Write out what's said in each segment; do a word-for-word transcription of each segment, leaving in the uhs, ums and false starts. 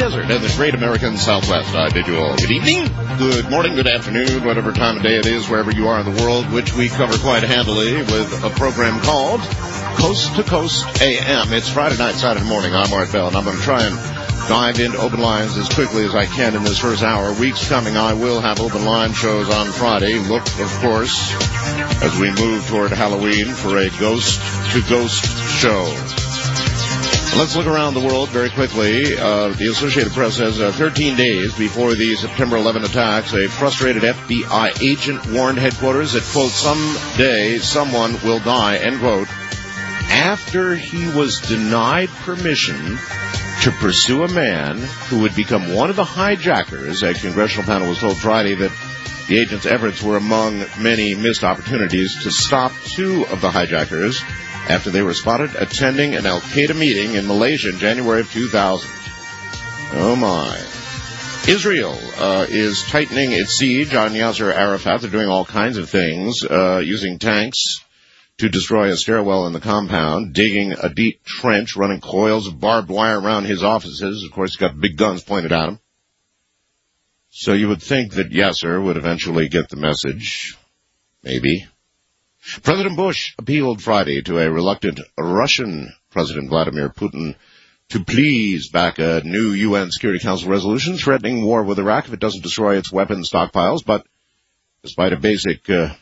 desert and the great American Southwest. I bid you all good evening, good morning, good afternoon, whatever time of day it is, wherever you are in the world, which we cover quite handily with a program called Coast to Coast A M. It's Friday night, Saturday morning. I'm Art Bell, and I'm going to try and dive into open lines as quickly as I can in this first hour. Weeks coming, I will have open line shows on Friday. Look, of course, as we move toward Halloween for a Ghost to Ghost show. Let's look around the world very quickly. Uh, the Associated Press says uh, thirteen days before the September eleventh attacks, a frustrated F B I agent warned headquarters that, quote, someday someone will die, end quote, after he was denied permission to pursue a man who would become one of the hijackers. A congressional panel was told Friday that the agent's efforts were among many missed opportunities to stop two of the hijackers after they were spotted attending an Al-Qaeda meeting in Malaysia in January of two thousand. Oh, my. Israel uh, is tightening its siege on Yasser Arafat. They're doing all kinds of things, uh, using tanks to destroy a stairwell in the compound, digging a deep trench, running coils of barbed wire around his offices. Of course, he's got big guns pointed at him. So you would think that Yasser would eventually get the message. Maybe. President Bush appealed Friday to a reluctant Russian President Vladimir Putin to please back a new U N Security Council resolution threatening war with Iraq if it doesn't destroy its weapons stockpiles. But despite a basic uh,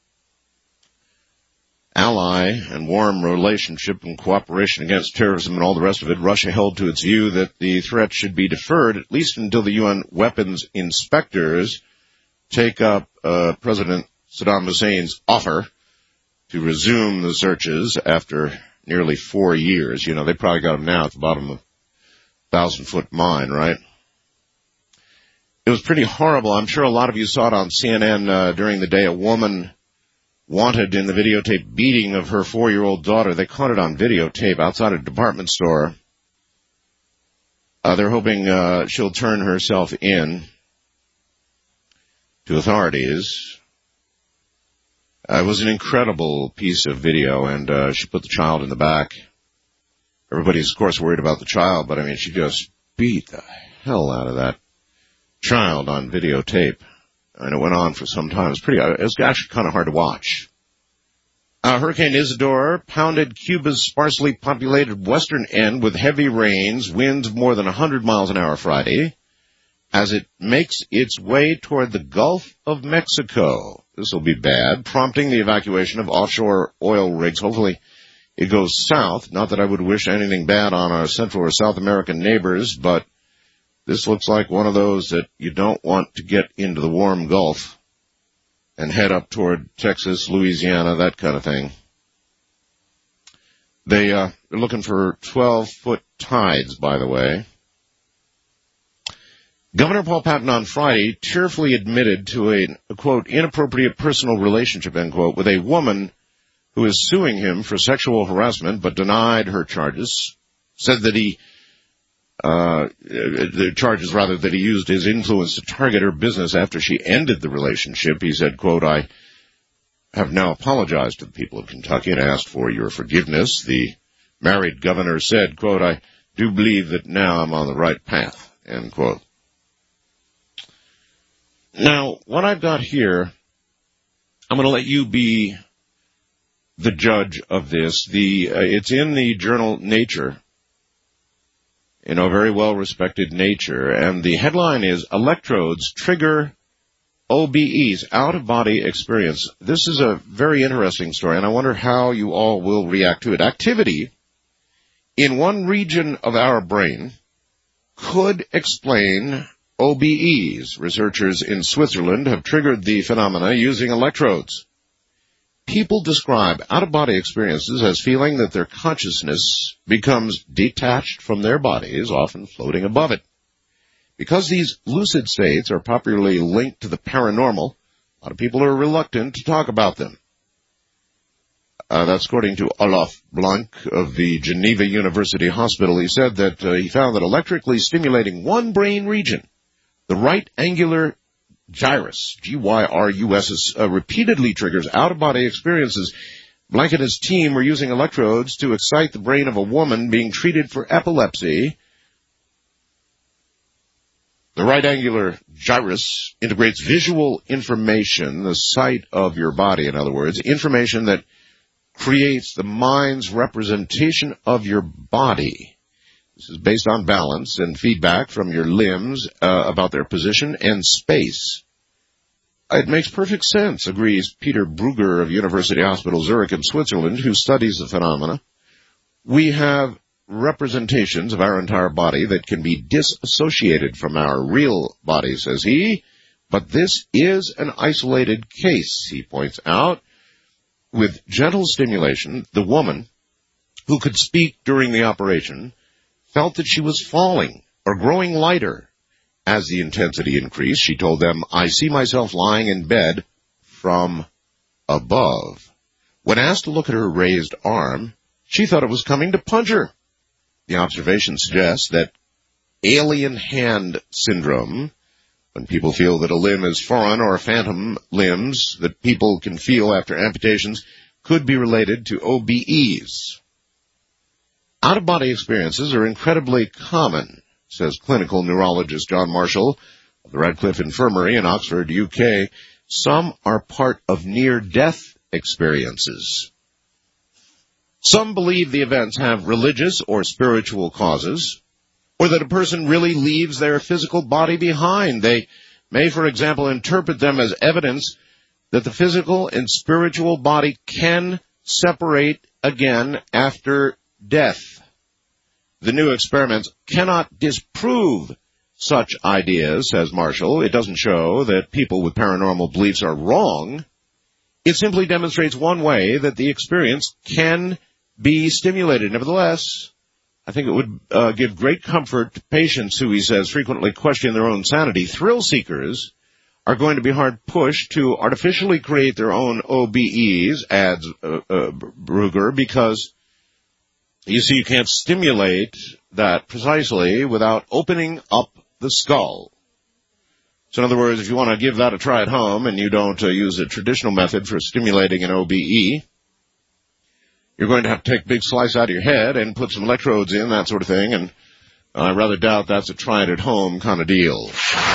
ally and warm relationship and cooperation against terrorism and all the rest of it, Russia held to its view that the threat should be deferred at least until the U N weapons inspectors take up uh, President Saddam Hussein's offer to resume the searches after nearly four years. You know, they probably got him now at the bottom of a thousand-foot mine, right? It was pretty horrible. I'm sure a lot of you saw it on C N N uh, during the day. A woman wanted in the videotape beating of her four-year-old daughter. They caught it on videotape outside a department store. Uh, they're hoping uh, she'll turn herself in to authorities. Uh, it was an incredible piece of video, and uh, she put the child in the back. Everybody's, of course, worried about the child, but, I mean, she just beat the hell out of that child on videotape. And it went on for some time. It was pretty, it was actually kind of hard to watch. Uh, Hurricane Isidore pounded Cuba's sparsely populated western end with heavy rains, winds more than one hundred miles an hour Friday, as it makes its way toward the Gulf of Mexico. This will be bad, prompting the evacuation of offshore oil rigs. Hopefully it goes south. Not that I would wish anything bad on our Central or South American neighbors, but this looks like one of those that you don't want to get into the warm Gulf and head up toward Texas, Louisiana, that kind of thing. They, uh, they're looking for twelve-foot tides, by the way. Governor Paul Patton on Friday tearfully admitted to a, a, quote, inappropriate personal relationship, end quote, with a woman who is suing him for sexual harassment, but denied her charges, said that he, uh, the charges rather that he used his influence to target her business after she ended the relationship. He said, quote, I have now apologized to the people of Kentucky and asked for your forgiveness. The married governor said, quote, I do believe that now I'm on the right path, end quote. Now, what I've got here, I'm going to let you be the judge of this. The uh, it's in the journal Nature, you know, very well-respected Nature, and the headline is Electrodes Trigger O B Es, Out-of-Body Experience. This is a very interesting story, and I wonder how you all will react to it. Activity in one region of our brain could explain O B Es. Researchers in Switzerland have triggered the phenomena using electrodes. People describe out-of-body experiences as feeling that their consciousness becomes detached from their bodies, often floating above it. Because these lucid states are popularly linked to the paranormal, a lot of people are reluctant to talk about them. Uh, that's according to Olaf Blank of the Geneva University Hospital. He said that uh, he found that electrically stimulating one brain region, the right angular gyrus, G Y R U S, uh, repeatedly triggers out-of-body experiences. Blank and his team were using electrodes to excite the brain of a woman being treated for epilepsy. The right angular gyrus integrates visual information, the sight of your body, in other words, information that creates the mind's representation of your body. This is based on balance and feedback from your limbs uh, about their position and space. It makes perfect sense, agrees Peter Brugger of University Hospital Zurich in Switzerland, who studies the phenomena. We have representations of our entire body that can be disassociated from our real body, says he, but this is an isolated case, he points out. With gentle stimulation, the woman, who could speak during the operation, felt that she was falling or growing lighter. As the intensity increased, she told them, I see myself lying in bed from above. When asked to look at her raised arm, she thought it was coming to punch her. The observation suggests that alien hand syndrome, when people feel that a limb is foreign, or phantom limbs that people can feel after amputations, could be related to O B Es. Out-of-body experiences are incredibly common, says clinical neurologist John Marshall of the Radcliffe Infirmary in Oxford, U K. Some are part of near-death experiences. Some believe the events have religious or spiritual causes, or that a person really leaves their physical body behind. They may, for example, interpret them as evidence that the physical and spiritual body can separate again after death. The new experiments cannot disprove such ideas, says Marshall. It doesn't show that people with paranormal beliefs are wrong. It simply demonstrates one way that the experience can be stimulated. Nevertheless, I think it would uh, give great comfort to patients who, he says, frequently question their own sanity. Thrill seekers are going to be hard pushed to artificially create their own O B Es, adds uh, uh, Brugger, because, you see, you can't stimulate that precisely without opening up the skull. So in other words, if you want to give that a try at home and you don't uh, use a traditional method for stimulating an O B E, you're going to have to take a big slice out of your head and put some electrodes in, that sort of thing, and I rather doubt that's a try-it-at-home kind of deal.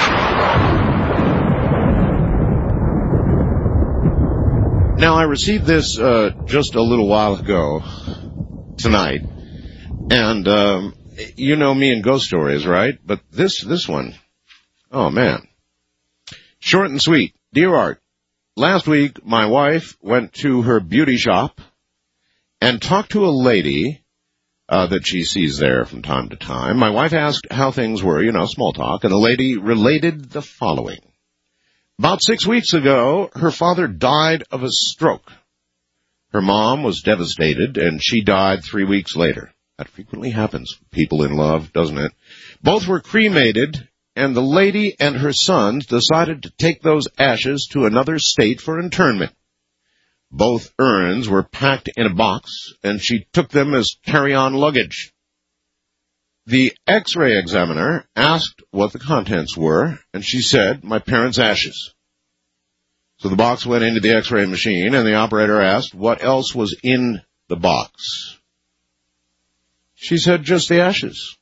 Now, I received this uh, just a little while ago, tonight, and um, you know me and ghost stories, right? But this this one, oh, man. Short and sweet. Dear Art, last week my wife went to her beauty shop and talked to a lady uh, that she sees there from time to time. My wife asked how things were, you know, small talk, and the lady related the following. About six weeks ago, her father died of a stroke. Her mom was devastated, and she died three weeks later. That frequently happens with people in love, doesn't it? Both were cremated, and the lady and her sons decided to take those ashes to another state for internment. Both urns were packed in a box, and she took them as carry-on luggage. The X-ray examiner asked what the contents were, and she said, my parents' ashes. So the box went into the X-ray machine, and the operator asked what else was in the box. She said, just the ashes.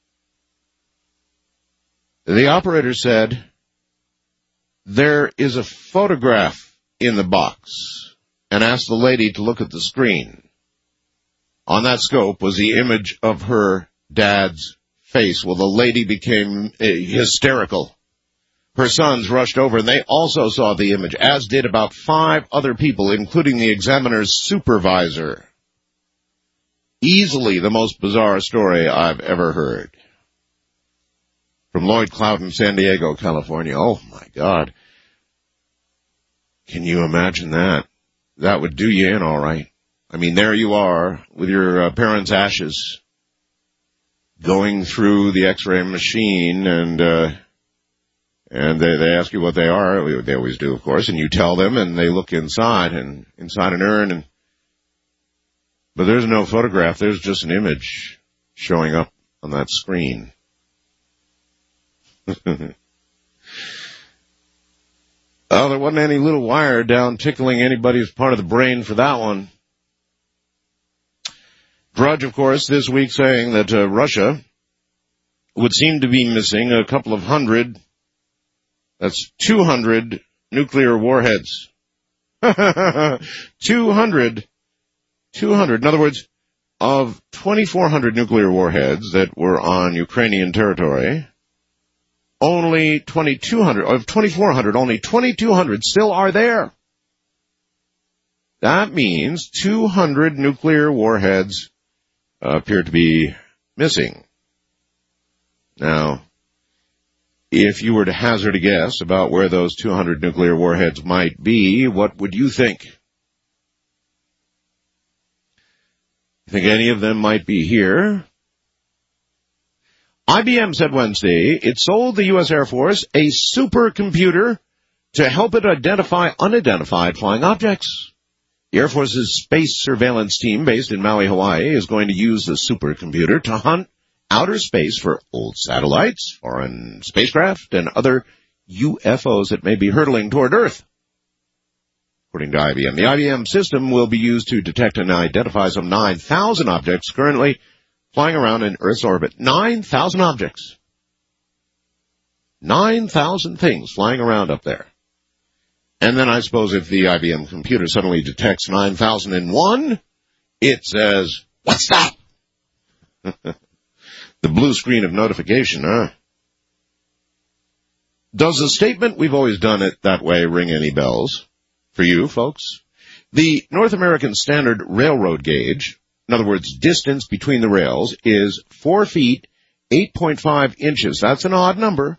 The operator said, there is a photograph in the box, and asked the lady to look at the screen. On that scope was the image of her dad's face. Well, the lady became uh, hysterical. Her sons rushed over, and they also saw the image, as did about five other people, including the examiner's supervisor. Easily the most bizarre story I've ever heard. From Lloyd Cloud in San Diego, California. Oh, my God. Can you imagine that? That would do you in all right. I mean, there you are with your uh, parents' ashes going through the X-ray machine, and uh, and they, they ask you what they are. They always do, of course, and you tell them, and they look inside, and inside an urn, and but there's no photograph. There's just an image showing up on that screen. Oh, there wasn't any little wire down tickling anybody's part of the brain for that one. Drudge, of course, this week saying that uh, Russia would seem to be missing a couple of hundred That's two hundred nuclear warheads. two hundred. two hundred. In other words, of twenty-four hundred nuclear warheads that were on Ukrainian territory, only twenty-two hundred, of twenty-four hundred, only twenty-two hundred still are there. That means two hundred nuclear warheads uh, appear to be missing. Now, if you were to hazard a guess about where those two hundred nuclear warheads might be, what would you think? You think any of them might be here? I B M said Wednesday it sold the U S Air Force a supercomputer to help it identify unidentified flying objects. The Air Force's space surveillance team based in Maui, Hawaii, is going to use the supercomputer to hunt outer space for old satellites, foreign spacecraft, and other U F Os that may be hurtling toward Earth. According to I B M, the I B M system will be used to detect and identify some nine thousand objects currently flying around in Earth's orbit. nine thousand objects. nine thousand things flying around up there. And then I suppose if the I B M computer suddenly detects nine thousand one, it says, "What's that?" The blue screen of notification, huh? Does the statement, "We've always done it that way," ring any bells? For you, folks? The North American Standard Railroad Gauge, in other words, distance between the rails, is four feet, eight point five inches. That's an odd number.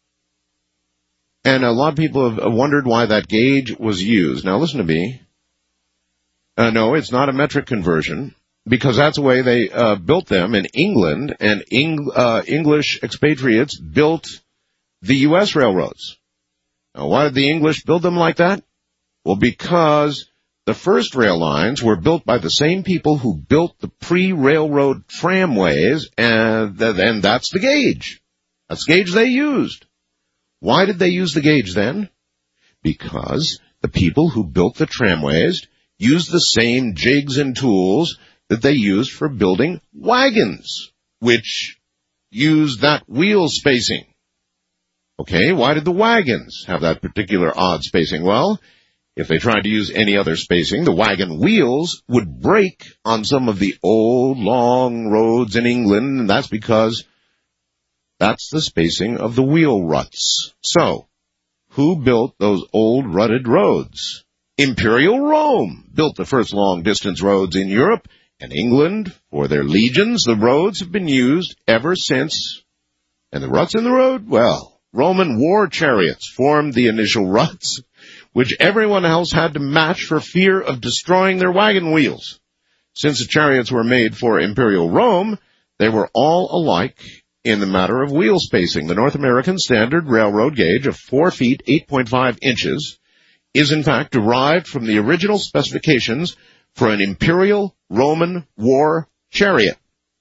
And a lot of people have wondered why that gauge was used. Now, listen to me. Uh, no, it's not a metric conversion, because that's the way they uh, built them in England, and Eng- uh, English expatriates built the U S railroads. Now, why did the English build them like that? Well, because the first rail lines were built by the same people who built the pre-railroad tramways, and then that's the gauge. That's the gauge they used. Why did they use the gauge then? Because the people who built the tramways used the same jigs and tools that they used for building wagons, which used that wheel spacing. Okay, why did the wagons have that particular odd spacing? Well, if they tried to use any other spacing, the wagon wheels would break on some of the old, long roads in England, and that's because that's the spacing of the wheel ruts. So, who built those old rutted roads? Imperial Rome built the first long-distance roads in Europe, and England, for their legions, the roads have been used ever since. And the ruts in the road? Well, Roman war chariots formed the initial ruts, which everyone else had to match for fear of destroying their wagon wheels. Since the chariots were made for Imperial Rome, they were all alike in the matter of wheel spacing. The North American Standard Railroad Gauge of four feet, eight point five inches is in fact derived from the original specifications for an Imperial Roman war chariot.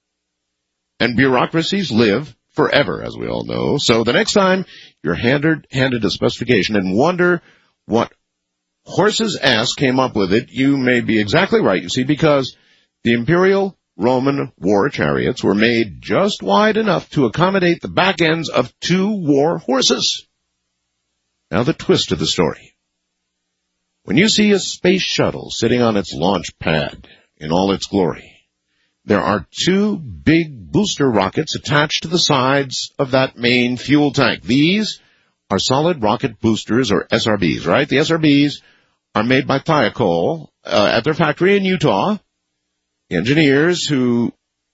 And bureaucracies live forever, as we all know. So the next time you're handed, handed a specification and wonder what horse's ass came up with it, you may be exactly right, you see, because the Imperial Roman war chariots were made just wide enough to accommodate the back ends of two war horses. Now the twist of the story. When you see a space shuttle sitting on its launch pad in all its glory, there are two big booster rockets attached to the sides of that main fuel tank. These are solid rocket boosters, or S R Bs, right? The S R Bs are made by Thiokol uh, at their factory in Utah. The engineers who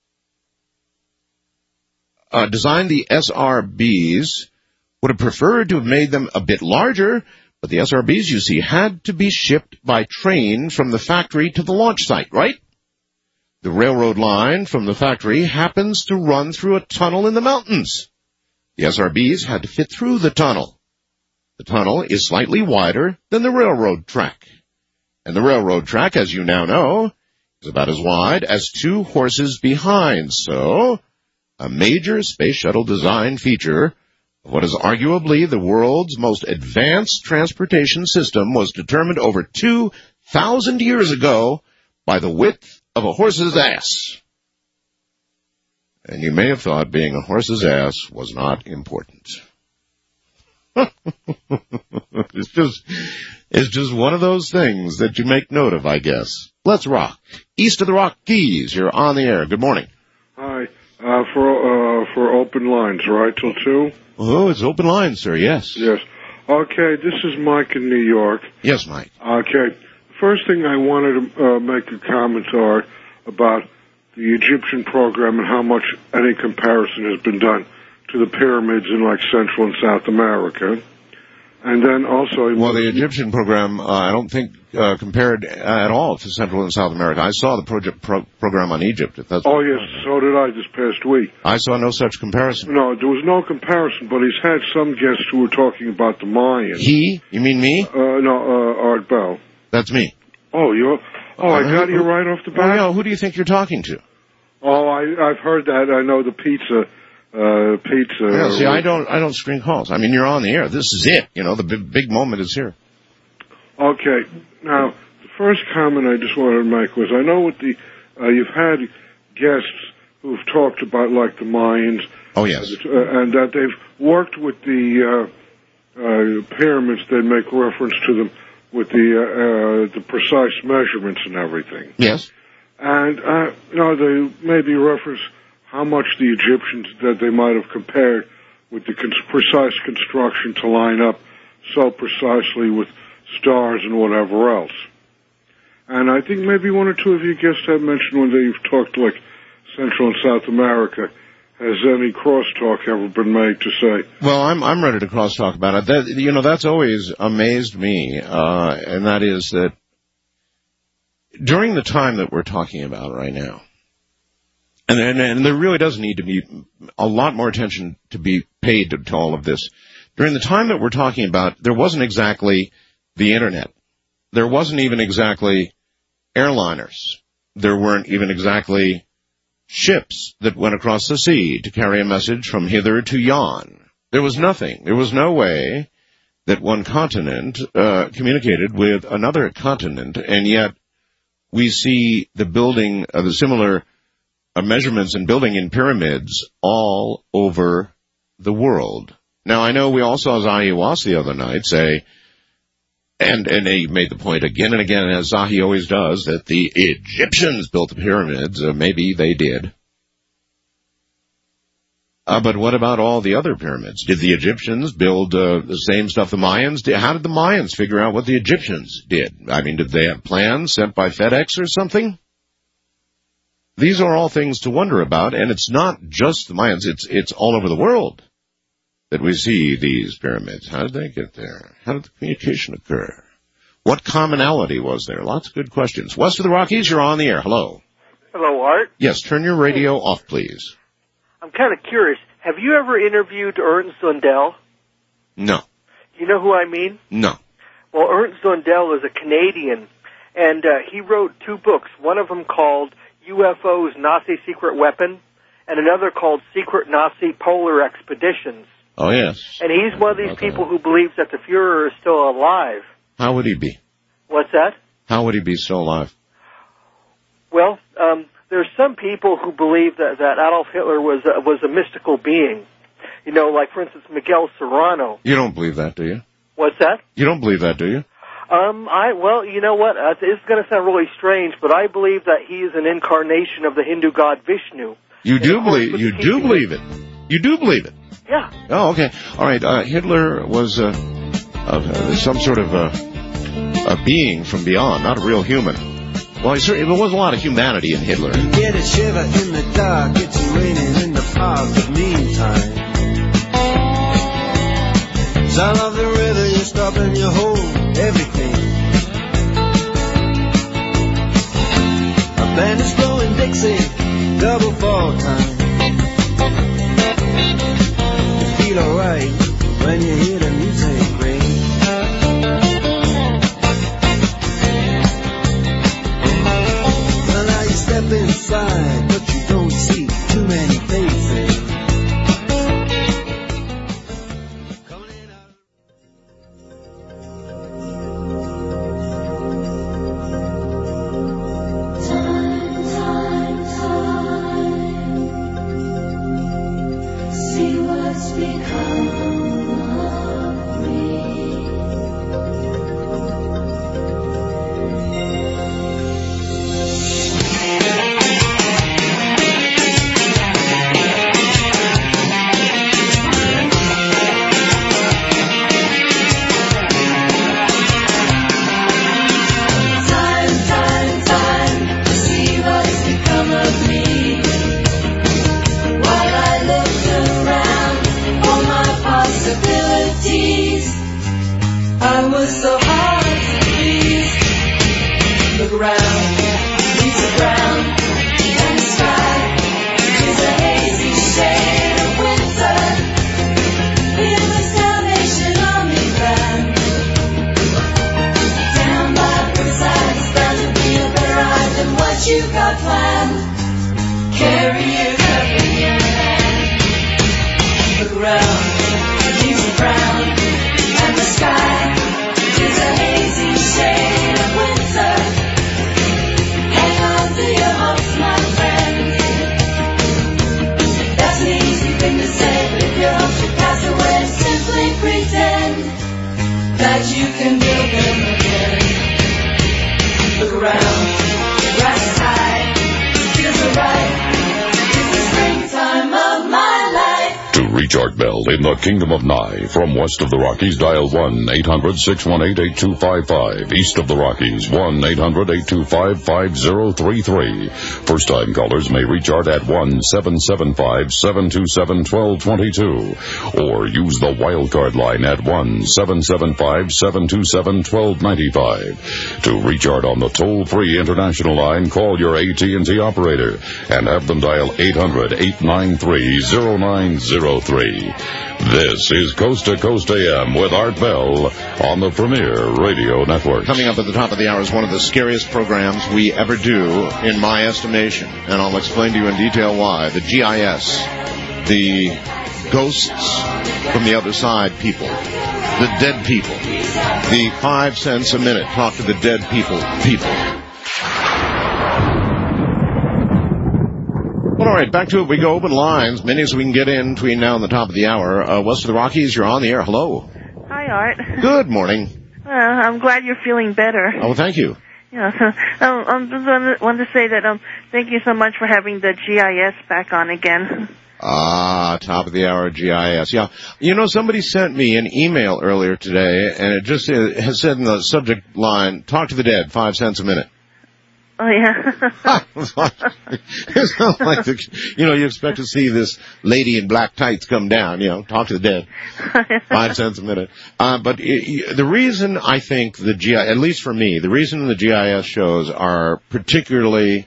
uh, designed the S R Bs would have preferred to have made them a bit larger, but the S R Bs, you see, had to be shipped by train from the factory to the launch site, right? The railroad line from the factory happens to run through a tunnel in the mountains. The S R Bs had to fit through the tunnel. The tunnel is slightly wider than the railroad track. And the railroad track, as you now know, is about as wide as two horses behind. So, a major space shuttle design feature of what is arguably the world's most advanced transportation system was determined over two thousand years ago by the width of a horse's ass. And you may have thought being a horse's ass was not important. It's just, it's just one of those things that you make note of, I guess. Let's rock. East of the Rockies, you're on the air. Good morning. Hi. Uh, for, uh, for open lines, right, till two? Oh, it's open lines, sir, yes. Yes. Okay, this is Mike in New York. Yes, Mike. Okay. First thing I wanted to uh, make a comment are about the Egyptian program and how much any comparison has been done to the pyramids in, like, Central and South America. And then also... Well, the Egyptian program, uh, I don't think uh, compared at all to Central and South America. I saw the project pro- program on Egypt. If that's oh, yes, so did I this past week. I saw no such comparison. No, there was no comparison, but he's had some guests who were talking about the Mayans. He? You mean me? Uh, no, uh, Art Bell. That's me. Oh, you're... Oh, I got you right off the bat? Well, no, who do you think you're talking to? Oh, I, I've heard that. I know the pizza... Uh, pizza. Yeah, see, I don't, I don't screen calls. I mean, you're on the air. This is it. You know, the big, big moment is here. Okay. Now, the first comment I just wanted to make was, I know what the, uh, you've had guests who've talked about, like, the Mayans. Oh, yes. Uh, and that they've worked with the, uh, uh, pyramids. They make reference to them with the, uh, uh, the precise measurements and everything. Yes. And, uh, you know, they maybe reference how much the Egyptians, that they might have compared with the cons- precise construction to line up so precisely with stars and whatever else. And I think maybe one or two of you guests have mentioned when they've talked like Central and South America, has any crosstalk ever been made to say? Well, I'm I'm ready to crosstalk about it. That, you know, that's always amazed me, uh, and that is that during the time that we're talking about right now, And, and, and there really does need to be a lot more attention to be paid to, to all of this. During the time that we're talking about, there wasn't exactly the Internet. There wasn't even exactly airliners. There weren't even exactly ships that went across the sea to carry a message from hither to yon. There was nothing. There was no way that one continent uh, communicated with another continent, and yet we see the building of the similar Uh, measurements and building in pyramids all over the world. Now, I know we all saw Zahi Hawass the other night say, and, and he made the point again and again, as Zahi always does, that the Egyptians built the pyramids. Uh, maybe they did. Uh, but what about all the other pyramids? Did the Egyptians build uh, the same stuff the Mayans did? How did the Mayans figure out what the Egyptians did? I mean, did they have plans sent by FedEx or something? These are all things to wonder about, and it's not just the Mayans, it's it's all over the world that we see these pyramids. How did they get there? How did the communication occur? What commonality was there? Lots of good questions. West of the Rockies, you're on the air. Hello. Hello, Art. Yes, turn your radio off, please. I'm kind of curious. Have you ever interviewed Ernst Zundel? No. Do you know who I mean? No. Well, Ernst Zundel is a Canadian, and uh, he wrote two books, one of them called U F O's Nazi Secret Weapon, and another called Secret Nazi Polar Expeditions. Oh, yes. And he's one of these okay. people who believes that the Fuhrer is still alive. How would he be? What's that? How would he be still alive? Well, um, there's some people who believe that, that Adolf Hitler was a, was a mystical being. You know, like, for instance, Miguel Serrano. You don't believe that, do you? What's that? You don't believe that, do you? Um, I, well, you know what, uh, this is going to sound really strange, but I believe that he is an incarnation of the Hindu god Vishnu. You do believe, you do believe it. You do believe it. Yeah. Oh, okay. All right, uh, Hitler was, uh, uh, some sort of, uh, a being from beyond, not a real human. Well, certainly, there was a lot of humanity in Hitler. You get a shiver in the dark, it's raining in the park, but meantime, sound of the river, you stop and you hold everything. A band is blowing Dixie, double fall time. You feel alright when you hear the music ring. Well, now you step inside, but you don't see too many faces. See what's become of you've got planned. Carry your cup in your hand. Look around, the leaves are brown, and the sky is a hazy shade of winter. Hang on to your hopes, my friend. That's an easy thing to say, but if your hopes should pass away, simply pretend that you can build them again. Look around, the grass is high, feels so right. It's the springtime of my life. To reach Art Bell in the Kingdom of Nye, from west of the Rockies, dial one eight hundred six one eight eight two five five. East of the Rockies, one eight hundred eight two five five zero three three. First-time callers may reach Art at one seven seven five seven two seven one two two two. Or use the wildcard line at one seven seven five seven two seven one two nine five. To reach Art on the toll-free international line, call your A T and T operator and have them dial eight hundred eight nine three zero nine zero three. This is Coast to Coast A M with Art Bell on the Premier Radio Network. Coming up at the top of the hour is one of the scariest programs we ever do, in my estimation, and I'll explain to you in detail why. The G I S, the ghosts from the other side people, the dead people, the five cents a minute, talk to the dead people people. Well, all right, back to it we go. Open lines, many as we can get in between now and the top of the hour. Uh, west of the Rockies, you're on the air. Hello. Hi, Art. Good morning. Uh, I'm glad you're feeling better. Oh, thank you. Yeah, um, I just wanted, wanted to say that um, thank you so much for having the G I S back on again. Ah, top of the hour G I S. Yeah. You know, somebody sent me an email earlier today, and it just uh, has said in the subject line, talk to the dead, five cents a minute. Oh, yeah. It's not like, the, you know, you expect to see this lady in black tights come down, you know, talk to the dead, five cents a minute. Uh, but it, the reason I think the G I S, at least for me, the reason the G I S shows are particularly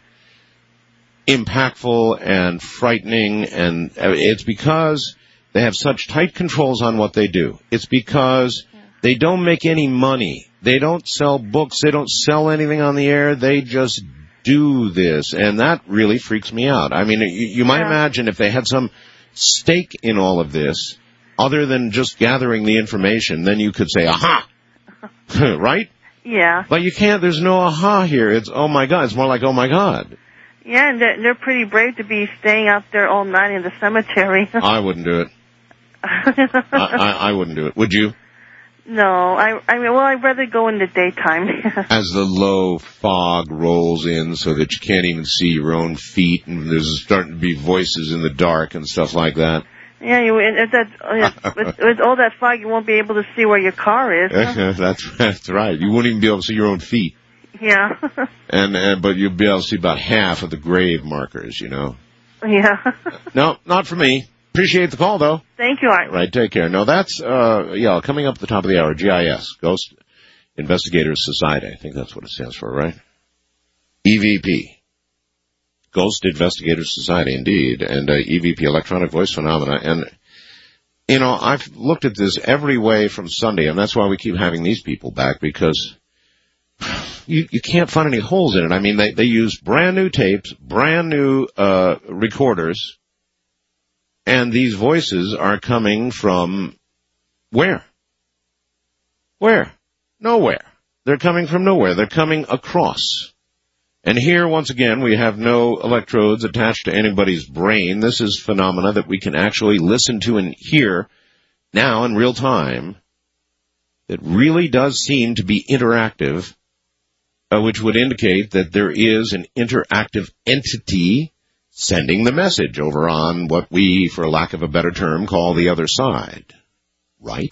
impactful and frightening, and it's because they have such tight controls on what they do. It's because they don't make any money. They don't sell books. They don't sell anything on the air. They just do this, and that really freaks me out. I mean, you, you might yeah. imagine if they had some stake in all of this, other than just gathering the information, then you could say, aha, right? Yeah. But you can't. There's no aha here. It's, oh, my God. It's more like, oh, my God. Yeah, and they're, they're pretty brave to be staying out there all night in the cemetery. I wouldn't do it. I, I, I wouldn't do it. Would you? No, I, I mean, well, I'd rather go in the daytime. As the low fog rolls in so that you can't even see your own feet, and there's starting to be voices in the dark and stuff like that. Yeah, you, and that, with, with all that fog, you won't be able to see where your car is. Huh? that's, that's right. You wouldn't even be able to see your own feet. Yeah. and, and But you'd be able to see about half of the grave markers, you know. Yeah. No, not for me. Appreciate the call, though. Thank you, Art. Right, take care. No, that's, uh, yeah, coming up at the top of the hour, G I S, Ghost Investigators Society. I think that's what it stands for, right? E V P. Ghost Investigators Society, indeed. And uh, E V P, Electronic Voice Phenomena. And, you know, I've looked at this every way from Sunday, and that's why we keep having these people back, because you, you can't find any holes in it. I mean, they, they use brand new tapes, brand new uh, recorders, and these voices are coming from where? Where? Nowhere. They're coming from nowhere. They're coming across. And here, once again, we have no electrodes attached to anybody's brain. This is phenomena that we can actually listen to and hear now in real time that really does seem to be interactive, uh, which would indicate that there is an interactive entity sending the message over on what we, for lack of a better term, call the other side. Right?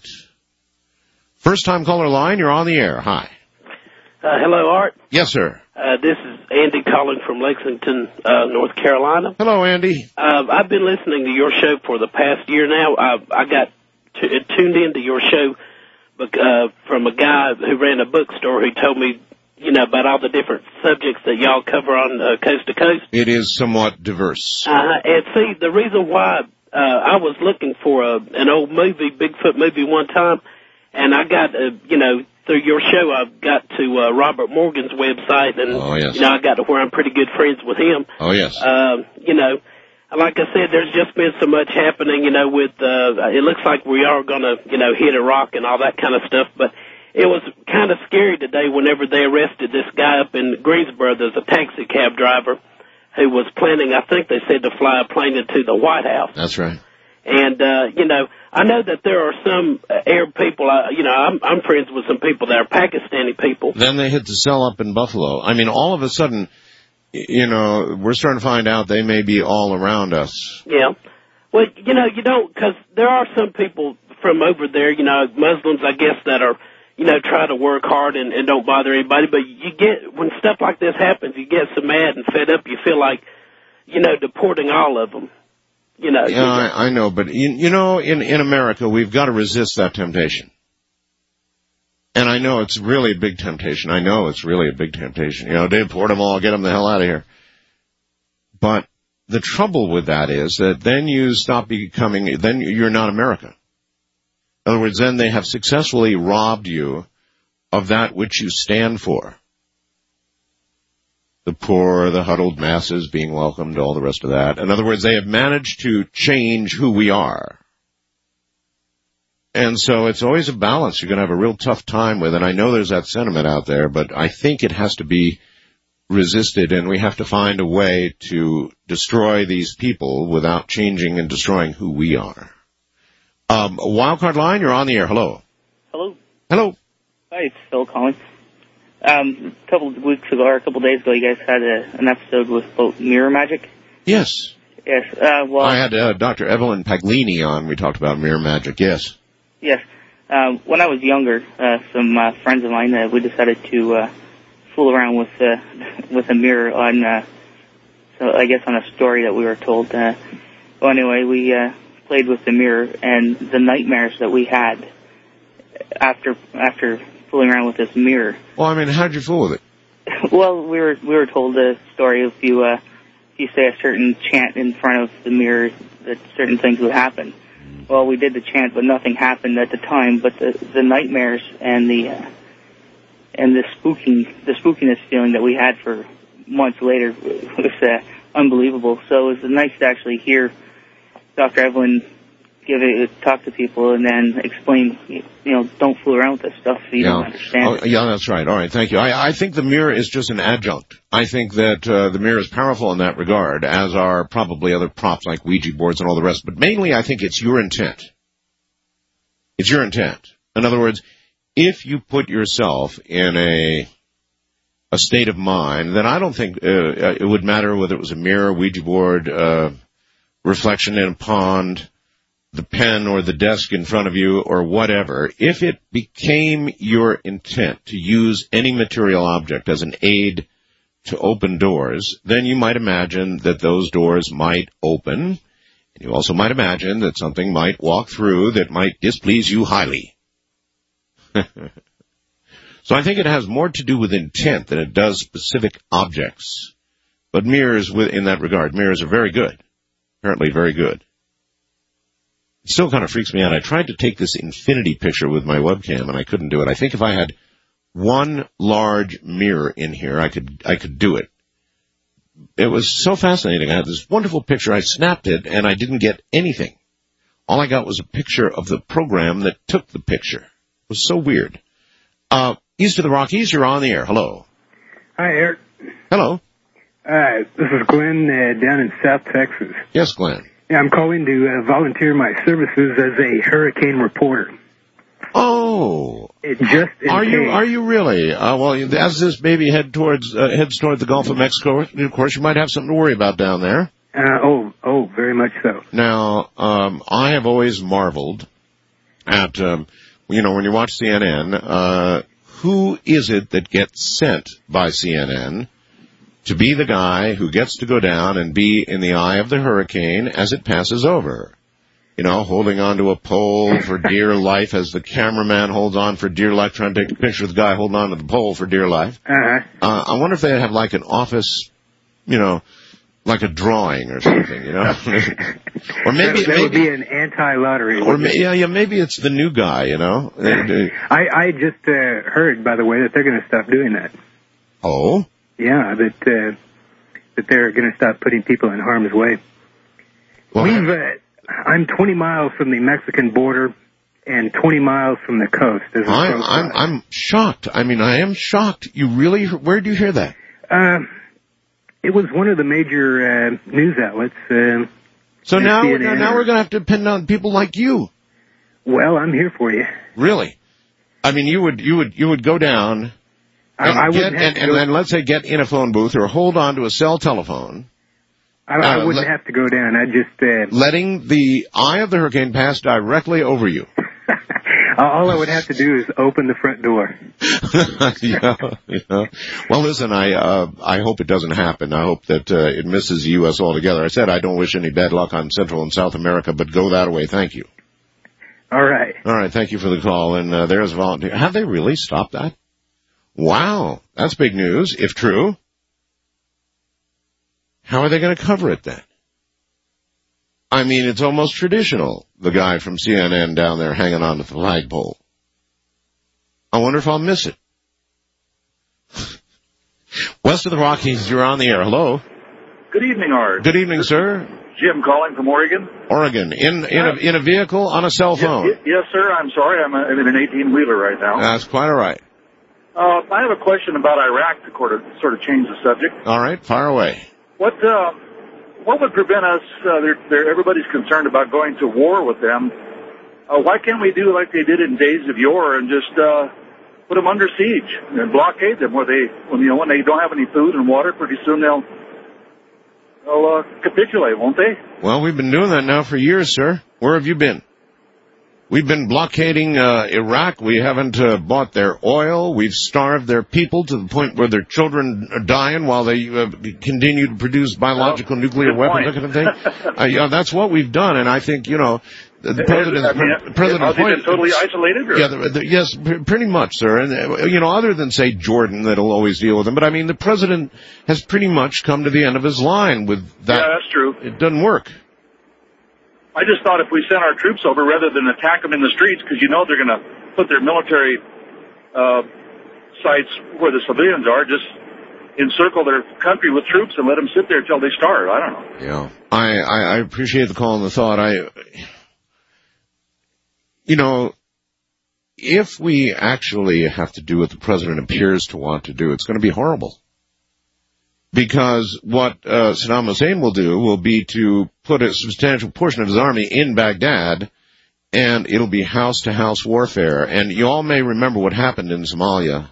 First time caller line, you're on the air. Hi. Uh, hello, Art. Yes, sir. Uh, this is Andy calling from Lexington, uh, North Carolina. Hello, Andy. Uh, I've been listening to your show for the past year now. I, I got t- tuned into your show uh, from a guy who ran a bookstore who told me, you know, about all the different subjects that y'all cover on uh, Coast to Coast. It is somewhat diverse. Uh, and see, the reason why uh, I was looking for a, an old movie, Bigfoot movie one time, and I got, uh, you know, through your show, I've got to uh, Robert Morgan's website, and oh, yes. you know, I got to where I'm pretty good friends with him. Oh, yes. Um, you know, like I said, there's just been so much happening, you know, with, uh, it looks like we are going to, you know, hit a rock and all that kind of stuff, but it was kind of scary today whenever they arrested this guy up in Greensboro. There's a taxi cab driver who was planning, I think they said, to fly a plane into the White House. That's right. And, uh, you know, I know that there are some Arab people, uh, you know, I'm, I'm friends with some people that are Pakistani people. Then they hit the cell up in Buffalo. I mean, all of a sudden, you know, we're starting to find out they may be all around us. Yeah. Well, you know, you don't, because there are some people from over there, you know, Muslims, I guess, that are, you know, try to work hard and, and don't bother anybody. But you get, when stuff like this happens, you get so mad and fed up, you feel like, you know, deporting all of them. You know, yeah, I, I know, but you, you know, in, in America, we've got to resist that temptation. And I know it's really a big temptation. I know it's really a big temptation. You know, deport them all, get them the hell out of here. But the trouble with that is that then you stop becoming, then you're not America. In other words, then they have successfully robbed you of that which you stand for. The poor, the huddled masses being welcomed, all the rest of that. In other words, they have managed to change who we are. And so it's always a balance you're going to have a real tough time with. And I know there's that sentiment out there, but I think it has to be resisted, and we have to find a way to destroy these people without changing and destroying who we are. Um, Wildcard Line, you're on the air. Hello. Hello. Hello. Hi, it's Phil calling. Um, a couple of weeks ago, or a couple of days ago, you guys had a, an episode with about mirror magic. Yes. Yes. Uh, well, I had uh, Doctor Evelyn Paglini on. We talked about mirror magic. Yes. Yes. Uh, when I was younger, uh, some uh, friends of mine, uh, we decided to uh, fool around with uh, with a mirror on, uh, so I guess on a story that we were told. Uh, well, anyway, we uh, played with the mirror, and the nightmares that we had after after. fooling around with this mirror. Well, I mean, how'd you fool with it? Well, we were we were told the story if you uh, if you say a certain chant in front of the mirror, that certain things would happen. Well, we did the chant, but nothing happened at the time. But the the nightmares and the uh, and the spooking the spookiness feeling that we had for months later was uh, unbelievable. So it was nice to actually hear Doctor Evelyn give it, talk to people, and then explain, you know, don't fool around with this stuff if you yeah. don't understand oh, it. Yeah, that's right. All right, thank you. I, I think the mirror is just an adjunct. I think that uh, the mirror is powerful in that regard, as are probably other props like Ouija boards and all the rest. But mainly, I think it's your intent. It's your intent. In other words, if you put yourself in a a state of mind, then I don't think uh, it would matter whether it was a mirror, Ouija board, uh, reflection in a pond, the pen or the desk in front of you or whatever. If it became your intent to use any material object as an aid to open doors, then you might imagine that those doors might open. And you also might imagine that something might walk through that might displease you highly. So I think it has more to do with intent than it does specific objects. But mirrors, in that regard, mirrors are very good. Apparently very good. It still kind of freaks me out. I tried to take this infinity picture with my webcam, and I couldn't do it. I think if I had one large mirror in here, I could I could do it. It was so fascinating. I had this wonderful picture. I snapped it, and I didn't get anything. All I got was a picture of the program that took the picture. It was so weird. Uh, east of the Rockies, you're on the air. Hello. Hi, Eric. Hello. Uh, this is Glenn uh, down in South Texas. Yes, Glenn. Yeah, I'm calling to uh, volunteer my services as a hurricane reporter. Oh. It just in are case. you are you really? Uh, well, as this baby head towards uh, heads toward the Gulf of Mexico, of course, you might have something to worry about down there. Uh, oh, oh, very much so. Now, um, I have always marveled at, um, you know, when you watch C N N, uh, who is it that gets sent by C N N to be the guy who gets to go down and be in the eye of the hurricane as it passes over? You know, holding onto a pole for dear life as the cameraman holds on for dear life, trying to take a picture of the guy holding onto the pole for dear life. Uh-huh. Uh, I wonder if they have like an office, you know, like a drawing or something, you know? Or maybe, that, that maybe would be an anti-lottery. Or may, yeah, yeah, maybe it's the new guy, you know? I, I just uh, heard, by the way, that they're going to stop doing that. Oh? Yeah, that uh, that they're going to stop putting people in harm's way. Well, We've, uh, I'm twenty miles from the Mexican border and twenty miles from the coast. As I'm, I'm, I'm shocked. I mean, I am shocked. You really, where did you hear that? Uh, it was one of the major uh, news outlets. Uh, so now, C N N now or, we're going to have to depend on people like you. Well, I'm here for you. Really? I mean, you would, you would, you would go down and, I, I get, have and, to and go, then let's say get in a phone booth or hold on to a cell telephone. I, I uh, wouldn't let, have to go down. I'd just uh, letting the eye of the hurricane pass directly over you. All I would have to do is open the front door. yeah, yeah. Well, listen, I uh, I hope it doesn't happen. I hope that uh, it misses the U S altogether. I said I don't wish any bad luck on Central and South America, but go that way. Thank you. All right. All right, thank you for the call. And uh, there's a volunteer. Have they really stopped that? Wow, that's big news, if true. How are they going to cover it then? I mean, it's almost traditional, the guy from C N N down there hanging on to the flagpole. I wonder if I'll miss it. West of the Rockies, you're on the air. Hello. Good evening, Art. Good evening, sir. Jim calling from Oregon. Oregon. In in a, in a vehicle on a cell phone. Yes, yes sir. I'm sorry. I'm, a, I'm in an eighteen-wheeler right now. That's quite all right. Uh, I have a question about Iraq to sort of, sort of change the subject. All right, fire away. What uh, what would prevent us, uh, they're, they're, everybody's concerned about going to war with them. Uh, why can't we do like they did in days of yore and just uh, put them under siege and blockade them where they, when, you know, when they don't have any food and water, pretty soon they'll, they'll uh, capitulate, won't they? Well, we've been doing that now for years, sir. Where have you been? We've been blockading uh, Iraq. We haven't uh, bought their oil. We've starved their people to the point where their children are dying while they uh, continue to produce biological well, nuclear weapons, that kind of thing. uh, yeah, that's what we've done, and I think, you know, the, the president... I mean, president has he been totally isolated? Or? Yeah, the, the, yes, pr- pretty much, sir. And, uh, you know, other than, say, Jordan, that'll always deal with him. But, I mean, the president has pretty much come to the end of his line with that. Yeah, that's true. It doesn't work. I just thought if we sent our troops over rather than attack them in the streets, because you know they're going to put their military uh, sites where the civilians are, just encircle their country with troops and let them sit there until they starve. I don't know. Yeah, I, I, I appreciate the call and the thought. I, you know, if we actually have to do what the president appears to want to do, it's going to be horrible. Because what uh, Saddam Hussein will do will be to put a substantial portion of his army in Baghdad, and it'll be house-to-house warfare. And you all may remember what happened in Somalia.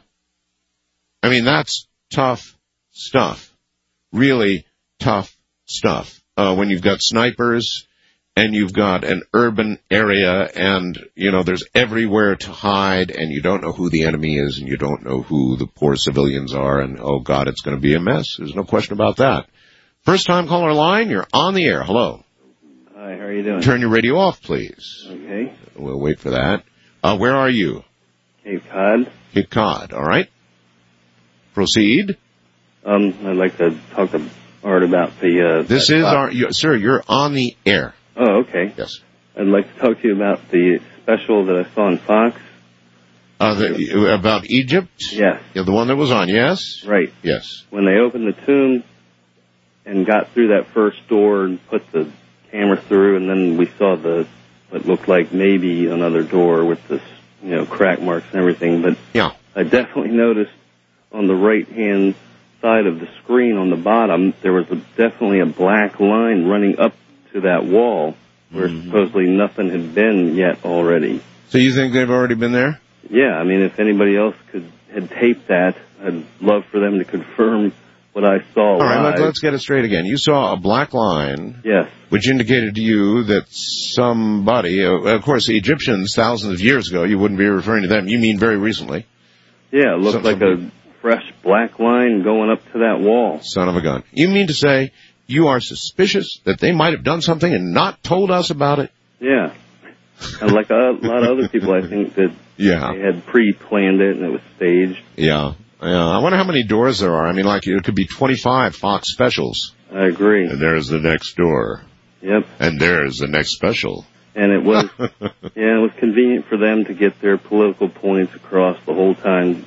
I mean, that's tough stuff. Really tough stuff. Uh, when you've got snipers, and you've got an urban area, and, you know, there's everywhere to hide, and you don't know who the enemy is, and you don't know who the poor civilians are, and, oh, God, it's going to be a mess. There's no question about that. First-time caller line, you're on the air. Hello. Hi, how are you doing? Turn your radio off, please. Okay. We'll wait for that. Uh, where are you? Cape Cod. Cape Cod, all right. Proceed. Um, I'd like to talk to Art about the... Uh, this is our... You, sir, you're on the air. Oh, okay. Yes. I'd like to talk to you about the special that I saw on Fox. Uh, the, about Egypt? Yes. Yeah, the one that was on, yes? Right. Yes. When they opened the tomb and got through that first door and put the camera through, and then we saw the what looked like maybe another door with this, you know, crack marks and everything. But yeah, I definitely noticed on the right-hand side of the screen on the bottom, there was a, definitely a black line running up to that wall where mm-hmm. supposedly nothing had been yet already. So you think they've already been there? Yeah, I mean, if anybody else could had taped that, I'd love for them to confirm what I saw. All right, let's, let's get it straight again. You saw a black line, yes, which indicated to you that somebody, uh, of course, the Egyptians, thousands of years ago, you wouldn't be referring to them. You mean very recently? Yeah, it looked Some, like a fresh black line going up to that wall. Son of a gun. You mean to say you are suspicious that they might have done something and not told us about it? Yeah. And like a lot of other people, I think that yeah. they had pre-planned it and it was staged. Yeah. Yeah. I wonder how many doors there are. I mean, like, it could be twenty-five Fox specials. I agree. And there's the next door. Yep. And there's the next special. And it was, yeah, it was convenient for them to get their political points across the whole time.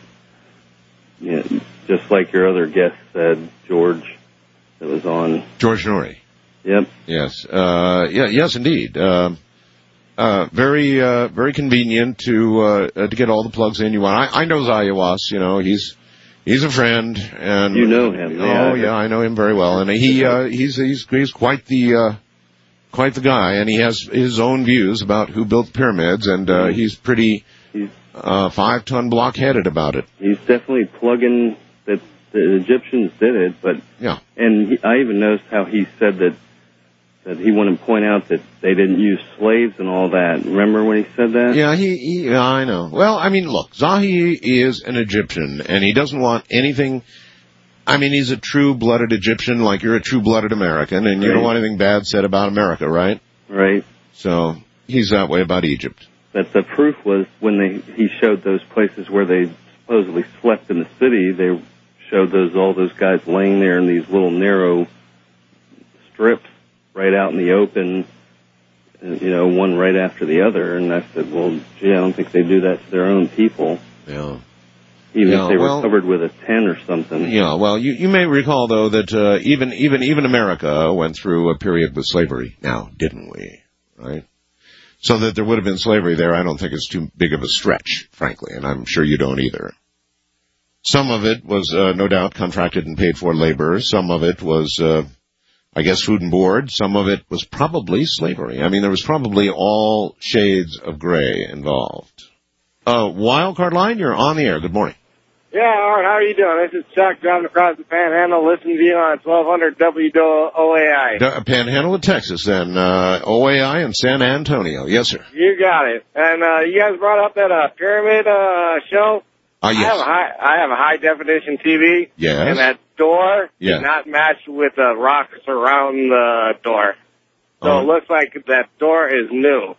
Yeah, just like your other guest said, George, that was on. George Norrie. Yep. Yes. Uh, yeah. Yes, indeed. Uh, uh, very, uh, very convenient to uh, to get all the plugs in you want. I, I know Zayawas. You know, he's he's a friend, and you know him. Oh yeah, yeah, I know him very well, and he uh, he's he's he's quite the uh, quite the guy, and he has his own views about who built the pyramids, and uh, he's pretty uh, five ton block-headed about it. He's definitely plugging that the Egyptians did it, but yeah, and he, I even noticed how he said that. That he wanted to point out that they didn't use slaves and all that. Remember when he said that? Yeah, he, he yeah, I know. Well, I mean, look, Zahi is an Egyptian, and he doesn't want anything. I mean, he's a true-blooded Egyptian, like you're a true-blooded American, and you Right. don't want anything bad said about America, right? Right. So he's that way about Egypt. But the proof was when they he showed those places where they supposedly slept in the city. They showed those all those guys laying there in these little narrow strips. Right out in the open, you know, one right after the other. And I said, well, gee, I don't think they do that to their own people. Yeah. Even yeah, if they well, were covered with a tent or something. Yeah, well, you, you may recall, though, that uh, even, even, even America went through a period with slavery. Now, didn't we? Right? So that there would have been slavery there, I don't think it's too big of a stretch, frankly, and I'm sure you don't either. Some of it was, uh, no doubt, contracted and paid for labor. Some of it was... Uh, I guess food and board. Some of it was probably slavery. I mean, there was probably all shades of gray involved. Uh, Wildcard Line, you're on the air. Good morning. Yeah, Art, how are you doing? This is Chuck driving across the Panhandle, listening to you on twelve hundred W O A I. D- Panhandle of Texas, then. Uh, O A I and San Antonio. Yes, sir. You got it. And uh, you guys brought up that uh, pyramid uh, show. Uh, yes. I have a high, I have a high definition T V. Yes. And that door Yeah. is not matched with the rocks around the door. So Oh. it looks like that door is new.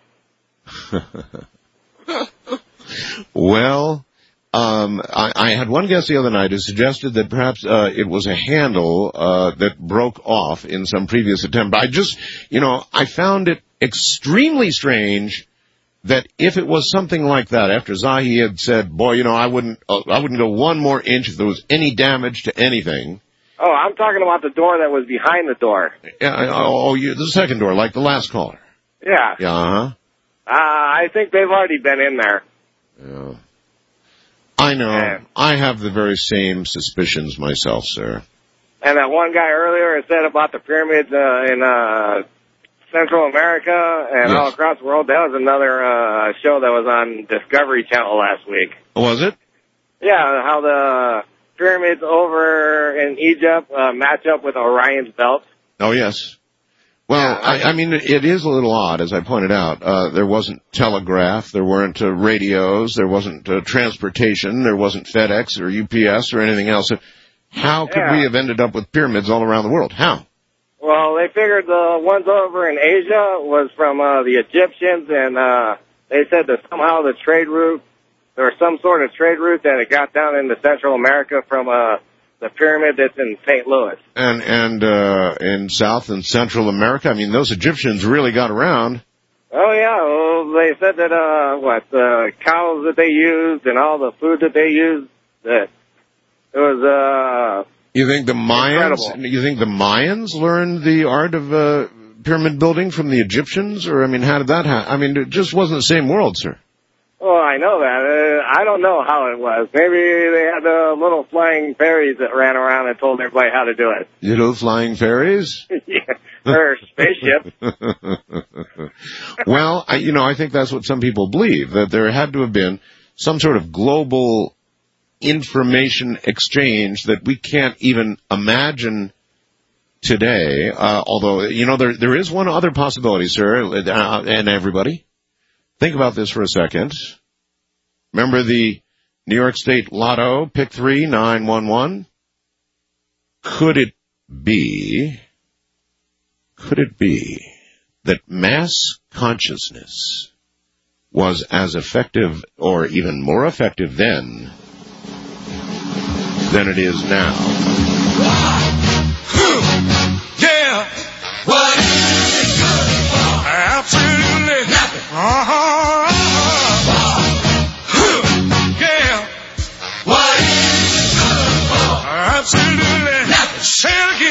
Well, um, I, I had one guest the other night who suggested that perhaps uh, it was a handle uh, that broke off in some previous attempt. I just, you know, I found it extremely strange that if it was something like that, after Zahi had said, boy, you know, I wouldn't, uh, I wouldn't go one more inch if there was any damage to anything. Oh, I'm talking about the door that was behind the door. Uh, oh, you, the second door, like the last caller. Yeah. Yeah, uh-huh. Uh, I think they've already been in there. Yeah. I know. Yeah. I have the very same suspicions myself, sir. And that one guy earlier had said about the pyramids uh, in uh, Central America and Yes. all across the world. That was another uh, show that was on Discovery Channel last week. Was it? Yeah, how the pyramids over in Egypt uh, match up with Orion's belt. Oh, yes. Well, I, I mean, it is a little odd, as I pointed out. Uh, there wasn't telegraph, there weren't uh, radios, there wasn't uh, transportation, there wasn't FedEx or U P S or anything else. How could Yeah. we have ended up with pyramids all around the world? How? Well, they figured the ones over in Asia was from uh, the Egyptians, and uh, they said that somehow the trade route, there was some sort of trade route that it got down into Central America from uh, the pyramid that's in Saint Louis. And and uh, in South and Central America, I mean, those Egyptians really got around. Oh, yeah. Well, they said that, uh, what, the cows that they used and all the food that they used, that it was, uh, You think the Mayans? Incredible. You think the Mayans learned the art of uh, pyramid building from the Egyptians, or I mean, how did that happen? I mean, it just wasn't the same world, sir. well, I know that. Uh, I don't know how it was. Maybe they had uh, little flying fairies that ran around and told everybody how to do it. Little flying fairies. Yeah, or spaceships. Well, I, you know, I think that's what some people believe, that there had to have been some sort of global information exchange that we can't even imagine today. Uh, although, you know, there there is one other possibility, sir, uh, and everybody. Think about this for a second. Remember the New York State Lotto, pick three, nine one one? Could it be, could it be that mass consciousness was as effective or even more effective then than it is now?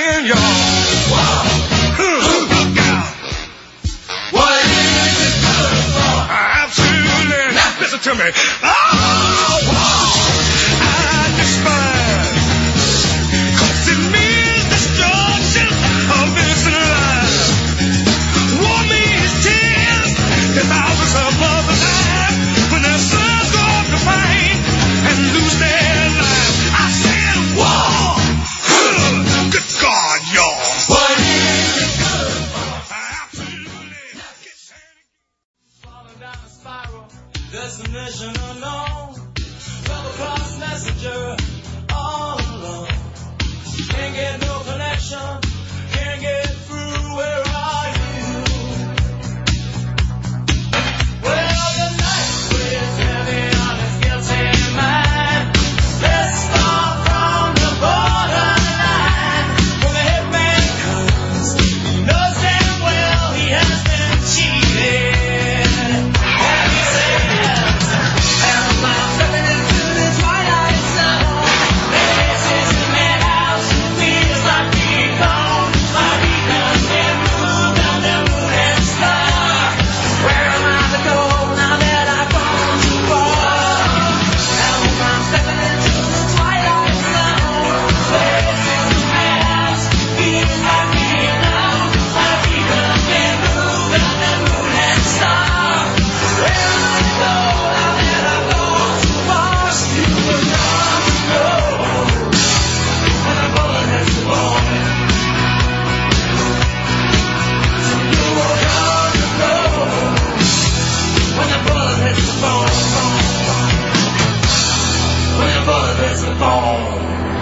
saying, y'all. Wow. Look out. What is it good for? Absolutely. Now listen to me. Oh, wow. I despise. Cause it means destruction of innocent life. War means tears. The thousands of mothers die when their sons go off to fight and lose their lives. I said war. Good God, y'all. What is it good for? Absolutely. Falling down a spiral, destination unknown. Double cross messenger, all alone. Can't get no connection, can't get through. Where are you? Well, the night weighs heavy on his guilty mind. This far from the borderline. When the hitman comes, he knows damn well he has been cheated. And he says, am I stepping into the twilight zone? This is a madhouse, feels like being gone. My beacon can move down the moon and star. Where am I to go now that I've gone too far? Am I stepping into the twilight zone? This is a madhouse, feels like being gone. My beacon can move down the moon and star. Where am I to go now that I've gone too far? You were gone to go when a bullet hits the bone. So you were gone to go when the bullet hits the bone. When the bullet hits the bone.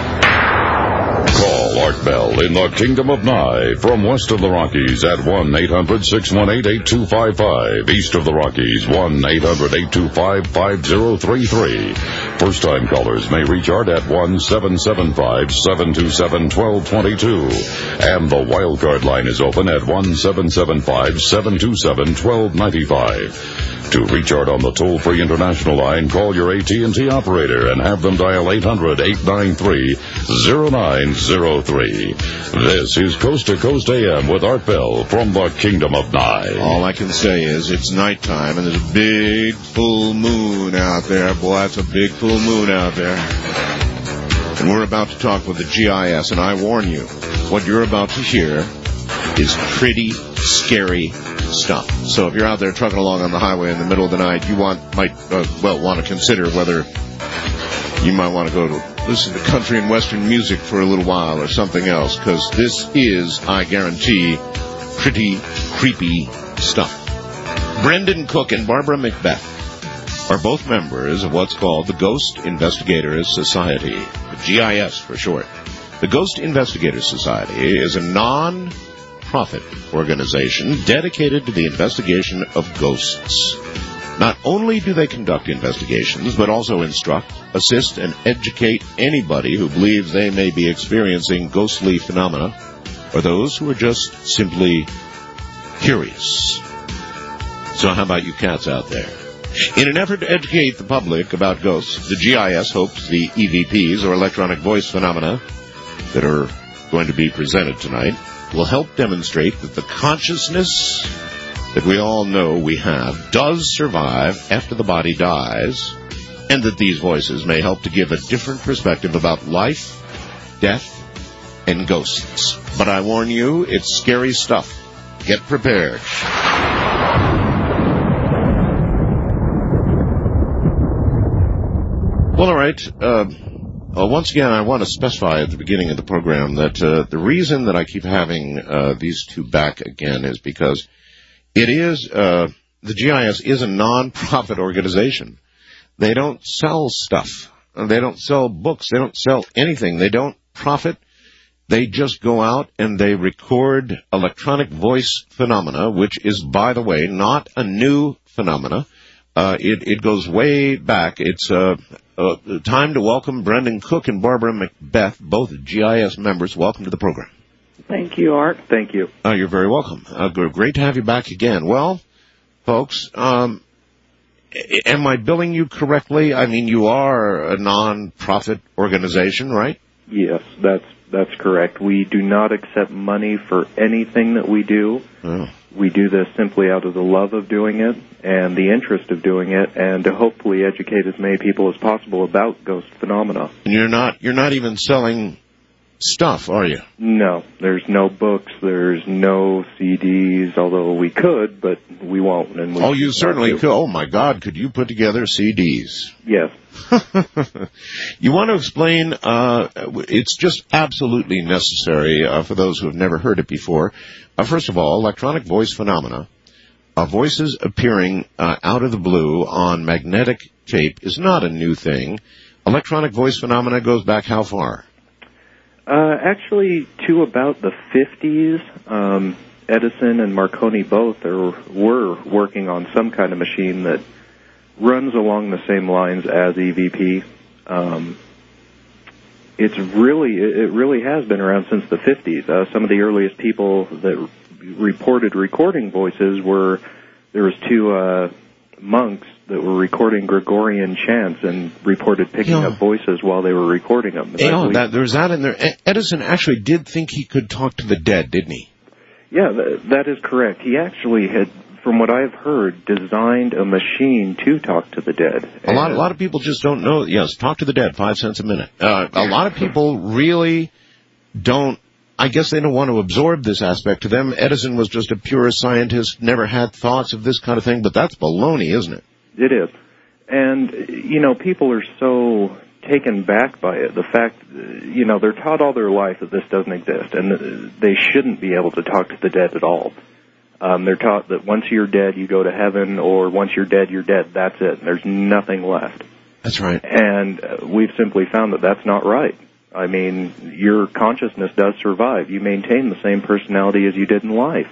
Call Art Bell in the Kingdom of Nye from west of the Rockies at one eight hundred six one eight eight two five five. East of the Rockies, one eight hundred eight two five five zero three three. First-time callers may reach Art at one seven seven five seven two seven one two two two. And the wildcard line is open at one seven seven five seven two seven one two nine five. To reach Art on the toll-free international line, call your A T and T operator and have them dial eight hundred eight nine three zero nine zero three. This is Coast to Coast A M with Art Bell from the Kingdom of Nye. All I can say is it's nighttime and there's a big full moon out there. Boy, it's a big full moon out there. And we're about to talk with the G I S, and I warn you, what you're about to hear is pretty scary stuff. So if you're out there trucking along on the highway in the middle of the night, you want might uh, well want to consider whether you might want to go to listen to country and western music for a little while or something else, because this is, I guarantee, pretty creepy stuff. Brendan Cook and Barbara Macbeth are both members of what's called the Ghost Investigators Society, the G I S for short. The Ghost Investigators Society is a non-profit organization dedicated to the investigation of ghosts. Not only do they conduct investigations, but also instruct, assist, and educate anybody who believes they may be experiencing ghostly phenomena, or those who are just simply curious. So how about you cats out there? In an effort to educate the public about ghosts, the G I S hopes the E V Ps, or electronic voice phenomena, that are going to be presented tonight will help demonstrate that the consciousness that we all know we have does survive after the body dies, and that these voices may help to give a different perspective about life, death, and ghosts. But I warn you, it's scary stuff. Get prepared. Well, all right. Uh, uh, once again, I want to specify at the beginning of the program that uh, the reason that I keep having uh, these two back again is because it is, uh, the G I S is a non-profit organization. They don't sell stuff. They don't sell books. They don't sell anything. They don't profit. They just go out and they record electronic voice phenomena, which is, by the way, not a new phenomena. Uh, it, it goes way back. It's uh, uh, time to welcome Brendan Cook and Barbara Macbeth, both G I S members. Welcome to the program. Thank you, Art. Thank you. Uh, you're very welcome. Uh, great to have you back again. Well, folks, um, am I billing you correctly? I mean, you are a non-profit organization, right? Yes, that's that's correct. We do not accept money for anything that we do. Oh. We do this simply out of the love of doing it and the interest of doing it, and to hopefully educate as many people as possible about ghost phenomena. And you're not you're not even selling stuff, are you? No, there's no books, there's no C Ds, although we could, but we won't. And we Oh, you not certainly do. could. Oh, my God, could you put together C Ds? Yes. You want to explain, uh, it's just absolutely necessary uh, for those who have never heard it before. Uh, first of all, electronic voice phenomena, uh, voices appearing uh, out of the blue on magnetic tape is not a new thing. Electronic voice phenomena goes back how far? Uh, actually, to about the fifties, um, Edison and Marconi both are, were working on some kind of machine that runs along the same lines as E V P. Um, it's really, it really has been around since the fifties. Uh, some of the earliest people that reported recording voices were, there was two uh, monks that were recording Gregorian chants and reported picking Yeah. up voices while they were recording them. You know, that, there's that in there. E- Edison actually did think he could talk to the dead, didn't he? Yeah, th- that is correct. He actually had, from what I've heard, designed a machine to talk to the dead. A lot, a lot of people just don't know. Yes, talk to the dead, five cents a minute. Uh, a lot of people really don't. I guess they don't want to absorb this aspect. To them, Edison was just a pure scientist, never had thoughts of this kind of thing. But that's baloney, isn't it? It is. And, you know, people are so taken back by it. The fact, you know, they're taught all their life that this doesn't exist, and they shouldn't be able to talk to the dead at all. Um, they're taught that once you're dead, you go to heaven, or once you're dead, you're dead. That's it. There's nothing left. That's right. And uh, we've simply found that that's not right. I mean, your consciousness does survive. You maintain the same personality as you did in life.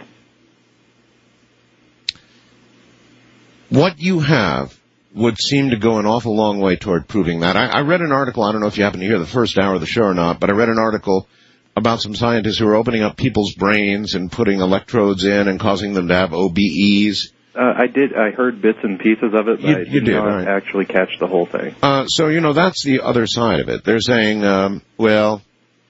What you have would seem to go an awful long way toward proving that. I, I read an article, I don't know if you happen to hear the first hour of the show or not, but I read an article about some scientists who are opening up people's brains and putting electrodes in and causing them to have O B Es. Uh, I did. I heard bits and pieces of it, but You- I you did did, not right. actually catch the whole thing. Uh, so, you know, that's the other side of it. They're saying, um, well,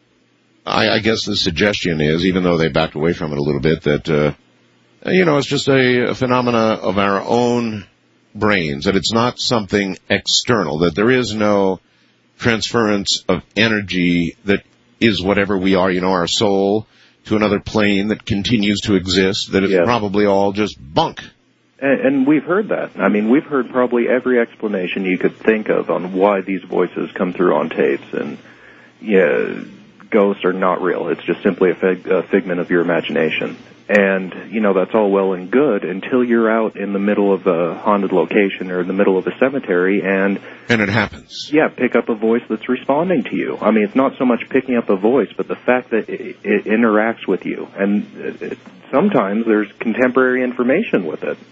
I, I guess the suggestion is, even though they backed away from it a little bit, that, uh, you know, it's just a, a phenomena of our own brains, that it's not something external, that there is no transference of energy that is whatever we are, you know, our soul to another plane that continues to exist, that it's Yes. probably all just bunk. And, and we've heard that. I mean, we've heard probably every explanation you could think of on why these voices come through on tapes. And, yeah, ghosts are not real. It's just simply a, fig- a figment of your imagination. And, you know, that's all well and good until you're out in the middle of a haunted location or in the middle of a cemetery and... And it happens. Yeah, pick up a voice that's responding to you. I mean, it's not so much picking up a voice, but the fact that it, it interacts with you. And it, it, sometimes there's contemporary information with it.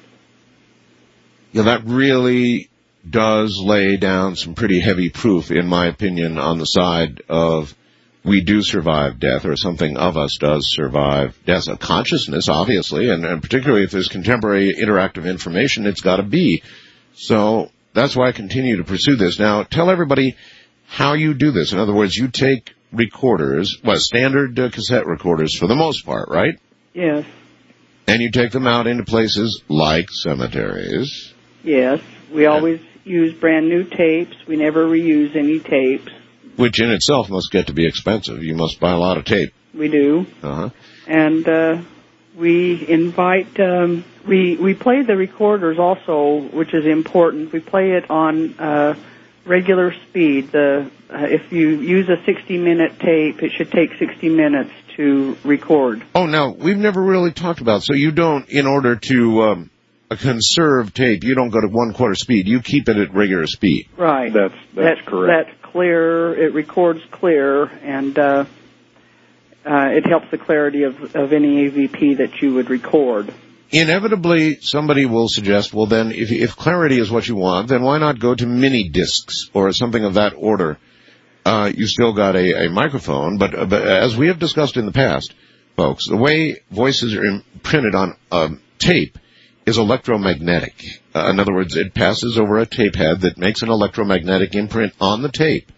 Yeah, that really does lay down some pretty heavy proof, in my opinion, on the side of we do survive death, or something of us does survive death. A consciousness, obviously, and, and particularly if there's contemporary interactive information, it's got to be. So that's why I continue to pursue this. Now, tell everybody how you do this. In other words, you take recorders, well, standard uh, cassette recorders for the most part, right? Yes, And you take them out into places like cemeteries. yes. We always use brand new tapes. We never reuse any tapes. Which in itself must get to be expensive. You must buy a lot of tape. We do. Uh-huh. And uh, we invite, um, we, we play the recorders also, which is important. We play it on uh, regular speed. The uh, if you use a sixty-minute tape, it should take sixty minutes to record. Oh, now, we've never really talked about, so you don't, in order to um, conserve tape, you don't go to one-quarter speed. You keep it at regular speed. Right. That's that's, correct. That's clear. It records clear, and uh, uh, it helps the clarity of, of any A V P that you would record. Inevitably, somebody will suggest, well, then, if, if clarity is what you want, then why not go to mini discs or something of that order? Uh, you still got a, a microphone, but, uh, but as we have discussed in the past, folks, the way voices are imprinted on um, tape is electromagnetic. Uh, in other words, it passes over a tape head that makes an electromagnetic imprint on the tape.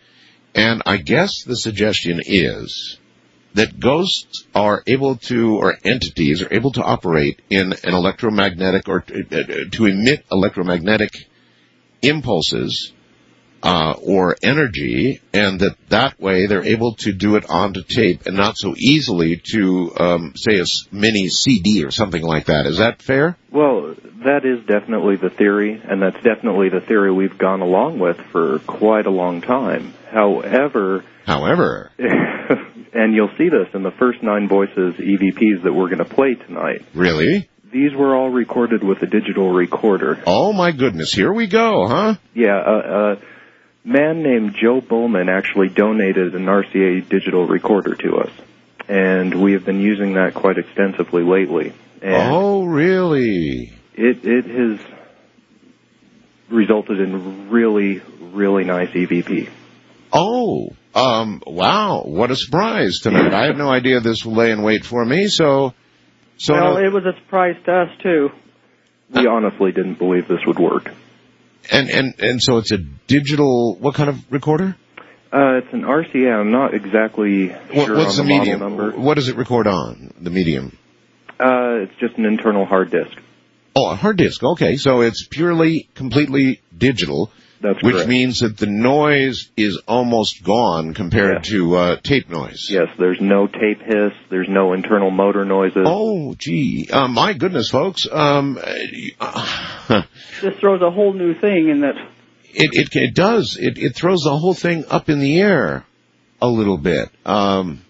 And I guess the suggestion is that ghosts are able to, or entities are able to operate in an electromagnetic, or to, to emit electromagnetic impulses uh, or energy, and that that way they're able to do it onto tape and not so easily to, um, say, a s- mini C D or something like that. Is that fair? Well, that is definitely the theory, and that's definitely the theory we've gone along with for quite a long time. However... However... and you'll see this in the first nine voices E V Ps that we're going to play tonight. Really? These were all recorded with a digital recorder. Oh, my goodness. Here we go, huh? Yeah, a, a man named Joe Bowman actually donated an R C A digital recorder to us, and we have been using that quite extensively lately. And oh, really? It, it has resulted in really, really nice E V P. Oh, um, wow, what a surprise tonight. I had no idea this would lay in wait for me, so... so well, no, it was a surprise to us, too. We honestly didn't believe this would work. And, and, and so it's a digital, what kind of recorder? Uh, it's an R C A. I'm not exactly What, sure what's on the the, medium? model number. What does it record on, the medium? Uh, it's just an internal hard disk. Oh, a hard disk, okay. So it's purely, completely digital. That's Which correct. means that the noise is almost gone compared Yeah. to uh, tape noise. Yes, there's no tape hiss. There's no internal motor noises. Oh, gee. Uh, my goodness, folks. Um, uh, This throws a whole new thing in that. it, it, it does. It, it throws the whole thing up in the air a little bit. Um,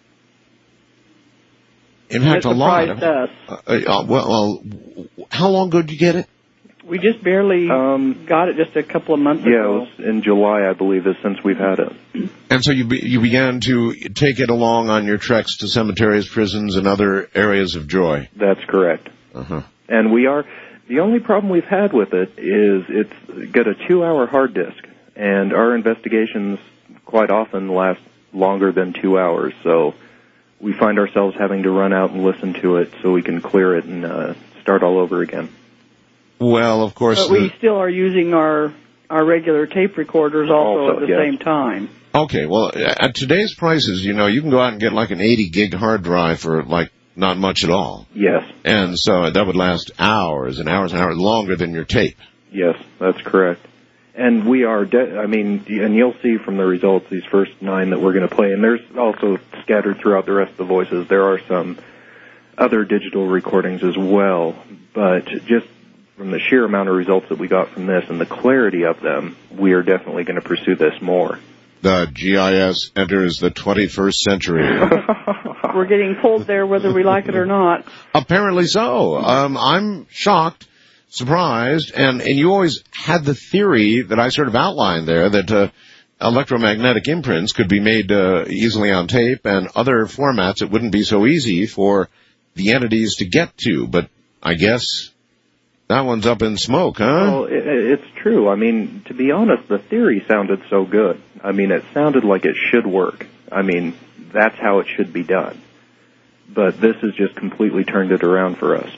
in fact, It a lot. surprised us. Uh, uh, well, well, how long ago did you get it? We just barely Um, got it just a couple of months Yeah, it ago. was in July, I believe, is since we've had it. And so you be, you began to take it along on your treks to cemeteries, prisons, and other areas of joy. That's correct. Uh-huh. And we are, the only problem we've had with it is it's got a two-hour hard disk, and our investigations quite often last longer than two hours, so we find ourselves having to run out and listen to it so we can clear it and uh, start all over again. Well, of course. But we the- still are using our our regular tape recorders also, Also, at the yes. same time. Okay, well, at today's prices, you know, you can go out and get like an eighty gig hard drive for like not much at all. Yes, And so that would last hours and hours and hours longer than your tape. yes, that's correct. And we are, de- I mean, and you'll see from the results, these first nine that we're going to play, and there's also scattered throughout the rest of the voices, there are some other digital recordings as well, but just from the sheer amount of results that we got from this and the clarity of them, we are definitely going to pursue this more. The G I S enters the twenty-first century. We're getting pulled there whether we like it or not. Apparently so. Um, I'm shocked, surprised, and, and you always had the theory that I sort of outlined there that uh, electromagnetic imprints could be made uh, easily on tape and other formats it wouldn't be so easy for the entities to get to. But I guess that one's up in smoke, huh? Well, it, it's true. I mean, to be honest, the theory sounded so good. I mean, it sounded like it should work. I mean, that's how it should be done. But this has just completely turned it around for us.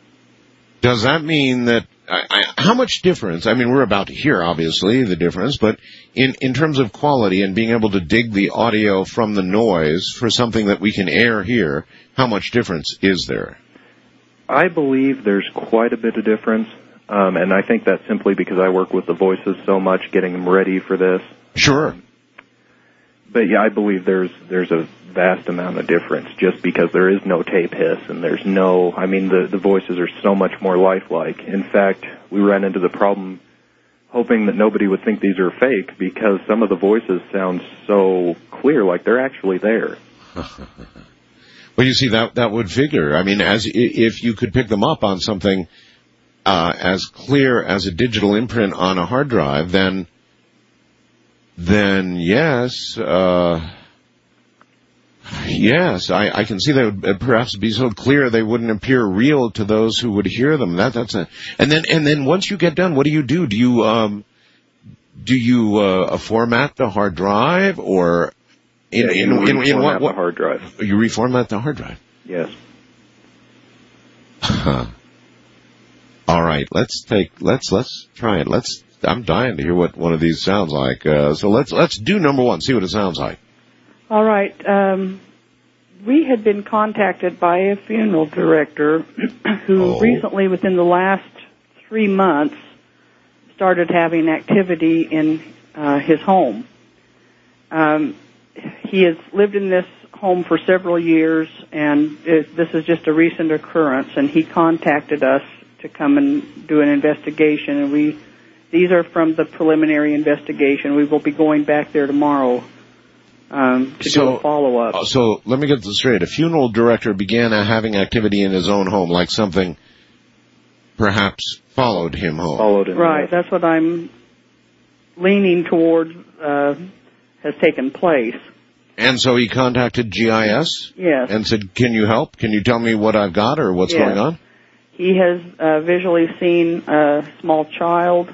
Does that mean that, I, I, how much difference, I mean, we're about to hear, obviously, the difference, but in, in terms of quality and being able to dig the audio from the noise for something that we can air here, how much difference is there? I believe there's quite a bit of difference, um, and I think that's simply because I work with the voices so much, getting them ready for this. Sure. But yeah, I believe there's there's a vast amount of difference just because there is no tape hiss and there's no, I mean, the, the voices are so much more lifelike. In fact, we ran into the problem hoping that nobody would think these are fake because some of the voices sound so clear, like they're actually there. Well, you see, that that would figure. I mean, as if you could pick them up on something uh, as clear as a digital imprint on a hard drive, then, then yes, uh, yes, I, I can see they would perhaps be so clear they wouldn't appear real to those who would hear them. That that's a, and then and then once you get done, what do you do? Do you um, do you uh, format the hard drive or? In, Yeah, in, you in, in what, reformat what the hard drive. You reformat the hard drive. Yes. Huh. All right, let's take let's let's try it. Let's I'm dying to hear what one of these sounds like. Uh, so let's let's do number one. See what it sounds like. All right. Um, we had been contacted by a funeral director who Oh. recently, within the last three months, started having activity in uh, his home. Um, he has lived in this home for several years, and it, this is just a recent occurrence, and he contacted us to come and do an investigation, and we these are from the preliminary investigation. We will be going back there tomorrow um, to So- do a follow-up. Uh, So let me get this straight. A funeral director began uh, having activity in his own home, like something perhaps followed him home. Followed him. Right, that's what I'm leaning towards uh, has taken place. And so he contacted G I S Yes. and said, can you help? Can you tell me what I've got or what's Yes. going on? He has uh, visually seen a small child,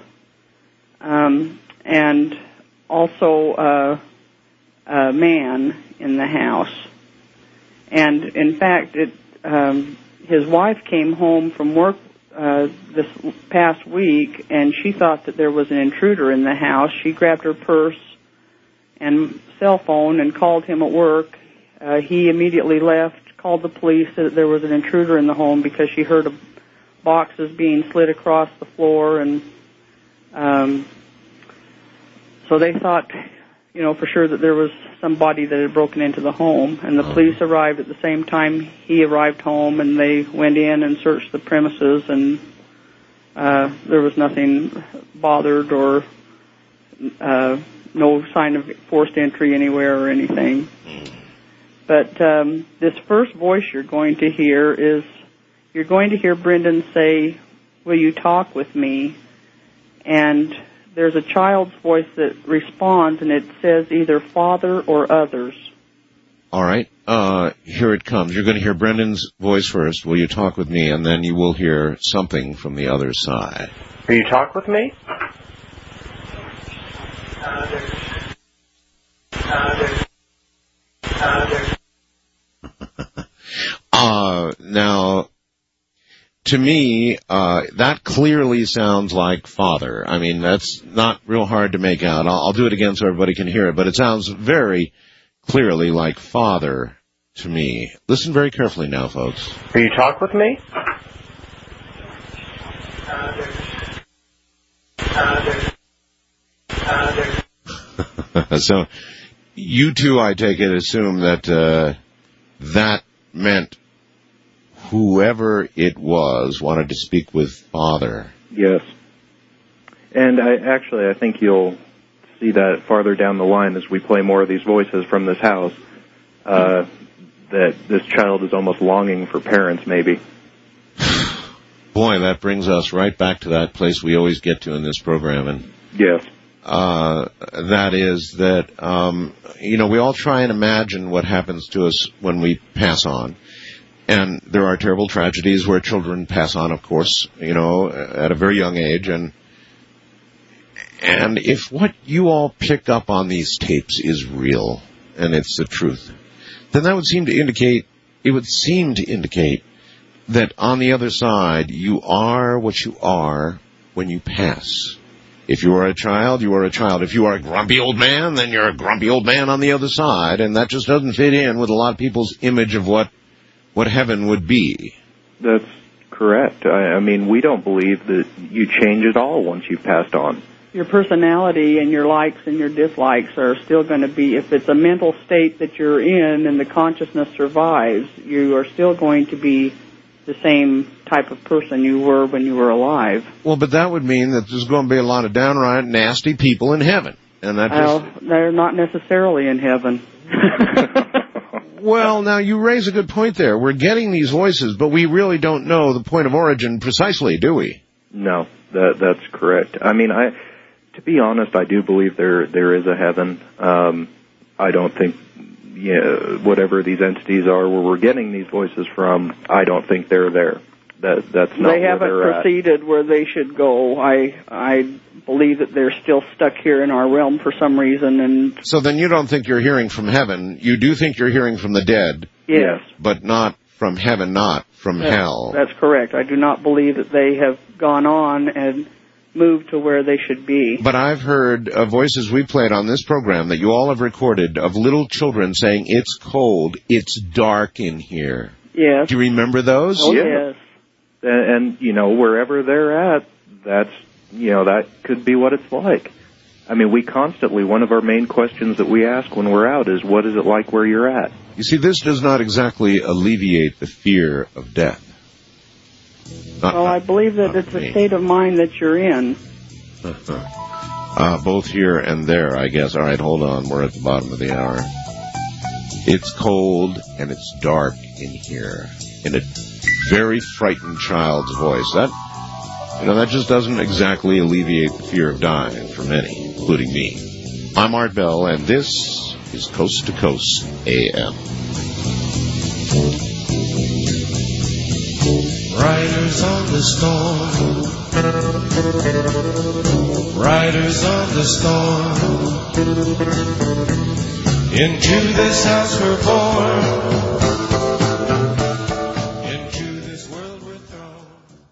um, and also uh, a man in the house. And in fact, it, um, his wife came home from work uh, this past week, and she thought that there was an intruder in the house. She grabbed her purse and cell phone and called him at work. Uh, he immediately left, called the police, said that there was an intruder in the home because she heard a boxes being slid across the floor, and um, so they thought, you know, for sure that there was somebody that had broken into the home, and the police arrived at the same time he arrived home, and they went in and searched the premises, and uh, there was nothing bothered or uh, no sign of forced entry anywhere or anything. But um, this first voice you're going to hear is, you're going to hear Brendan say, will you talk with me? And there's a child's voice that responds, and it says either father or others. All right. Uh, here it comes. You're going to hear Brendan's voice first. Will you talk with me? And then you will hear something from the other side. Will you talk with me? Uh, now, to me, uh, that clearly sounds like father. I mean, that's not real hard to make out. I'll, I'll do it again so everybody can hear it, but it sounds very clearly like father to me. Listen very carefully now, folks. Will you talk with me? So, you two, I take it, assume that uh, that meant whoever it was wanted to speak with father. Yes. And I actually, I think you'll see that farther down the line as we play more of these voices from this house, uh, that this child is almost longing for parents, maybe. Boy, that brings us right back to that place we always get to in this program. And yes. Uh, that is that, um, you know, we all try and imagine what happens to us when we pass on. And there are terrible tragedies where children pass on, of course, you know, at a very young age. And and if what you all pick up on these tapes is real, and it's the truth, then that would seem to indicate, it would seem to indicate that on the other side, you are what you are when you pass. If you are a child, you are a child. If you are a grumpy old man, then you're a grumpy old man on the other side. And that just doesn't fit in with a lot of people's image of what what heaven would be. That's correct. I, I mean, we don't believe that you change at all once you've passed on. Your personality and your likes and your dislikes are still going to be, if it's a mental state that you're in and the consciousness survives, you are still going to be the same type of person you were when you were alive. Well, but that would mean that there's going to be a lot of downright nasty people in heaven. And that just... Well, they're not necessarily in heaven. Well, now, you raise a good point there. We're getting these voices, but we really don't know the point of origin precisely, do we? No, that that's correct. I mean, I, to be honest, I do believe there there is a heaven. Um, I don't think, yeah, whatever these entities are where we're getting these voices from, I don't think they're there. That that's not They where haven't they're at. proceeded where they should go. I I believe that they're still stuck here in our realm for some reason. And So then you don't think you're hearing from heaven. You do think you're hearing from the dead. Yes. But not from heaven, not from That- hell. That's correct. I do not believe that they have gone on and moved to where they should be. But I've heard uh, voices we played on this program that you all have recorded of little children saying, it's cold, it's dark in here. Yes. Do you remember those? Oh, Yeah. yes. And, and, you know, wherever they're at, that's, you know, that could be what it's like. I mean, we constantly, one of our main questions that we ask when we're out is, what is it like where you're at? You see, this does not exactly alleviate the fear of death. Not, Well, I believe that it's me. a state of mind that you're in. uh, both here and there, I guess. All right, hold on. We're at the bottom of the hour. It's cold and it's dark in here. In a very frightened child's voice. That, you know, that just doesn't exactly alleviate the fear of dying for many, including me. I'm Art Bell, and this is Coast to Coast A M. Riders on the storm, riders on the storm, into this house we're born, into this world we're thrown.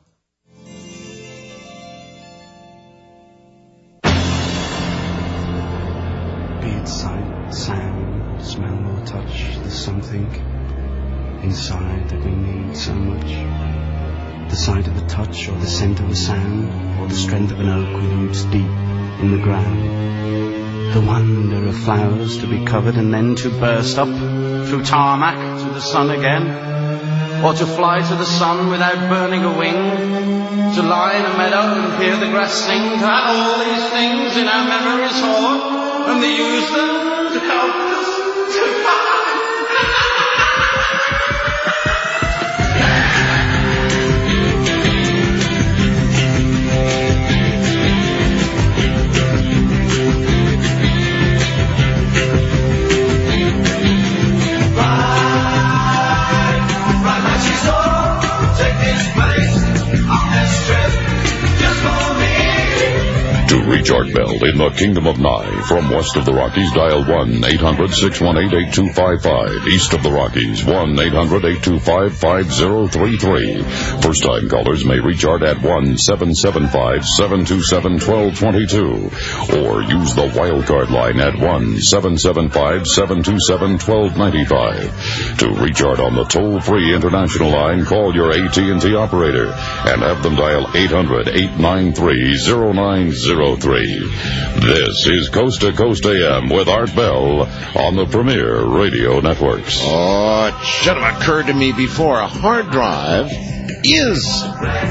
Be it sight, sound, smell or touch, there's something inside that we need so much. The sight of a touch, or the scent of a sound, or the strength of an oak with roots deep in the ground. The wonder of flowers to be covered and then to burst up through tarmac to the sun again, or to fly to the sun without burning a wing, to lie in a meadow and hear the grass sing, to have all these things in our memories hoard, and to use them to help us to To reach Art Bell in the Kingdom of Nye, from west of the Rockies, dial one eight hundred six one eight eight two five five. East of the Rockies, one eight hundred eight two five five zero three three. First-time callers may reach Art at one seven seven five seven two seven one two two two. Or use the wildcard line at one seven seven five seven two seven one two nine five. To reach Art on the toll-free international line, call your A T and T operator and have them dial eight hundred eight nine three zero nine zero three. This is Coast to Coast A M with Art Bell on the Premier Radio Networks. Oh, it should have occurred to me before. A hard drive is,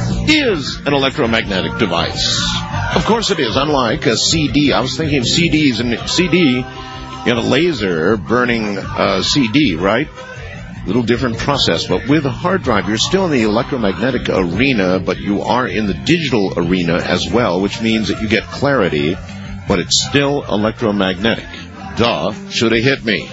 is an electromagnetic device. Of course it is, unlike a C D. I was thinking of C Ds, and C D, you had a laser burning a C D, right? Little different process, but with a hard drive, you're still in the electromagnetic arena, but you are in the digital arena as well, which means that you get clarity, but it's still electromagnetic. Duh, should have hit me.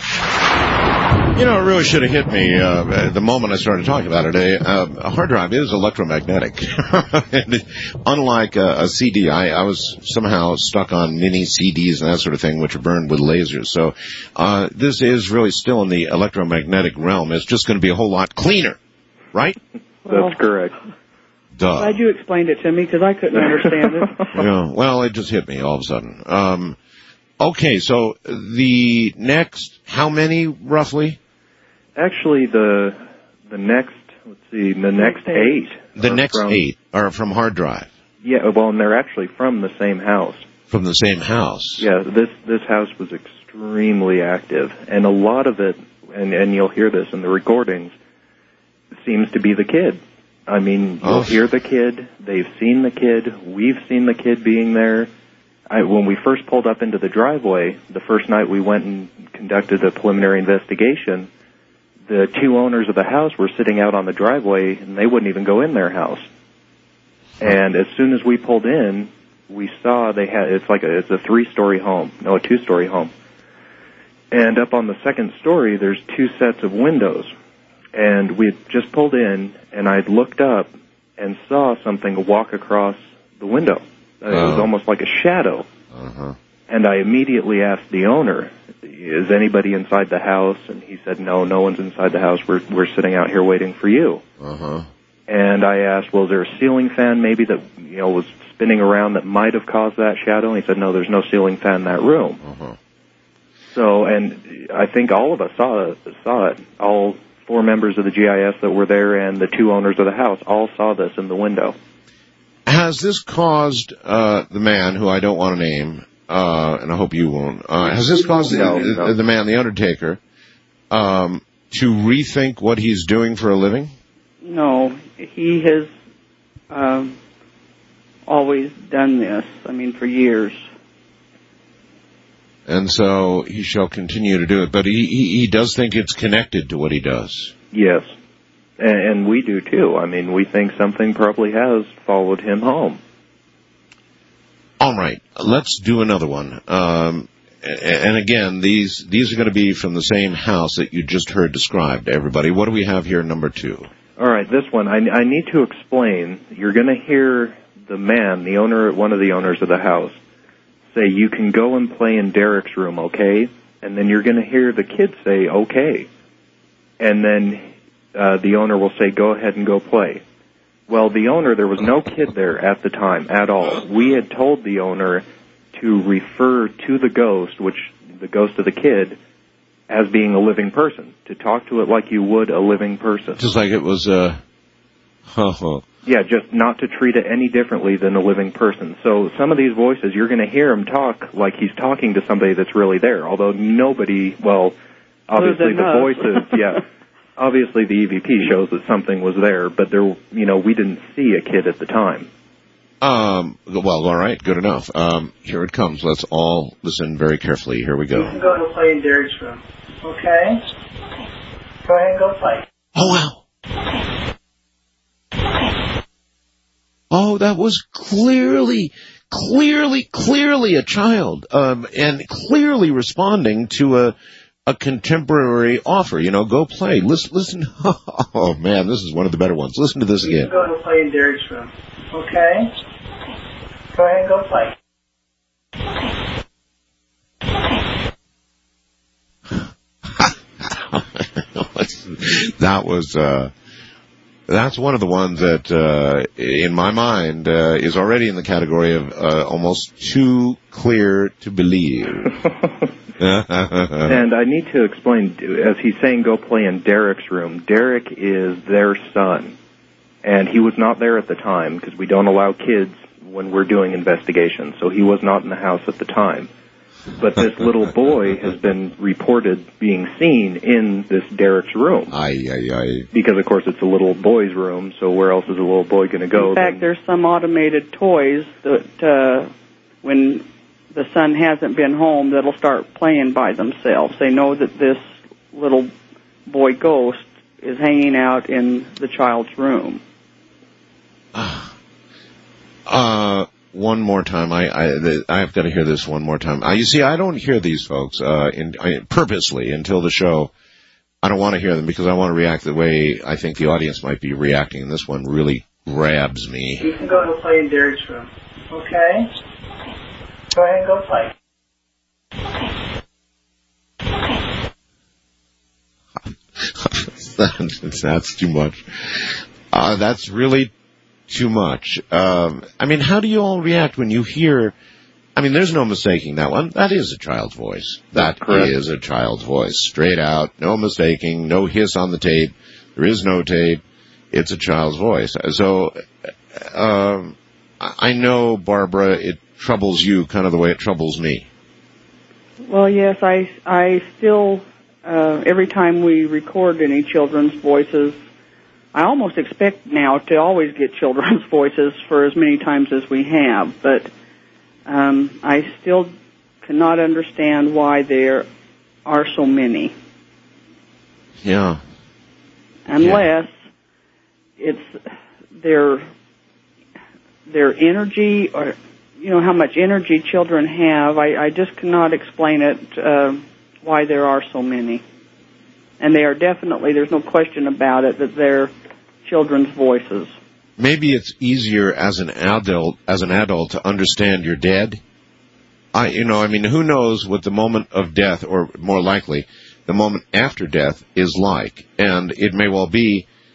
You know, it really should have hit me uh, the moment I started talking about it. Uh, a hard drive is electromagnetic. And unlike a, a C D, I, I was somehow stuck on mini C Ds and that sort of thing, which are burned with lasers. So uh, this is really still in the electromagnetic realm. It's just going to be a whole lot cleaner, right? Well, That's correct. Duh. glad you explained it to me because I couldn't understand it. Yeah, well, it just hit me all of a sudden. Um, okay, so the next, how many roughly? Actually, the the next, let's see, the next eight. The are next from, eight are from hard drive. Yeah, well, and they're actually from the same house. From the same house. Yeah, this this house was extremely active, and a lot of it, and and you'll hear this in the recordings, seems to be the kid. I mean, you'll Oh. hear the kid. They've seen the kid. We've seen the kid being there. I, when we first pulled up into the driveway, the first night we went and conducted a preliminary investigation, the two owners of the house were sitting out on the driveway, and they wouldn't even go in their house. And as soon as we pulled in, we saw they had, it's like a, it's a three-story home, no, a two-story home. And up on the second story, there's two sets of windows. And we had just pulled in, and I'd looked up and saw something walk across the window. Uh, It was Oh. almost like a shadow. Uh-huh. And I immediately asked the owner, is anybody inside the house? And he said, no, no one's inside the house. We're we're sitting out here waiting for you. Uh-huh. And I asked, well, is there a ceiling fan maybe that, you know, was spinning around that might have caused that shadow? And he said, no, there's no ceiling fan in that room. Uh-huh. So, and I think all of us saw it, saw it. All four members of the G I S that were there and the two owners of the house all saw this in the window. Has this caused uh, the man, who I don't want to name, uh, and I hope you won't, uh, has this caused No, the, no. the man, the Undertaker, um, to rethink what he's doing for a living? No, he has um, always done this. I mean, for years. And so he shall continue to do it. But he, he, he does think it's connected to what he does. Yes. And, and we do too. I mean, we think something probably has followed him home. All right, let's do another one. Um, and again, these these are going to be from the same house that you just heard described, everybody. What do we have here, number two? All right, this one, I, I need to explain. You're going to hear the man, the owner, one of the owners of the house, say, you can go and play in Derek's room, okay? And then you're going to hear the kid say, okay. And then uh, the owner will say, go ahead and go play. Well, the owner, there was no kid there at the time at all. We had told the owner to refer to the ghost, which the ghost of the kid, as being a living person, to talk to it like you would a living person. Just like it was, uh, huh, yeah, just not to treat it any differently than a living person. So some of these voices, you're going to hear him talk like he's talking to somebody that's really there, although nobody, well, obviously the us. voices, yeah, obviously the E V P shows that something was there, but there, you know, we didn't see a kid at the time. Um, well, all right, good enough. Um, here it comes. Let's all listen very carefully. Here we You go. can go and play in Derek's room. Okay? Go ahead and go play. Oh, wow. Oh, that was clearly, clearly, clearly a child, um, and clearly responding to a, a contemporary offer. You know, go play. Listen, listen. Oh, man, this is one of the better ones. Listen to this You again. can go and play in Derek's room. Okay? Go ahead and go play. That was, uh, that's one of the ones that, uh, in my mind, uh, is already in the category of, uh, almost too clear to believe. And I need to explain, as he's saying go play in Derek's room, Derek is their son. And he was not there at the time, because we don't allow kids when we're doing investigations, so he was not in the house at the time. But this little boy has been reported being seen in this Derek's room. Aye, aye, aye. Because, of course, it's a little boy's room, so where else is a little boy going to go? In fact, there's some automated toys that uh, when the son hasn't been home, that'll start playing by themselves. They know that this little boy ghost is hanging out in the child's room. Uh, one more time. I, I, the, I've got to hear this one more time. Uh, you see, I don't hear these folks, uh, in, I, purposely until the show. I don't want to hear them because I want to react the way I think the audience might be reacting, and this one really grabs me. You can go and play in Derek's room. Okay? Go ahead and go play. that's, that's too much. Uh, that's really too much. Um, I mean, how do you all react when you hear, I mean, there's no mistaking that one. That is a child's voice. That is a child's voice. Straight out. No mistaking. No hiss on the tape. There is no tape. It's a child's voice. So, um, I know, Barbara, it troubles you kind of the way it troubles me. Well, yes, I, I still, uh, every time we record any children's voices, I almost expect now to always get children's voices for as many times as we have, but um, I still cannot understand why there are so many. Yeah. Unless it's their their energy, or you know how much energy children have. I, I just cannot explain it uh, why there are so many, and they are definitely. There's no question about it that they're children's voices. Maybe it's easier as an adult, as an adult, to understand you're dead. I, you know, I mean, who knows what the moment of death, or more likely, the moment after death is like. And it may well be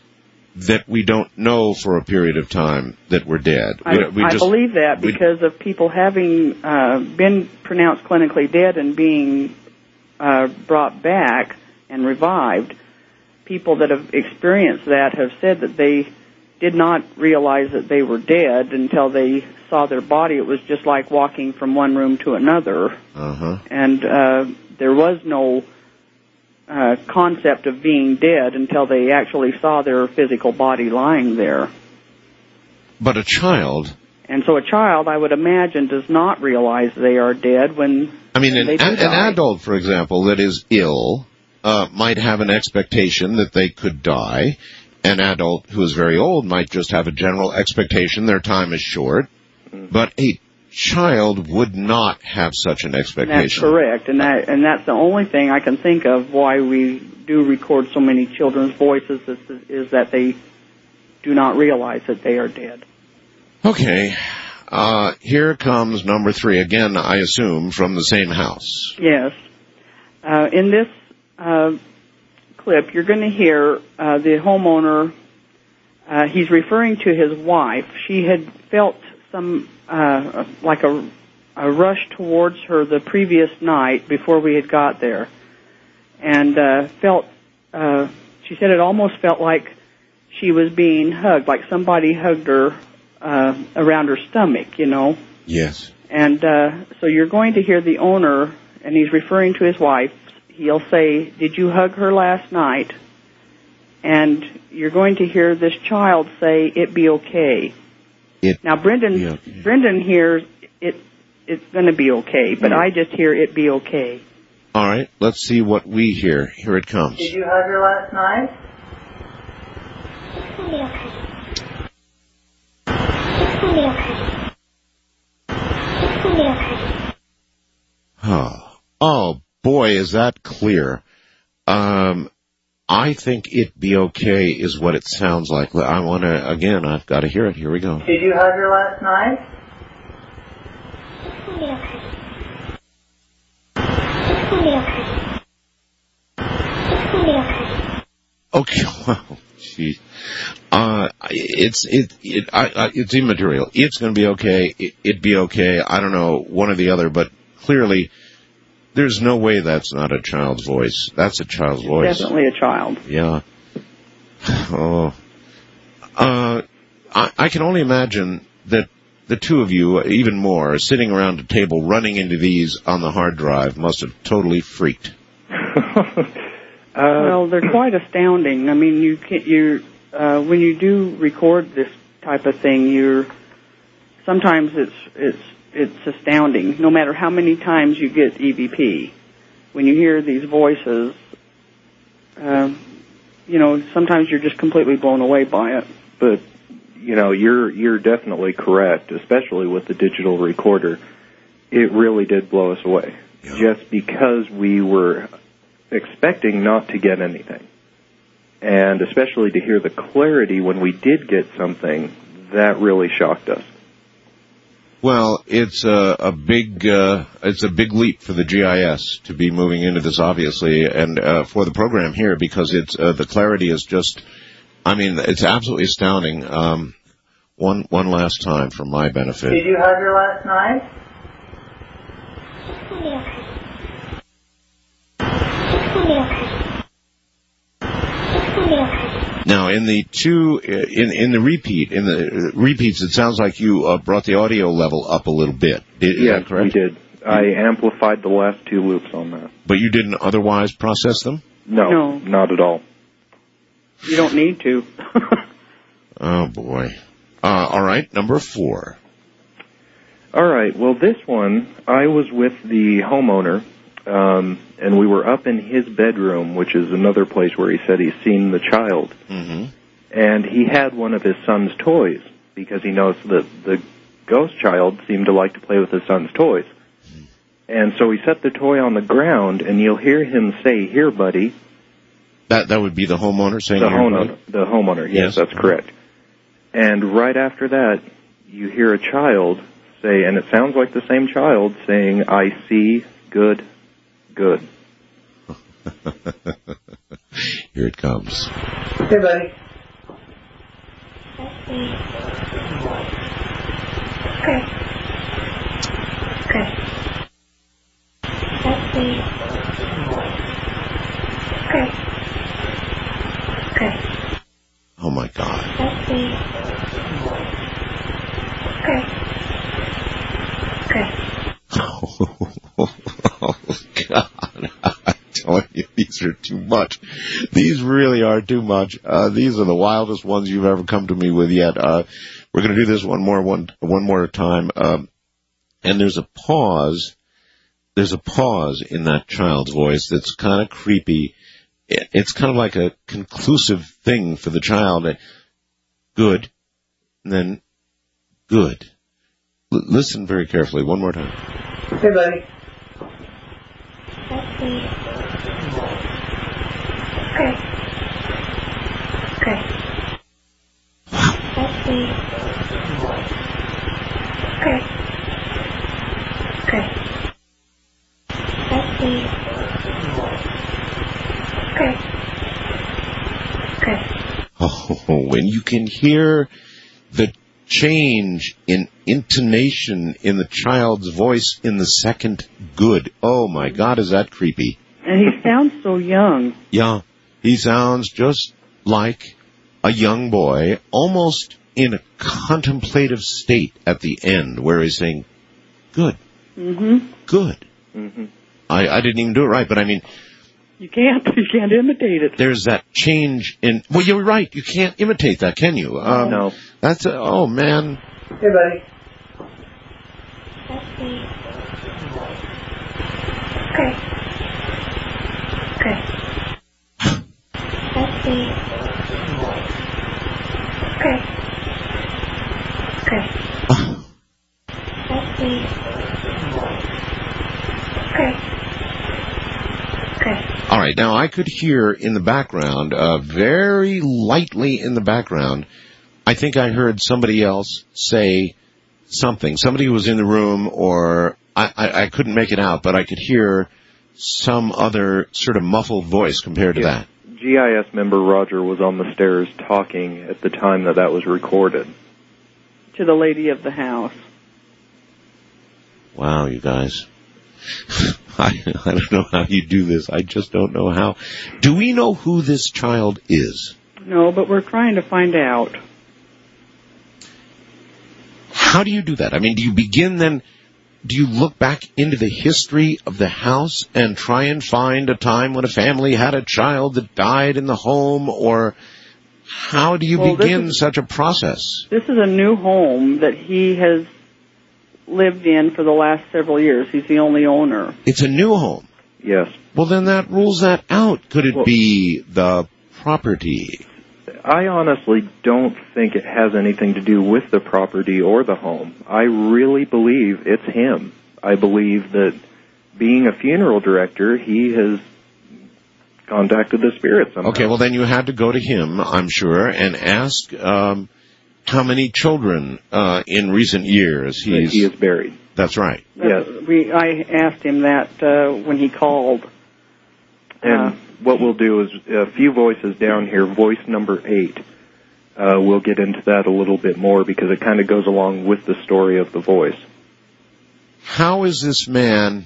that we don't know for a period of time that we're dead. I, we, we I just, believe that we- because of people having uh, been pronounced clinically dead and being uh, brought back and revived. People that have experienced that have said that they did not realize that they were dead until they saw their body. It was just like walking from one room to another. Uh-huh. And uh, there was no uh, concept of being dead until they actually saw their physical body lying there. But a child, And so a child, I would imagine, does not realize they are dead when, I mean, when an, they do an die. adult, for example, that is ill uh, might have an expectation that they could die. An adult who is very old might just have a general expectation their time is short. But a child would not have such an That's expectation. correct, and that and that's the only thing I can think of why we do record so many children's voices is, is that they do not realize that they are dead. Okay. Uh, here comes number three. Again, I assume, from the same house. Yes. Uh, in this uh, clip, you're going to hear uh, the homeowner, uh, he's referring to his wife. She had felt some, uh, like a, a rush towards her the previous night before we had got there. And uh, felt, uh, she said it almost felt like she was being hugged, like somebody hugged her uh, around her stomach, you know. Yes. And uh, so you're going to hear the owner, and he's referring to his wife. He'll say, "Did you hug her last night?" And you're going to hear this child say, "It be okay." It now, Brendan, be okay. Brendan hears it. It's going to be okay, but I just hear "it be okay." All right, let's see what we hear. Here it comes. Did you hug her last night? Oh, oh boy, is that clear. Um, I think "it be okay" is what it sounds like. I want to, again, I've got to hear it. Here we go. Did you hug her last night? Okay, well, gee. Uh, it's, it, it, I, I, it's immaterial. It's going to be okay. It, it'd be okay. I don't know, one or the other, but clearly, there's no way that's not a child's voice. That's a child's voice. Definitely a child. Yeah. Oh. Uh, I, I can only imagine that the two of you, even more, sitting around a table running into these on the hard drive must have totally freaked. well, they're quite astounding. I mean, you can you uh, when you do record this type of thing, you're sometimes it's it's it's astounding. No matter how many times you get E V P, when you hear these voices, uh, you know, sometimes you're just completely blown away by it. But you know, you're you're definitely correct, especially with the digital recorder. It really did blow us away, yeah. just because we were expecting not to get anything. And especially to hear the clarity when we did get something, that really shocked us. Well, it's a, a big uh, it's a big leap for the G I S to be moving into this, obviously, and uh, for the program here, because it's uh, the clarity is just, I mean, it's absolutely astounding. Um, one one last time for my benefit. Did you hug her last night? Now, in the two, in in the repeat, in the repeats, it sounds like you uh, brought the audio level up a little bit. Is yes, that correct? we did. I amplified the last two loops on that. But you didn't otherwise process them? No, No. not at all. You don't need to. Oh, boy. Uh, all right, number four. All right, well, this one, I was with the homeowner, um, and we were up in his bedroom, which is another place where he said he's seen the child. Mm-hmm. And he had one of his son's toys, because he knows that the ghost child seemed to like to play with his son's toys. And so he set the toy on the ground, and you'll hear him say, "Here, buddy." That that would be the homeowner saying The "Here, homeowner, bud"? the homeowner, Yes. yes, that's correct. And right after that, you hear a child say, and it sounds like the same child saying, "I see, good, good." Here it comes. Hey, buddy. Okay. Okay. Let's see. Okay. Okay. Oh my God. Let's see. Okay. Okay. Oh God. I'm telling you, these are too much. These really are too much. Uh, these are the wildest ones you've ever come to me with yet. Uh, we're going to do this one more, one, one more time. Um, and there's a pause. There's a pause in that child's voice that's kind of creepy. It's kind of like a conclusive thing for the child. Good. And then good. L- listen very carefully. One more time. Hey, buddy. Let's see. Okay. Okay. Let's see. Okay. Okay. Let's see. Okay. Okay. Oh, when you can hear the change in intonation in the child's voice in the second good. Oh my God, is that creepy? And he sounds so young. Yeah, he sounds just like a young boy, almost in a contemplative state at the end, where he's saying, good, Mm-hmm. good. Mm-hmm. I, I didn't even do it right, but I mean, You can't. You can't imitate it. there's that change in, well, you're right, you can't imitate that, can you? Um, No. That's, a, oh man. Hey, buddy. Let's see. Okay. Okay. Let's see. Okay. Okay. Let's see. Okay. Okay. All right, now I could hear in the background, uh, very lightly in the background, I think I heard somebody else say something. Somebody who was in the room, or I, I, I couldn't make it out, but I could hear some other sort of muffled voice compared to that. G I S member Roger was on the stairs talking at the time that that was recorded. To the lady of the house. Wow, you guys. I, I don't know how you do this. I just don't know how. Do we know who this child is? No, but we're trying to find out. How do you do that? I mean, do you begin then, do you look back into the history of the house and try and find a time when a family had a child that died in the home, or how do you Well, this begin is- such a process? This is a new home that he has lived in for the last several years. He's the only owner. It's a new home. Yes. Well, then that rules that out. Could it Well- be the property? I honestly don't think it has anything to do with the property or the home. I really believe it's him. I believe that being a funeral director, he has contacted the spirit somehow. Okay, well then you had to go to him, I'm sure, and ask um, how many children uh, in recent years That he's... he is buried. That's right. Yes. We I asked him that uh, when he called. And Uh, what we'll do is a few voices down here, voice number eight, uh, we'll get into that a little bit more because it kind of goes along with the story of the voice. How is this man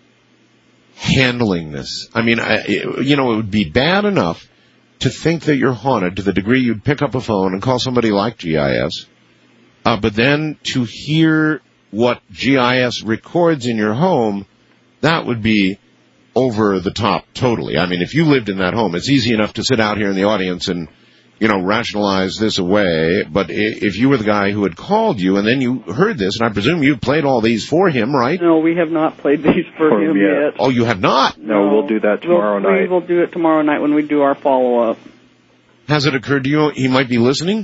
handling this? I mean, I, you know, it would be bad enough to think that you're haunted to the degree you'd pick up a phone and call somebody like G I S, uh, but then to hear what G I S records in your home, that would be over the top totally. I mean, if you lived in that home, it's easy enough to sit out here in the audience and, you know, rationalize this away. But if you were the guy who had called you and then you heard this, and I presume you played all these for him, right? No, we have not played these for, For him him yet. yet. Oh, you have not? No, we'll do that tomorrow we'll, night. We will do it tomorrow night when we do our follow-up. Has it occurred to you he might be listening?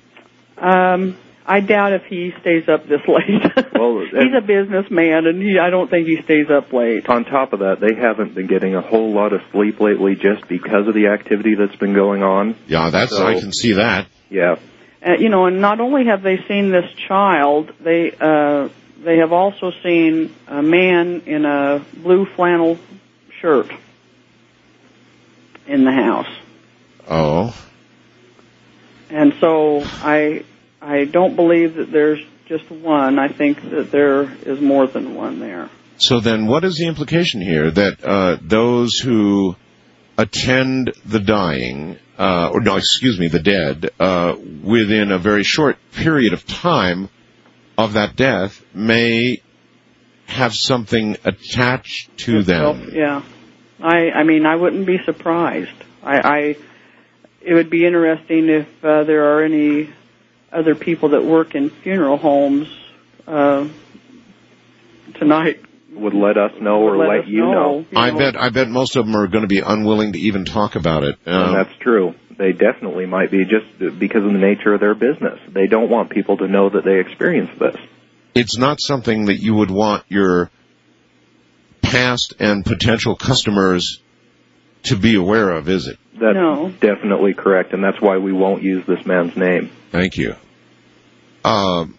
Um, I doubt if he stays up this late. Well, He's a businessman, and he, I don't think he stays up late. On top of that, they haven't been getting a whole lot of sleep lately just because of the activity that's been going on. Yeah, that's So- I can see that. Yeah. Uh, you know, and not only have they seen this child, they uh, they have also seen a man in a blue flannel shirt in the house. Oh. and so I I don't believe that there's just one. I think that there is more than one there. So then what is the implication here? That uh, those who attend the dying, uh, or no, excuse me, the dead, uh, within a very short period of time of that death may have something attached to them. Yeah. I I mean, I wouldn't be surprised. I, I it would be interesting if uh, there are any other people that work in funeral homes uh, tonight would let us know or let, let us you know. know. You I know. bet I bet most of them are going to be unwilling to even talk about it. Um, And that's true. They definitely might be, just because of the nature of their business. They don't want people to know that they experienced this. It's not something that you would want your past and potential customers to be aware of, is it? That's No. definitely correct, and that's why we won't use this man's name. Thank you. Um,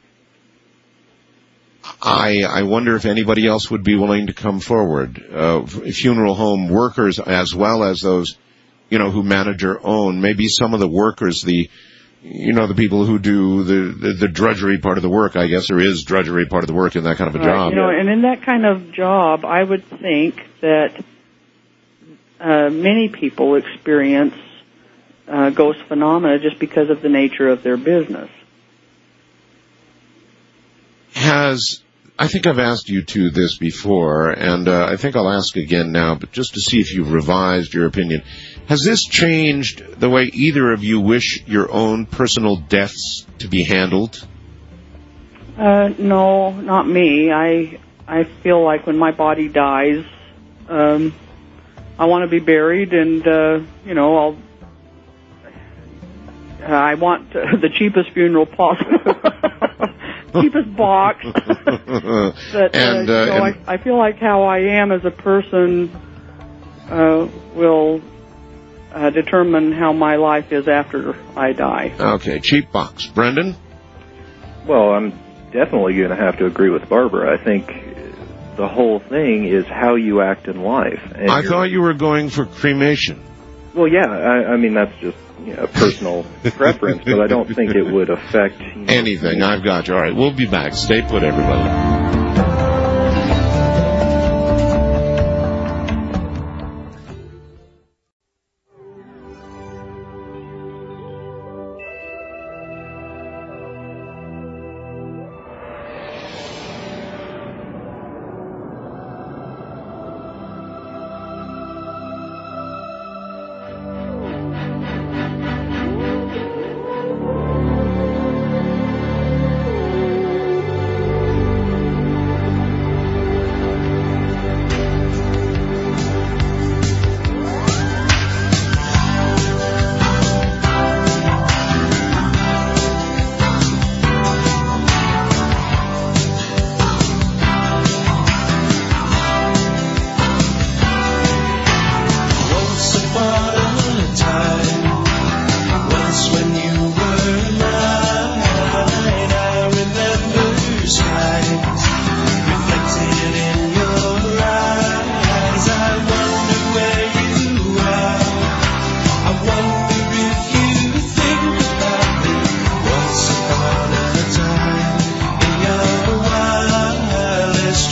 I I wonder if anybody else would be willing to come forward. Uh, funeral home workers, as well as those, you know, who manage or own. Maybe some of the workers, the, you know, the people who do the, the, the drudgery part of the work. I guess there is drudgery part of the work in that kind of a Right, job. You know, and in that kind of job, I would think that uh, many people experience uh, ghost phenomena just because of the nature of their business. Has, I think I've asked you two this before, and uh, I think I'll ask again now, but just to see if you've revised your opinion. Has this changed the way either of you wish your own personal deaths to be handled? Uh, no, not me. I I feel like when my body dies, um, I want to be buried, and uh, you know, I'll. I want uh, the cheapest funeral possible, cheapest box. But uh, and, you uh, know, and I, I feel like how I am as a person uh, will uh, determine how my life is after I die. okay, cheap box. Brendan? Well, I'm definitely going to have to agree with Barbara. I think the whole thing is how you act in life. And I you're- thought you were going for cremation. Well, yeah, I, I mean, that's just you know, personal preference, but I don't think it would affect you know, Anything. I've got you. All right, we'll be back. Stay put, everybody. Once upon a time, once when you were mine, I remember skies reflected in your eyes. I wonder where you are. I wonder if you think about me. Once upon a time, in your wildest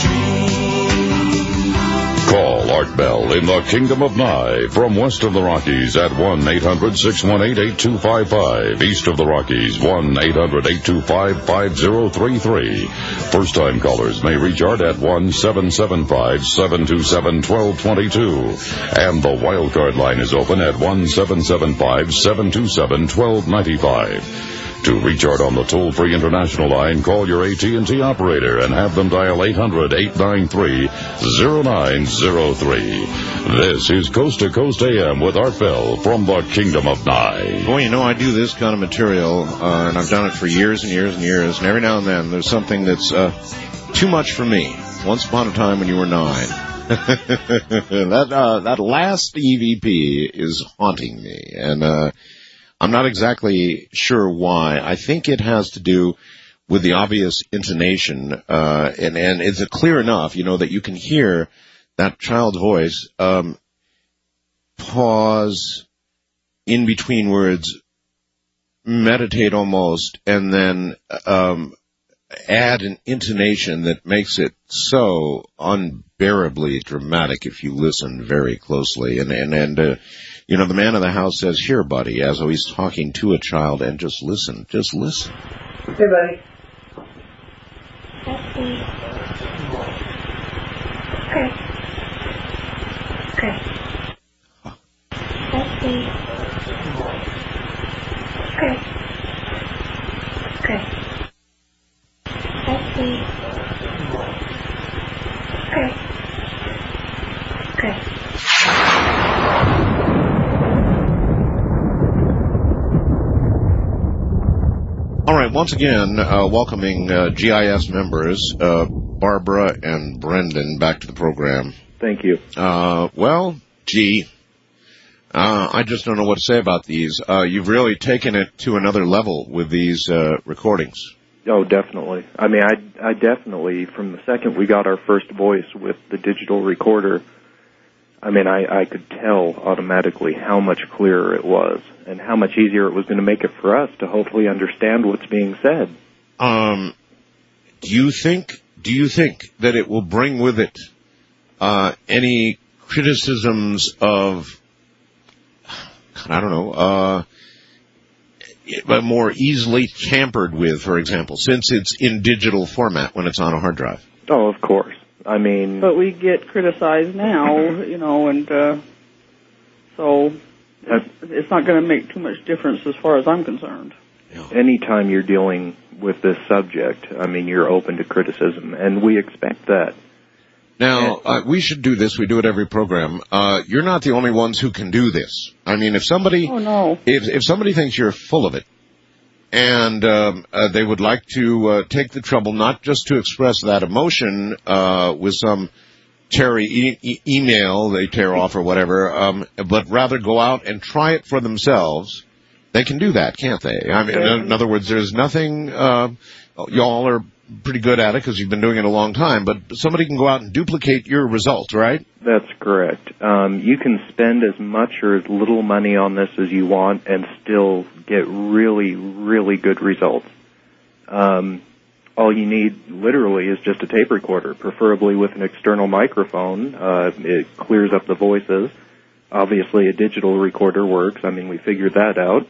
dreams. Call Art Bell in the Kingdom of Nye from west of the Rockies at one eight hundred six one eight eight two five five. East of the Rockies, one eight hundred eight two five five zero three three. First-time callers may reach Art at one seven seven five seven two seven one two two two. And the wildcard line is open at one seven seven five seven two seven one two nine five. To reach Art on the toll-free international line, call your A T and T operator and have them dial eight hundred eight nine three zero nine zero three. This is Coast to Coast A M with Art Bell from the Kingdom of Nye. Boy, you know, I do this kind of material, uh, and I've done it for years and years and years, and every now and then there's something that's uh, too much for me. Once upon a time when you were nine. that uh, that last E V P is haunting me, and uh, I'm not exactly sure why. I think it has to do with the obvious intonation, uh, and, and it's clear enough, you know, that you can hear that child's voice um, pause in between words meditate almost, and then um, add an intonation that makes it so unbearably dramatic if you listen very closely. And, and, and uh, you know, the man of the house says, here, buddy, as though he's talking to a child, and just listen, just listen. Hey, buddy. Okay. Okay. Okay. Okay. Okay. Okay. Okay. Okay. All right, once again, uh, welcoming uh, G I S members, uh, Barbara and Brendan, back to the program. Thank you. Uh, well, gee, uh, I just don't know what to say about these. Uh, you've really taken it to another level with these uh, recordings. Oh, definitely. I mean, I, I definitely, from the second we got our first voice with the digital recorder, I mean, I, I could tell automatically how much clearer it was and how much easier it was going to make it for us to hopefully understand what's being said. Um, do you think, do you think that it will bring with it uh, any criticisms of, I don't know, uh, but more easily tampered with, for example, since it's in digital format when it's on a hard drive? Oh, of course. I mean... But we get criticized now, you know, and uh, so it's, it's not going to make too much difference as far as I'm concerned. Anytime you're dealing with this subject, I mean, you're open to criticism, and we expect that. Now, uh, we should do this. We do it every program. Uh, you're not the only ones who can do this. I mean, if somebody, oh, no. if if somebody thinks you're full of it, and um, uh, they would like to uh, take the trouble not just to express that emotion uh, with some Terry e- e- email they tear off or whatever, um, but rather go out and try it for themselves, they can do that, can't they? I mean, in, in other words, there's nothing. Uh, y'all are pretty good at it because you've been doing it a long time, but somebody can go out and duplicate your results, right? That's correct. Um, you can spend as much or as little money on this as you want and still get really, really good results. Um, all you need, literally, is just a tape recorder, preferably with an external microphone. Uh, it clears up the voices. Obviously, a digital recorder works. I mean, we figured that out.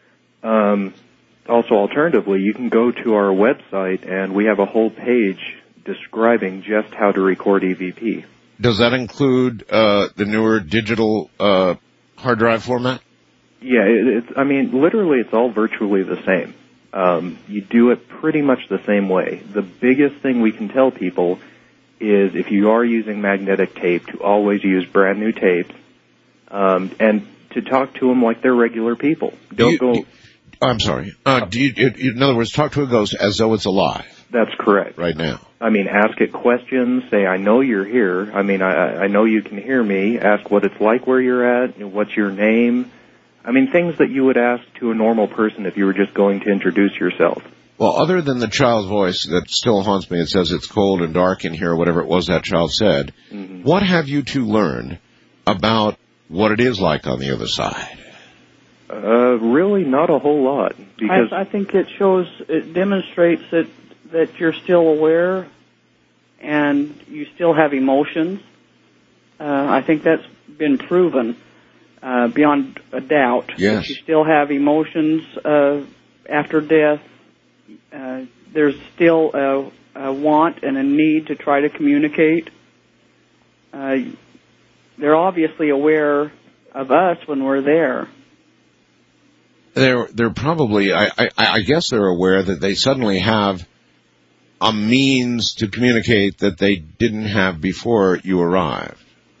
Um, also, alternatively, you can go to our website, and we have a whole page describing just how to record E V P. Does that include uh, the newer digital uh, hard drive format? Yeah, it, it's. I mean, literally, it's all virtually the same. Um, you do it pretty much the same way. The biggest thing we can tell people is if you are using magnetic tape, to always use brand new tapes, um, and to talk to them like they're regular people. Don't you, go. You, I'm sorry. Uh, do you, in other words, talk to a ghost as though it's alive. That's correct. Right now. I mean, ask it questions. Say, I know you're here. I mean, I, I know you can hear me. Ask what it's like where you're at. What's your name? I mean, things that you would ask to a normal person if you were just going to introduce yourself. Well, other than the child's voice that still haunts me, it says it's cold and dark in here, whatever it was that child said, mm-hmm. What have you two learned about what it is like on the other side? Uh, really not a whole lot. Because I, I think it shows, it demonstrates that, that you're still aware and you still have emotions. Uh, I think that's been proven uh, beyond a doubt. Yes. That you still have emotions uh, after death. Uh, there's still a, a want and a need to try to communicate. Uh, they're obviously aware of us when we're there. They're they're probably I, I I guess they're aware that they suddenly have a means to communicate that they didn't have before you arrived.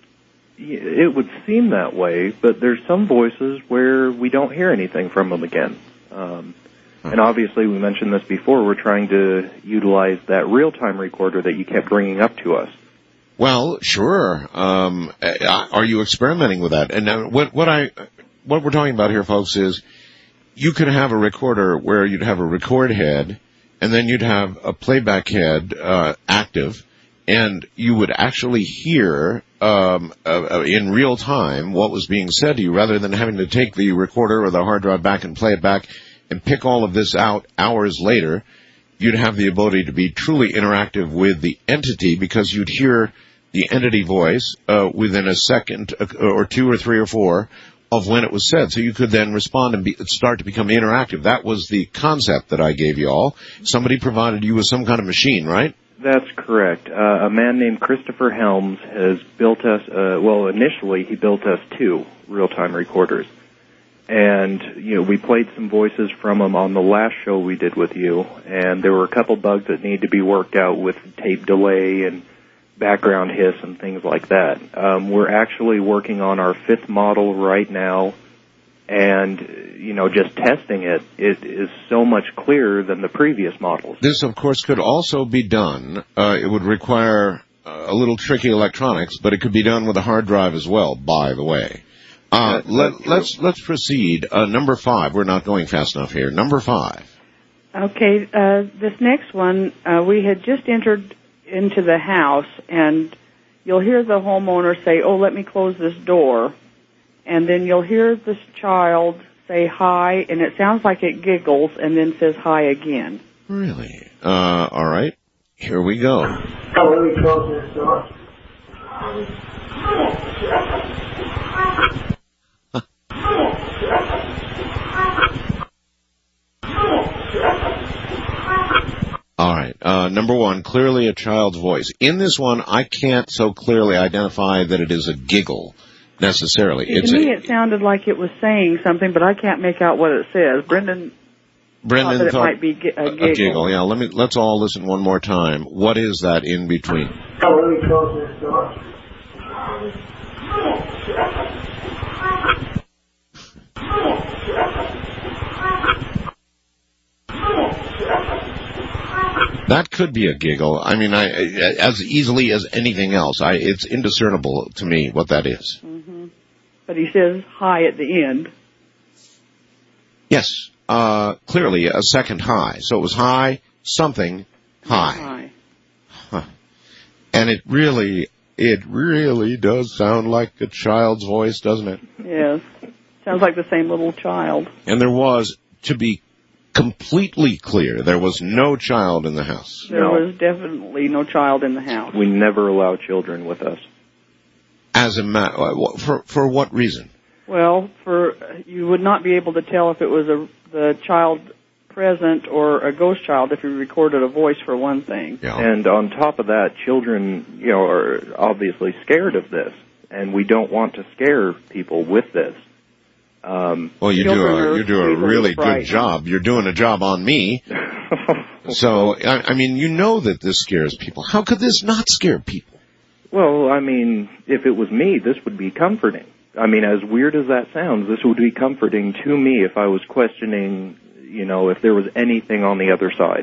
It would seem that way, but there's some voices where we don't hear anything from them again. Um, and obviously, we mentioned this before, we're trying to utilize that real-time recorder that you kept bringing up to us. Well, sure. Um, are you experimenting with that? And uh, what, what I what we're talking about here, folks, is you could have a recorder where you'd have a record head, and then you'd have a playback head uh, active, and you would actually hear um, uh, in real time what was being said to you, rather than having to take the recorder or the hard drive back and play it back and pick all of this out hours later, you'd have the ability to be truly interactive with the entity because you'd hear the entity voice uh, within a second uh, or two or three or four of when it was said. So you could then respond and be, start to become interactive. That was the concept that I gave you all. Somebody provided you with some kind of machine, right? That's correct. Uh, a man named Christopher Helms has built us, uh, well, initially he built us two real-time recorders. And, you know, we played some voices from him on the last show we did with you, and there were a couple bugs that need to be worked out with tape delay and background hiss and things like that. Um, we're actually working on our fifth model right now, and, you know, just testing it, it is so much clearer than the previous models. This, of course, could also be done. Uh, it would require uh, a little tricky electronics, but it could be done with a hard drive as well, by the way. Uh, let, let's let's proceed. Uh, number five. We're not going fast enough here. Number five. Okay, uh, this next one, uh, we had just entered into the house, and you'll hear the homeowner say, "Oh, let me close this door," and then you'll hear this child say hi, and it sounds like it giggles and then says hi again. Really? Uh, all right. Here we go. Oh, let me close this door. All right. Uh, number one, clearly a child's voice. In this one, I can't so clearly identify that it is a giggle necessarily. To It's me, a, it sounded like it was saying something, but I can't make out what it says. Brendan, Brendan thought that thought it might be gi- a a, giggle. a giggle. Yeah. Let me. Let's all listen one more time. What is that in between? Oh, let me close this door. That could be a giggle. I mean, I, as easily as anything else. I, it's indiscernible to me what that is. hmm But he says hi at the end. Yes, uh, clearly a second high. So it was high, something, high. Hi. Huh. And it really, it really does sound like a child's voice, doesn't it? Yes. Sounds like the same little child. And there was, to be completely clear, there was no child in the house. There was definitely no child in the house. We never allow children with us. As a ma- for for what reason? Well, for you would not be able to tell if it was a the child present or a ghost child if you recorded a voice, for one thing. Yeah. And on top of that, children, you know, are obviously scared of this, and we don't want to scare people with this. Um, well, you do children a are you do a easily really good frightened. job. You're doing a job on me. So I, I mean, you know that this scares people. How could this not scare people? Well, I mean, if it was me, this would be comforting. I mean, as weird as that sounds, this would be comforting to me if I was questioning, you know, if there was anything on the other side.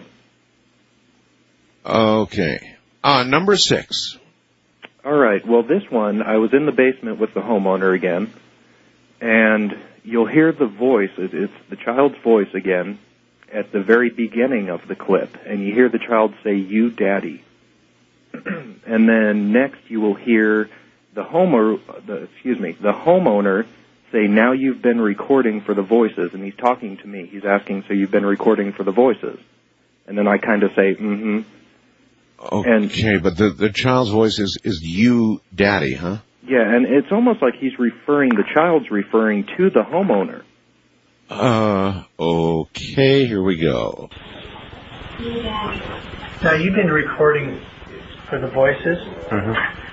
Okay. Uh, number six. All right. Well, this one, I was in the basement with the homeowner again, and you'll hear the voice. It, it's the child's voice again at the very beginning of the clip, and you hear the child say, "You, Daddy." And then next you will hear the homeowner, the, excuse me, the homeowner say, "Now you've been recording for the voices," and he's talking to me. He's asking, "So you've been recording for the voices?" And then I kind of say, "Mm-hmm." Okay, but the the child's voice is is "You, Daddy," huh? Yeah, and it's almost like he's referring, the child's referring to the homeowner. Uh, okay, here we go. Now, you've been recording for the voices? Uh-huh.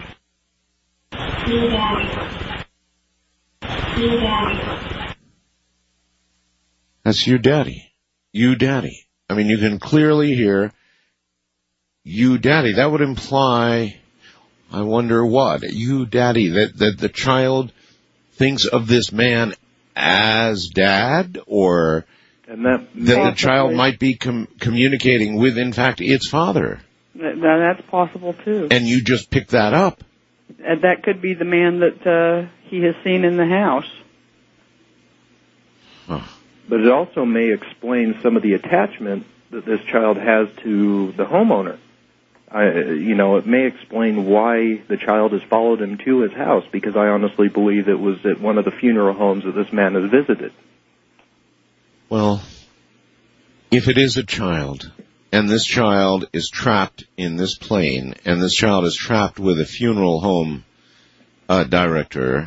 That's "You, Daddy." You, Daddy. I mean, you can clearly hear "You, Daddy." That would imply, I wonder what, "You, Daddy," that, that the child thinks of this man as dad, or and that, that the child might be com- communicating with, in fact, its father. That, that's possible, too. And you just pick that up. And that could be the man that uh, he has seen in the house. Huh. But it also may explain some of the attachment that this child has to the homeowner. I, you know, it may explain why the child has followed him to his house, because I honestly believe it was at one of the funeral homes that this man has visited. Well, if it is a child, and this child is trapped in this plane, and this child is trapped with a funeral home uh, director,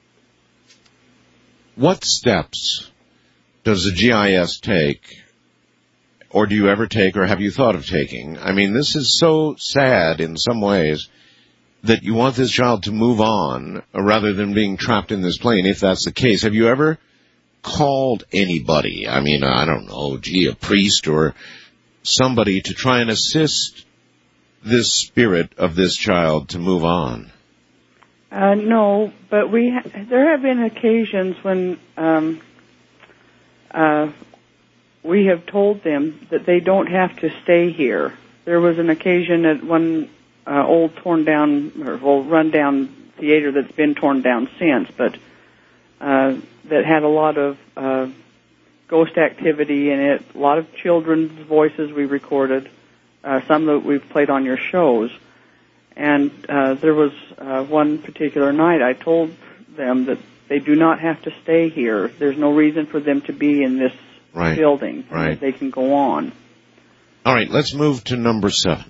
what steps does the G I S take, or do you ever take, or have you thought of taking? I mean, this is so sad in some ways that you want this child to move on uh, rather than being trapped in this plane, if that's the case. Have you ever called anybody? I mean, I don't know, gee, a priest or somebody to try and assist this spirit of this child to move on? Uh, no, but we ha- there have been occasions when um, uh, we have told them that they don't have to stay here. There was an occasion at one uh, old torn down or old run down theater that's been torn down since, but uh, that had a lot of uh, ghost activity in it. A lot of children's voices we recorded, uh, some that we've played on your shows. And uh, there was uh, one particular night I told them that they do not have to stay here. There's no reason for them to be in this right. building. Right. That they can go on. All right, let's move to number seven.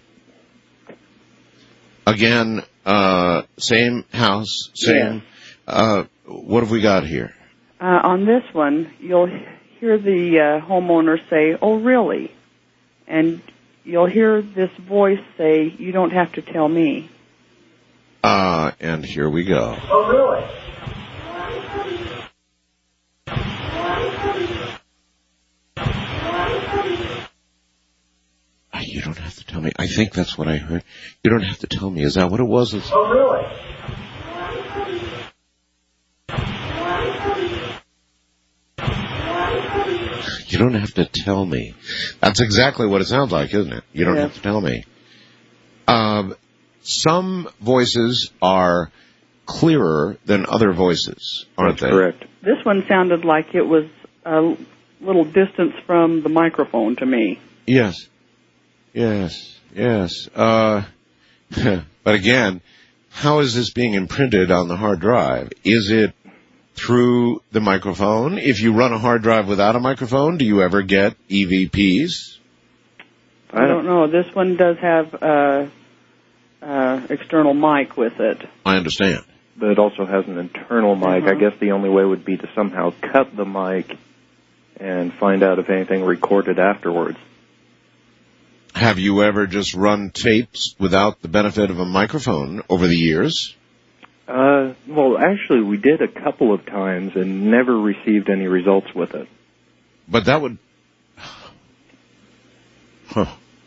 Again, uh, same house, same. Yes. Uh, what have we got here? Uh, on this one, you'll hear the uh, homeowner say, "Oh, really?" And you'll hear this voice say, "You don't have to tell me." Uh, and here we go. Oh, really? You don't have to tell me. I think that's what I heard. You don't have to tell me. Is that what it was? It's... Oh, really? You don't have to tell me. That's exactly what it sounds like, isn't it? You don't Yeah. have to tell me. Um, some voices are clearer than other voices, aren't That's they? correct. This one sounded like it was a little distance from the microphone to me. Yes. Yes. Yes. Uh, but again, how is this being imprinted on the hard drive? Is it through the microphone? If you run a hard drive without a microphone, do you ever get E V Ps? I don't know. This one does have uh, uh, external mic with it. I understand. But it also has an internal mic. Uh-huh. I guess the only way would be to somehow cut the mic and find out if anything recorded afterwards. Have you ever just run tapes without the benefit of a microphone over the years? Uh, well, actually, we did a couple of times and never received any results with it. But that would... Huh.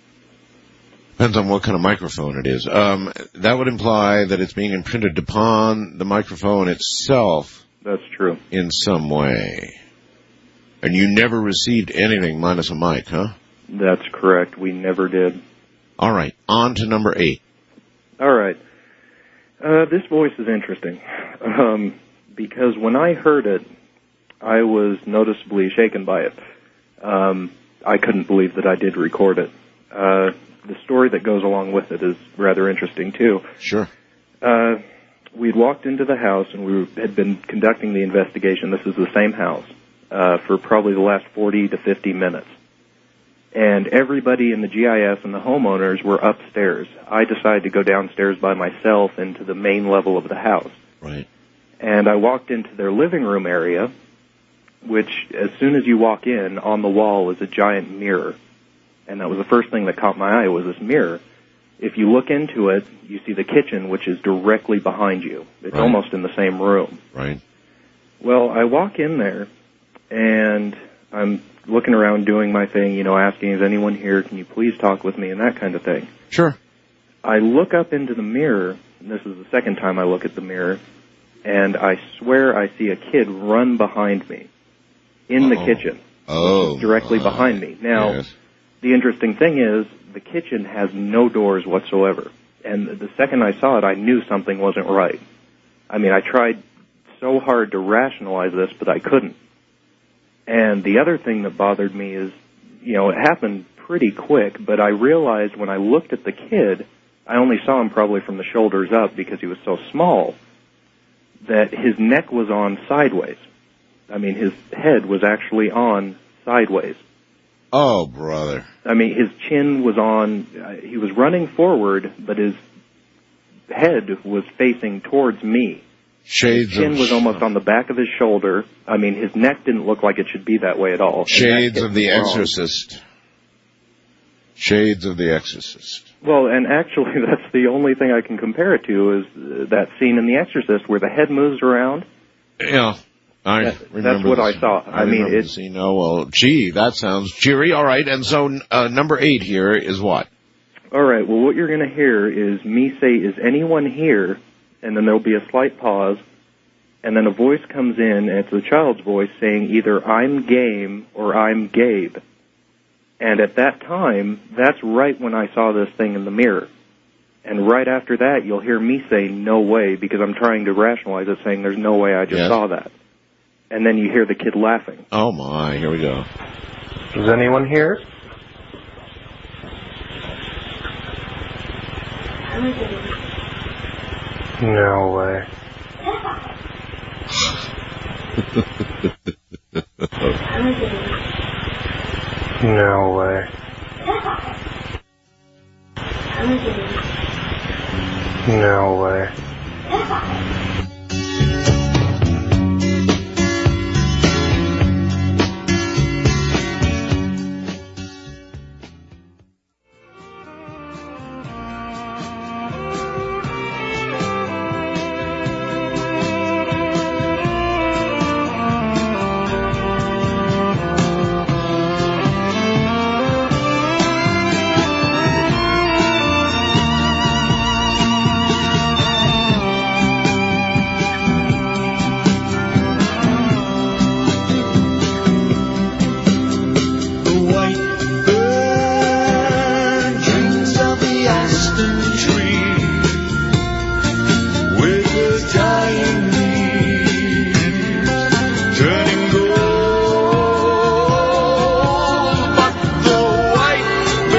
Depends on what kind of microphone it is. Um, that would imply that it's being imprinted upon the microphone itself. That's true. In some way. And you never received anything minus a mic, huh? That's correct. We never did. All right. On to number eight. All right. Uh, this voice is interesting. Um, because when I heard it, I was noticeably shaken by it. Um, I couldn't believe that I did record it. Uh, the story that goes along with it is rather interesting, too. Sure. Uh, we'd walked into the house, and we had been conducting the investigation. This is the same house, uh, for probably the last forty to fifty minutes. And everybody in the G I S and the homeowners were upstairs. I decided to go downstairs by myself into the main level of the house. Right. And I walked into their living room area, which as soon as you walk in, on the wall is a giant mirror. And that was the first thing that caught my eye, was this mirror. If you look into it, you see the kitchen, which is directly behind you. It's Right. almost in the same room. Right. Well, I walk in there, and I'm looking around doing my thing, you know, asking, is anyone here? Can you please talk with me? And that kind of thing. Sure. I look up into the mirror, and this is the second time I look at the mirror, and I swear I see a kid run behind me in the Uh-oh. kitchen. Oh. Directly my. behind me. Now, Yes. the interesting thing is, the kitchen has no doors whatsoever. And the second I saw it, I knew something wasn't right. I mean, I tried so hard to rationalize this, but I couldn't. And the other thing that bothered me is, you know, it happened pretty quick, but I realized when I looked at the kid, I only saw him probably from the shoulders up because he was so small, that his neck was on sideways. I mean, his head was actually on sideways. Oh, brother. I mean, his chin was on, uh, he was running forward, but his head was facing towards me. Shades His chin of... was almost on the back of his shoulder. I mean, his neck didn't look like it should be that way at all. Shades of The wrong. Exorcist. Shades of The Exorcist. Well, and actually, that's the only thing I can compare it to is uh, that scene in The Exorcist where the head moves around. Yeah, I that, remember. That's what this. I saw. I, I mean, remember it's. the scene. Oh, well, gee, that sounds cheery. All right, and so uh, number eight here is what? All right, well, what you're going to hear is me say, "Is anyone here?" And then there'll be a slight pause, and then a voice comes in, and it's the child's voice saying either "I'm game" or "I'm Gabe." And at that time, that's right when I saw this thing in the mirror. And right after that, you'll hear me say, "No way," because I'm trying to rationalize it, saying there's no way I just Yes. saw that. And then you hear the kid laughing. Oh, my, here we go. Is anyone here? No way. No way. No way. The white bird dreams of the aspen tree with the dying leaves turning gold. But the white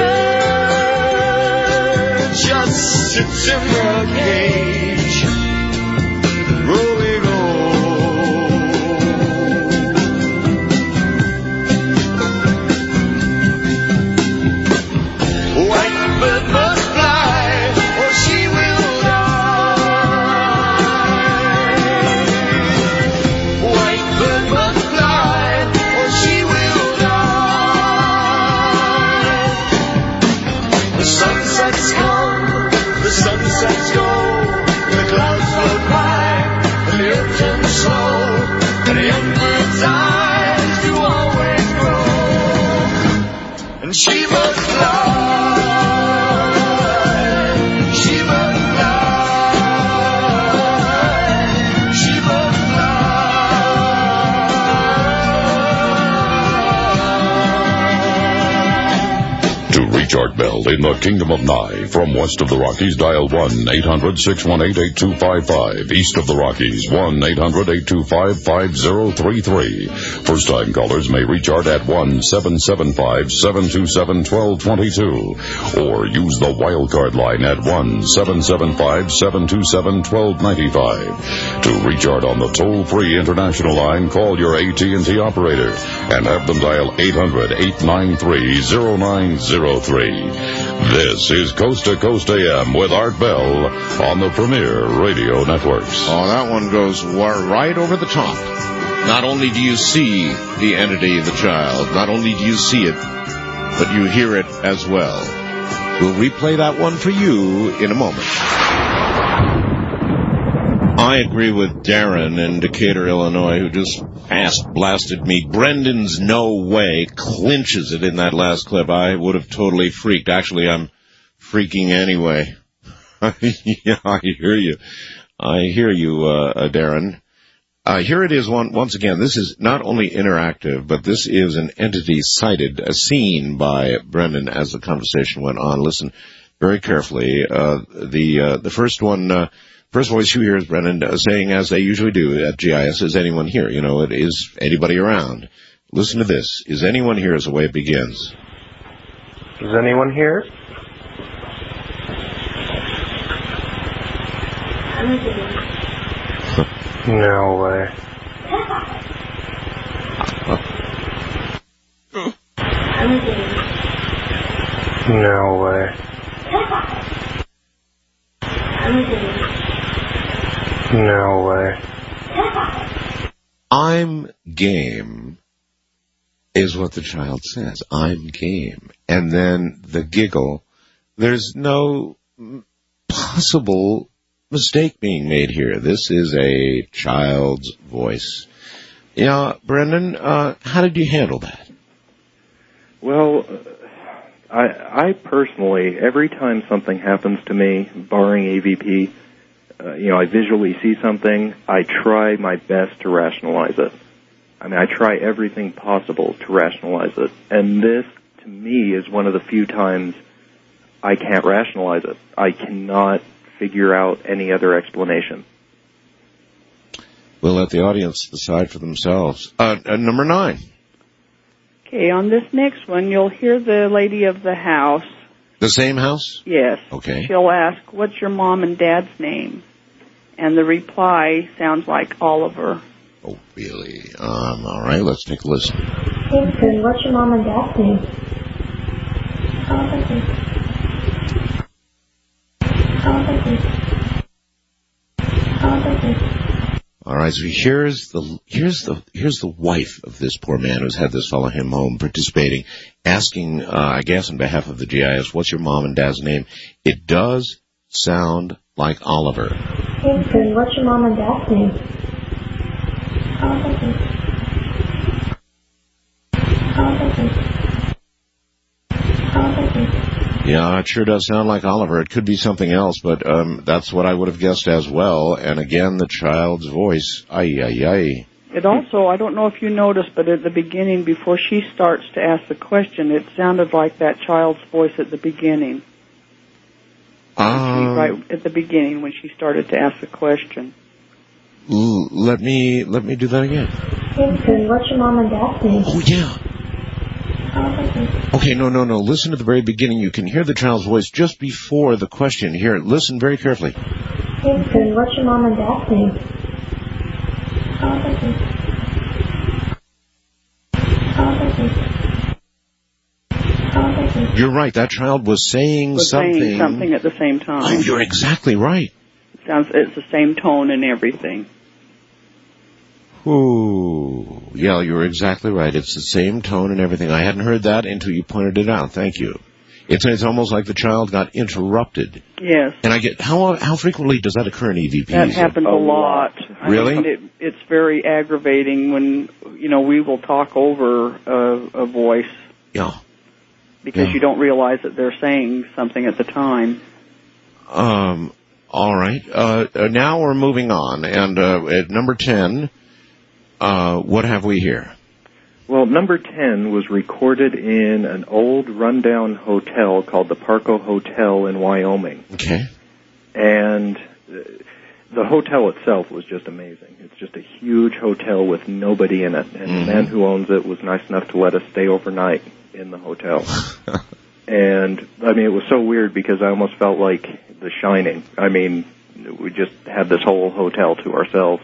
bird just sits in the cage growing White bird must fly, or she will die. White bird must fly, or she will die. The sunsets come, the sunsets go, the clouds float by, and the earth turns slow, and the young bird's eyes do always grow. And she must fly. She must fly. She must To reach Art Bell in the Kingdom of Nye, from west of the Rockies, dial one eight hundred six one eight eight two five five. East of the Rockies, one eight hundred eight two five five zero three three. First-time callers may reach Art at one seven seven five seven two seven one two two two. Or use the wildcard line at one seven seven five seven two seven one two nine five. To reach Art on the toll-free international line, call your A T and T operator and have them dial eight hundred eight nine three zero nine zero three. This is Coast to Coast A M with Art Bell on the Premier Radio Networks. Oh, that one goes wa- right over the top. Not only do you see the entity of the child, not only do you see it, but you hear it as well. We'll replay that one for you in a moment. I agree with Darren in Decatur, Illinois, who just ass blasted me. Brendan's "No Way" clinches it in that last clip. I would have totally freaked. Actually, I'm freaking anyway. Yeah, I hear you. I hear you, uh, Darren. Uh, here it is one, once again. This is not only interactive, but this is an entity cited, a scene by Brendan as the conversation went on. Listen very carefully. Uh, the, uh, the first one, uh, first voice you hear is Brendan uh, saying, as they usually do at G I S, is anyone here? You know, it is anybody around. Listen to this. Is anyone here is the way it begins. Is anyone here? No way. No way. No way. I'm game is what the child says. I'm game. And then the giggle. There's no possible mistake being made here. This is a child's voice. Yeah, Brendan, uh, how did you handle that? Well, I, I personally, every time something happens to me, barring A V P, uh, you know, I visually see something, I try my best to rationalize it. I mean, I try everything possible to rationalize it. And this, to me, is one of the few times I can't rationalize it. I cannot figure out any other explanation. We'll let the audience decide for themselves. Uh, uh, number nine. Okay, on this next one, you'll hear the lady of the house. The same house? Yes. Okay. She'll ask, what's your mom and dad's name? And the reply sounds like Oliver. Oh, really? Um, all right, let's take a listen. Kingston, what's your mom and dad's name? Oliver. All right, so here's the here's the here's the wife of this poor man who's had this follow him home, participating, asking, uh, I guess, on behalf of the G I S, what's your mom and dad's name? It does sound like Oliver. Kingston, what's your mom and dad's name? Oliver. Yeah, it sure does sound like Oliver. It could be something else, but um, that's what I would have guessed as well. And again, the child's voice. Ay, ay, ay. It also, I don't know if you noticed, but at the beginning, before she starts to ask the question, it sounded like that child's voice at the beginning. Um, right at the beginning when she started to ask the question. L- let me let me do that again. Kingston, what's your mom and dad's name? Oh, yeah. Okay, no, no, no. Listen to the very beginning. You can hear the child's voice just before the question. Here, listen very carefully. Kingston, what's your mom and dad's name? You're right. That child was saying was something. saying something at the same time. Oh, you're exactly right. Sounds it's the same tone and everything. Ooh, yeah, you're exactly right. It's the same tone and everything. I hadn't heard that until you pointed it out. Thank you. It's it's almost like the child got interrupted. Yes. And I get how how frequently does that occur in E V Ps? That happens a, a lot. Really? I mean, it, it's very aggravating when you know we will talk over a, a voice. Yeah. Because yeah. you don't realize that they're saying something at the time. Um. All right. Uh, uh, now we're moving on, and uh, at number ten. Uh, what have we here? Well, number ten was recorded in an old rundown hotel called the Parco Hotel in Wyoming. Okay. And uh, the hotel itself was just amazing. It's just a huge hotel with nobody in it. And mm-hmm. the man who owns it was nice enough to let us stay overnight in the hotel. And, I mean, it was so weird because I almost felt like The Shining. I mean, we just had this whole hotel to ourselves.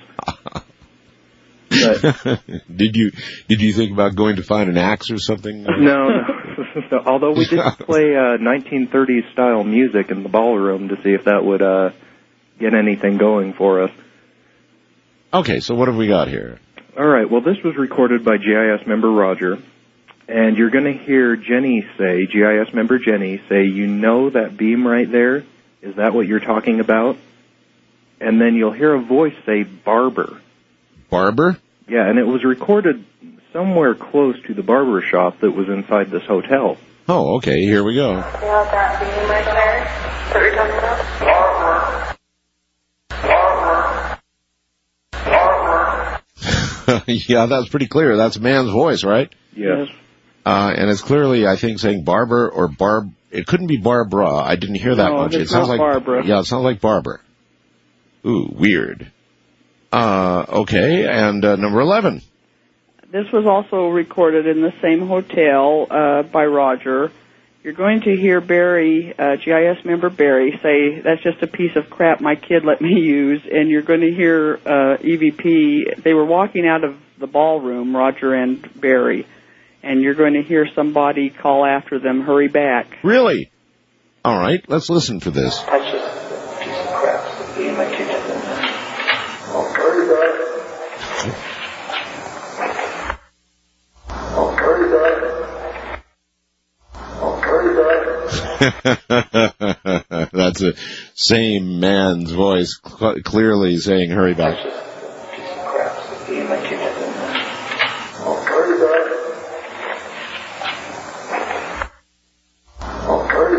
But, did you did you think about going to find an axe or something? No, no. So, although we did play uh, nineteen thirties style music in the ballroom to see if that would uh, get anything going for us. Okay, so what have we got here? All right, well, this was recorded by G I S member Roger, and you're going to hear Jenny say, G I S member Jenny say, you know that beam right there? Is that what you're talking about? And then you'll hear a voice say, Barber. Barber? Yeah, and it was recorded somewhere close to the barber shop that was inside this hotel. Oh, okay, here we go. You know that beam right there? What you're talking about? Barber. Barber. Yeah, that's pretty clear. That's a man's voice, right? Yes. Uh, and it's clearly, I think, saying barber or barb. It couldn't be Barbara. I didn't hear that no, much. It's it sounds not like Barbara. Yeah, it sounds like Barber. Ooh, weird. Uh, okay, and uh, number eleven. This was also recorded in the same hotel uh, by Roger. You're going to hear Barry, uh, G I S member Barry, say, that's just a piece of crap my kid let me use. And you're going to hear uh, E V P, they were walking out of the ballroom, Roger and Barry, and you're going to hear somebody call after them, "Hurry back." Really? All right, let's listen for this. That's just a piece of crap in my kitchen. Oh, hurry back. Oh, hurry back. Oh, hurry back. That's a same man's voice cl- clearly saying, "Hurry back." That's just a piece of crap in my kitchen. Oh, hurry back. Oh, hurry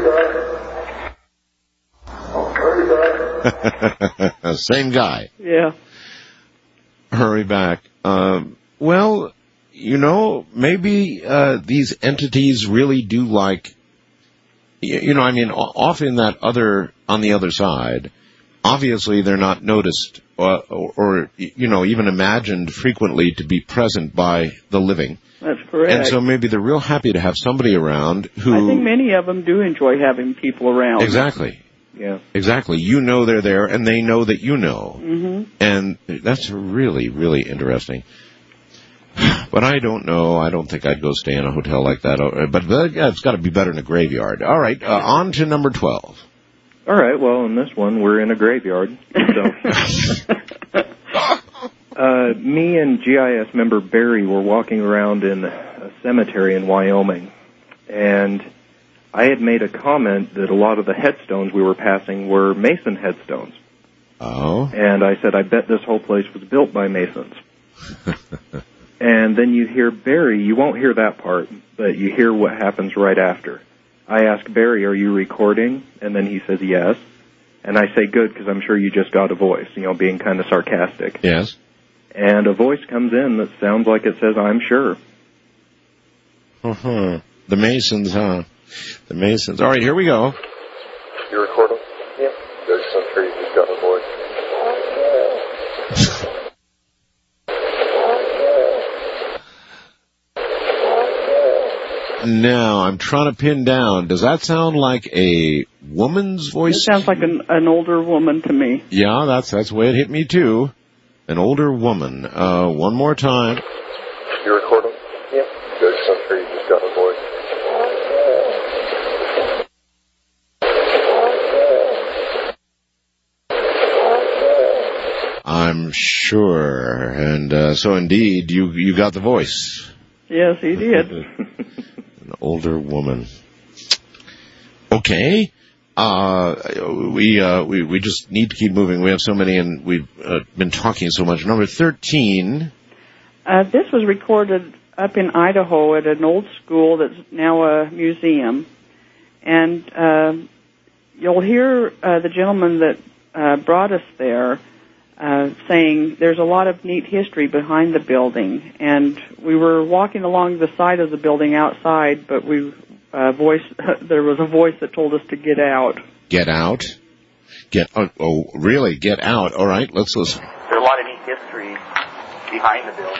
back. Oh, hurry back. Same guy. Yeah. Hurry back. Um, well, you know, maybe uh, these entities really do like, you, you know, I mean, off in that other, on the other side, obviously they're not noticed or, or, or, you know, even imagined frequently to be present by the living. That's correct. And so maybe they're real happy to have somebody around who... I think many of them do enjoy having people around. Exactly. Yeah. Exactly. You know they're there, and they know that you know. Mm-hmm. And that's really, really interesting. But I don't know. I don't think I'd go stay in a hotel like that. But uh, yeah, it's got to be better in a graveyard. All right, uh, on to number twelve. All right, well, in this one, we're in a graveyard. So. uh, me and G I S member Barry were walking around in a cemetery in Wyoming, and I had made a comment that a lot of the headstones we were passing were Mason headstones. Oh. And I said, I bet this whole place was built by Masons. And then you hear Barry, you won't hear that part, but you hear what happens right after. I ask Barry, are you recording? And then he says, yes. And I say, good, because I'm sure you just got a voice, you know, being kind of sarcastic. Yes. And a voice comes in that sounds like it says, I'm sure. Uh-huh. The Masons, huh? The Masons. All right, here we go. You recording? Yeah. There's some sure you just got a voice. Now, I'm trying to pin down, does that sound like a woman's voice? It sounds like an, an older woman to me. Yeah, that's that's the way it hit me, too. An older woman. Uh, one more time. You recording? Yeah. There's some sure you just got a voice. I'm sure. And uh, so, indeed, you you got the voice. Yes, he did. An older woman. Okay. Uh, we, uh, we, we just need to keep moving. We have so many, and we've uh, been talking so much. Number thirteen. Uh, this was recorded up in Idaho at an old school that's now a museum. And uh, you'll hear uh, the gentleman that uh, brought us there uh, saying there's a lot of neat history behind the building. And we were walking along the side of the building outside, but we uh, voice there was a voice that told us to get out. Get out? Get oh, oh, really? Get out. All right, let's listen. There's a lot of neat history behind the building.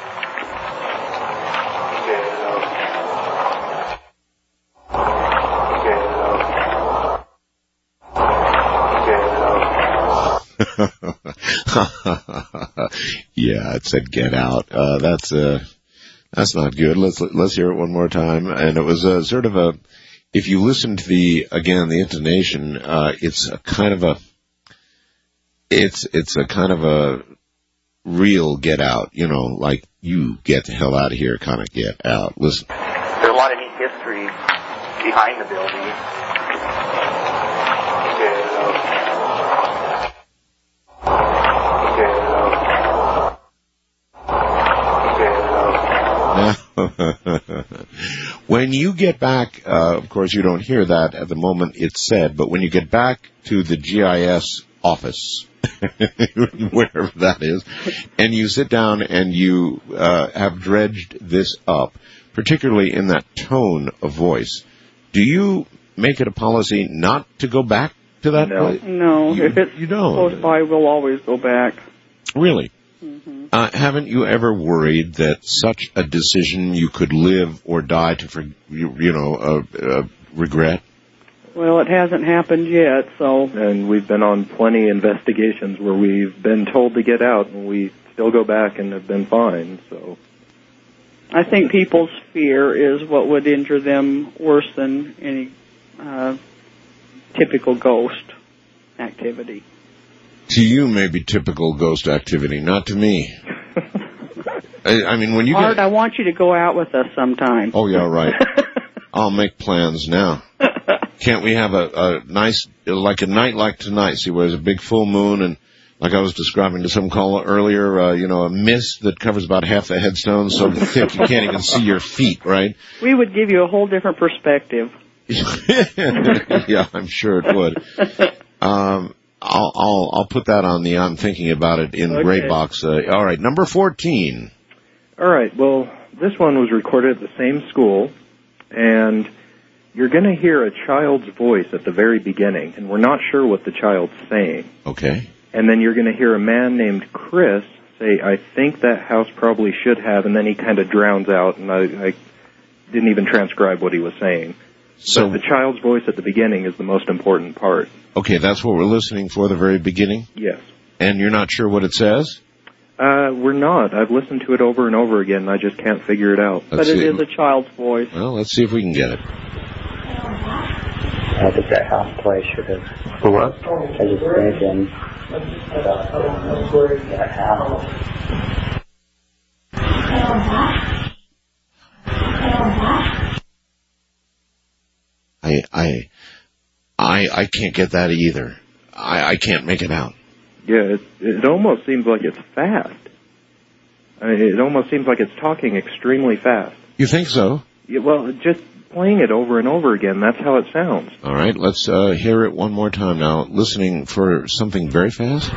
Yeah, it said get out. Uh, that's, uh, that's not good. Let's, let's hear it one more time. And it was a sort of a, if you listen to the, again, the intonation, uh, it's a kind of a, it's, it's a kind of a real get out, you know, like you get the hell out of here kind of get out. Listen. There's a lot of neat history behind the building. When you get back, uh, of course you don't hear that at the moment it's said, but when you get back to the G I S office, wherever that is, and you sit down and you uh, have dredged this up, particularly in that tone of voice, do you make it a policy not to go back to that No, place? no. You, If it's you don't. close by, we'll always go back. Really? Mm-hmm. Uh, haven't you ever worried that such a decision you could live or die to, for, you, you know, uh, uh, regret? Well, it hasn't happened yet, so... And we've been on plenty of investigations where we've been told to get out, and we still go back and have been fine, so... I think people's fear is what would injure them worse than any uh, typical ghost activity. To you, maybe typical ghost activity, not to me. I, I mean, when you Art, get... I want you to go out with us sometime. Oh, yeah, right. I'll make plans now. Can't we have a, a nice, like a night like tonight, see, where there's a big full moon and, like I was describing to some caller earlier, uh, you know, a mist that covers about half the headstone so thick you can't even see your feet, right? We would give you a whole different perspective. Yeah, I'm sure it would. Um, I'll, I'll, I'll put that on the I'm thinking about it in Okay. gray box. Uh, all right, number fourteen. All right, well, this one was recorded at the same school, and you're going to hear a child's voice at the very beginning, and we're not sure what the child's saying. Okay. And then you're going to hear a man named Chris say, I think that house probably should have, and then he kind of drowns out, and I, I didn't even transcribe what he was saying. So but the child's voice at the beginning is the most important part. Okay, that's what we're listening for, the very beginning? Yes. And you're not sure what it says? Uh, we're not. I've listened to it over and over again, and I just can't figure it out. Let's but it see. is a child's voice. Well, let's see if we can get it. I think that house play should have. For what? I just thinking about that house. I, I, I, I can't get that either. I, I can't make it out. Yeah, it, it almost seems like it's fast. I mean, it almost seems like it's talking extremely fast. You think so? Yeah, well, just playing it over and over again, that's how it sounds. All right, let's uh, hear it one more time now. Listening for something very fast.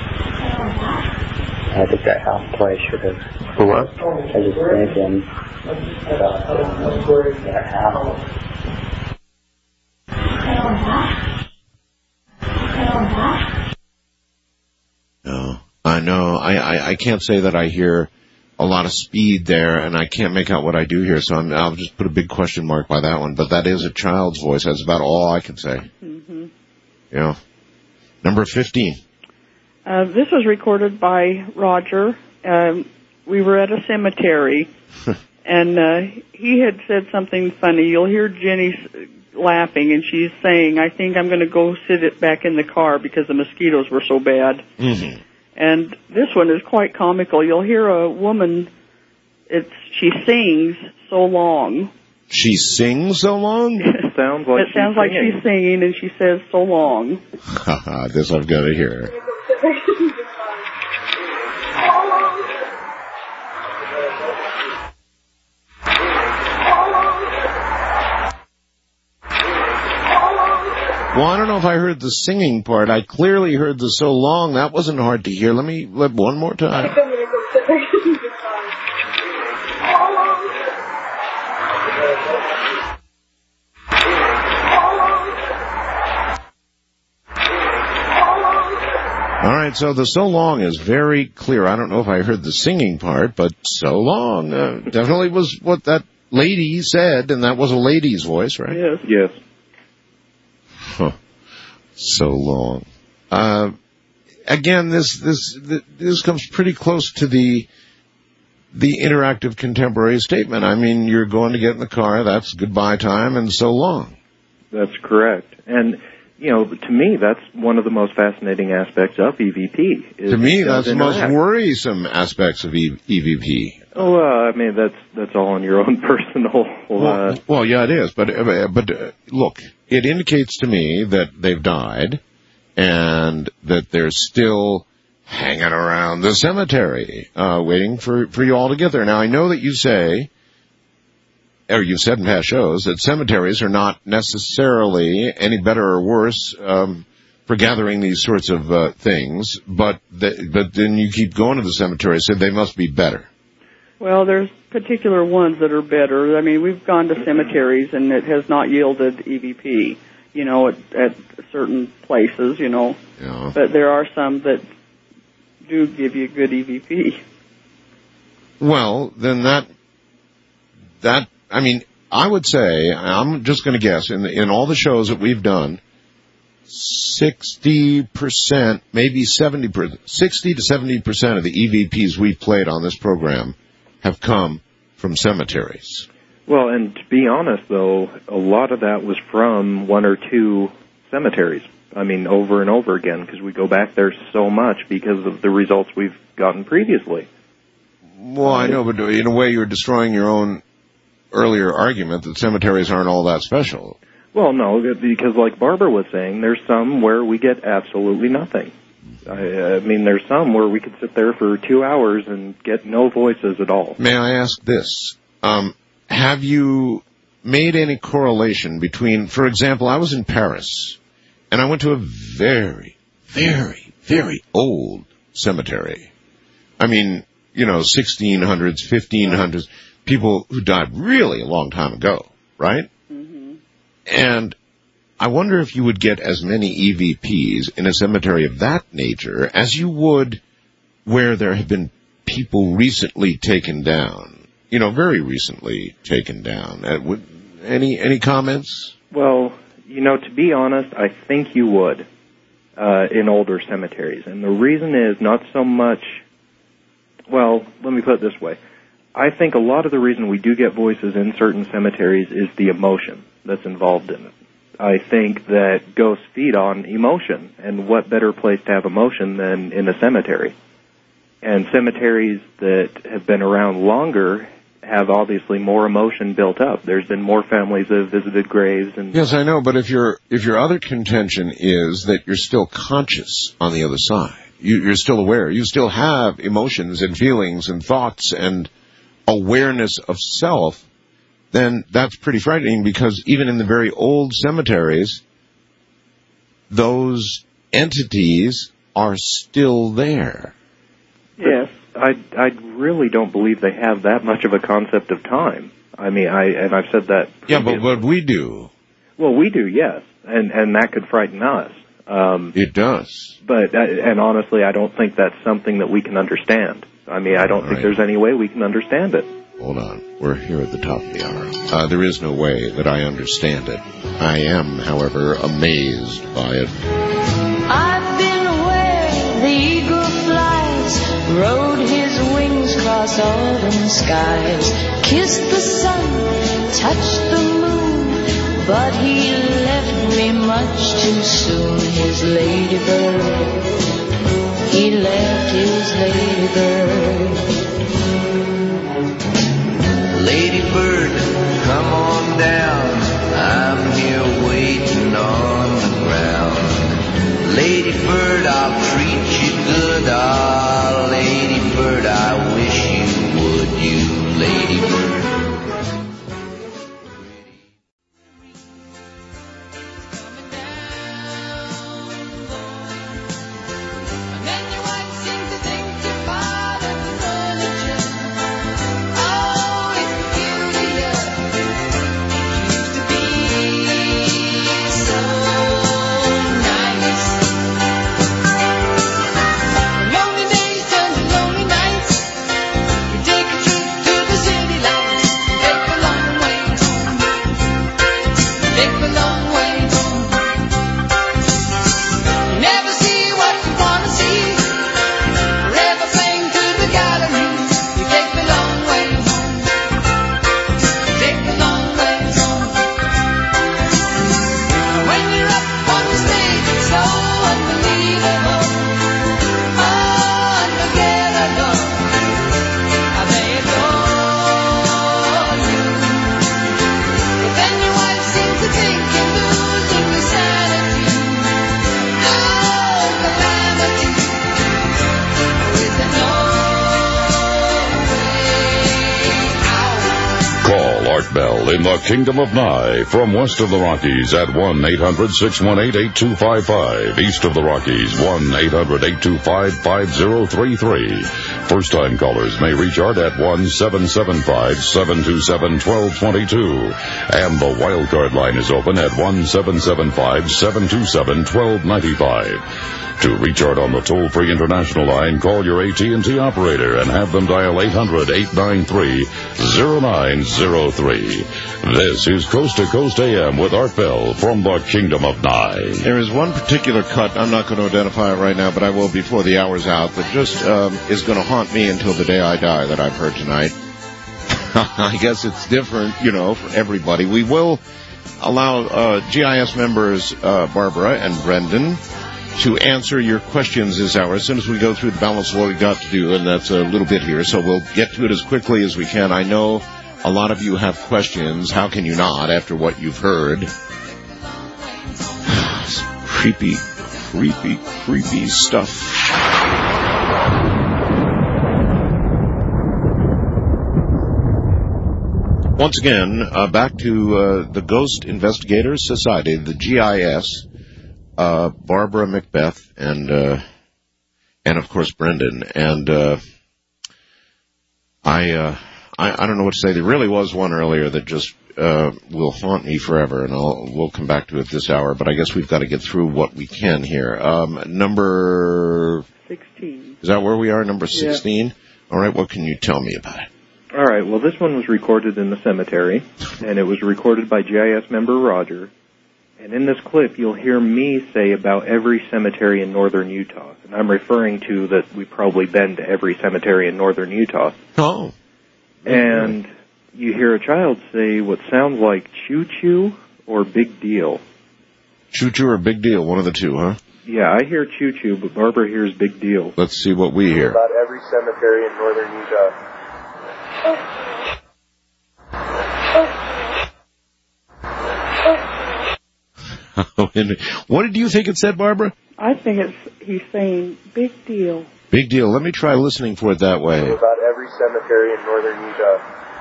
I think that house play should have. For what? I just thinking about that house. No, I know. I, I, I can't say that I hear a lot of speed there, and I can't make out what I do here, so I'm, I'll just put a big question mark by that one. But that is a child's voice. That's about all I can say. Mm-hmm. Yeah. Number fifteen. Uh, this was recorded by Roger. Um, we were at a cemetery, and uh, he had said something funny. You'll hear Jenny laughing, and she's saying, I think I'm going to go sit it back in the car because the mosquitoes were so bad. Mm-hmm. And this one is quite comical. You'll hear a woman, it's she sings so long. She sings so long? It sounds like It she's sounds like singing. she's singing, and she says so long. Haha, this I've got to hear. Well, I don't know if I heard the singing part. I clearly heard the so long. That wasn't hard to hear. Let me let one more time. All right, so the so long is very clear. I don't know if I heard the singing part, but so long uh, definitely was what that lady said, and that was a lady's voice, right? Yes. Yes. Huh. So long. Uh, again, this this this comes pretty close to the the interactive contemporary statement. I mean, you're going to get in the car. That's goodbye time, and so long. That's correct. And, you know, to me, that's one of the most fascinating aspects of E V P. Is To me, it does that's the most interact. worrisome aspects of e- EVP. Oh, well, I mean, that's that's all on your own personal. Uh, Well, well, yeah, it is. But uh, but uh, look, it indicates to me that they've died, and that they're still hanging around the cemetery, uh, waiting for for you all to get there. Now, I know that you say, or you've said in past shows, that cemeteries are not necessarily any better or worse um, for gathering these sorts of uh, things, but the, but then you keep going to the cemetery, so they must be better. Well, there's particular ones that are better. I mean, we've gone to cemeteries, and it has not yielded E V P, you know, at, at certain places, you know. Yeah. But there are some that do give you good E V P. Well, then that, that, I mean, I would say, I'm just going to guess, in, in all the shows that we've done, sixty percent, maybe seventy percent, sixty to seventy percent of the E V Ps we've played on this program have come from cemeteries. Well, and to be honest, though, a lot of that was from one or two cemeteries. I mean, over and over again, because we go back there so much because of the results we've gotten previously. Well, I know, but in a way you're destroying your own earlier argument that cemeteries aren't all that special. Well, no, because like Barbara was saying, there's some where we get absolutely nothing. I, I mean, there's some where we could sit there for two hours and get no voices at all. May I ask this? Um, have you made any correlation between, for example, I was in Paris, and I went to a very, very, very old cemetery. I mean, you know, sixteen hundreds, fifteen hundreds, people who died really a long time ago, right? Mm-hmm. And I wonder if you would get as many E V Ps in a cemetery of that nature as you would where there have been people recently taken down, you know, very recently taken down. Uh, would, any any comments? Well, you know, to be honest, I think you would uh, in older cemeteries. And the reason is not so much, well, let me put it this way. I think a lot of the reason we do get voices in certain cemeteries is the emotion that's involved in it. I think that ghosts feed on emotion, and what better place to have emotion than in a cemetery? And cemeteries that have been around longer have obviously more emotion built up. There's been more families that have visited graves. And yes, I know, but if your if your other contention is that you're still conscious on the other side, you, you're still aware, you still have emotions and feelings and thoughts and awareness of self, then that's pretty frightening, because even in the very old cemeteries, those entities are still there. Yes, I I really don't believe they have that much of a concept of time. I mean, I and I've said that previously. Yeah, but what we do. Well, we do, yes, and and that could frighten us. Um, it does. But uh, and honestly, I don't think that's something that we can understand. I mean, I don't All think right. there's any way we can understand it. Hold on. We're here at the top of the hour. Uh, there is no way that I understand it. I am, however, amazed by it. I've been where the eagle flies, rode his wings across autumn skies, kissed the sun, touched the moon, but he left me much too soon. His ladybird, he left his ladybird. Lady bird, come on down. I'm here waiting on the ground. Lady bird, I'll treat you good. Ah, lady bird, I wish you would. You lady bird. In the Kingdom of Nye, from west of the Rockies at one eight hundred six one eight eight two five five. East of the Rockies, one eight hundred eight two five five zero three three. First-time callers may reach Art at one seven seven five seven two seven one two two two. And the wildcard line is open at one seven seven five seven two seven one two nine five. To reach Art on the toll-free international line, call your A T and T operator and have them dial eight hundred eight nine three zero nine zero three. This is Coast to Coast A M with Art Bell from the Kingdom of Nye. There is one particular cut, I'm not going to identify it right now, but I will before the hour's out, that just um, is going to haunt me until the day I die, that I've heard tonight. I guess it's different, you know, for everybody. We will allow uh, G I S members, uh, Barbara and Brendan, to answer your questions this hour as soon as we go through the balance of what we got to do, and that's a little bit here, so we'll get to it as quickly as we can. I know a lot of you have questions. How can you not after what you've heard? creepy, creepy, creepy stuff. Once again, uh, back to uh, the Ghost Investigators Society, the G I S, uh, Barbara Macbeth, and uh, and of course Brendan. And uh, I, uh, I I don't know what to say. There really was one earlier that just uh, will haunt me forever, and I'll we'll come back to it this hour. But I guess we've got to get through what we can here. Um, number sixteen. Is that where we are? Number sixteen. Yeah. All right. What can you tell me about it? All right, well, this one was recorded in the cemetery, and it was recorded by G I S member Roger. And in this clip, you'll hear me say about every cemetery in northern Utah. And I'm referring to that we've probably been to every cemetery in northern Utah. Oh. And you hear a child say what sounds like choo-choo or big deal. Choo-choo or big deal, one of the two, huh? Yeah, I hear choo-choo, but Barbara hears big deal. Let's see what we hear. About every cemetery in northern Utah. What did you think it said, Barbara? I think it's he's saying big deal. Big deal. Let me try listening for it that way. About every cemetery in northern Utah.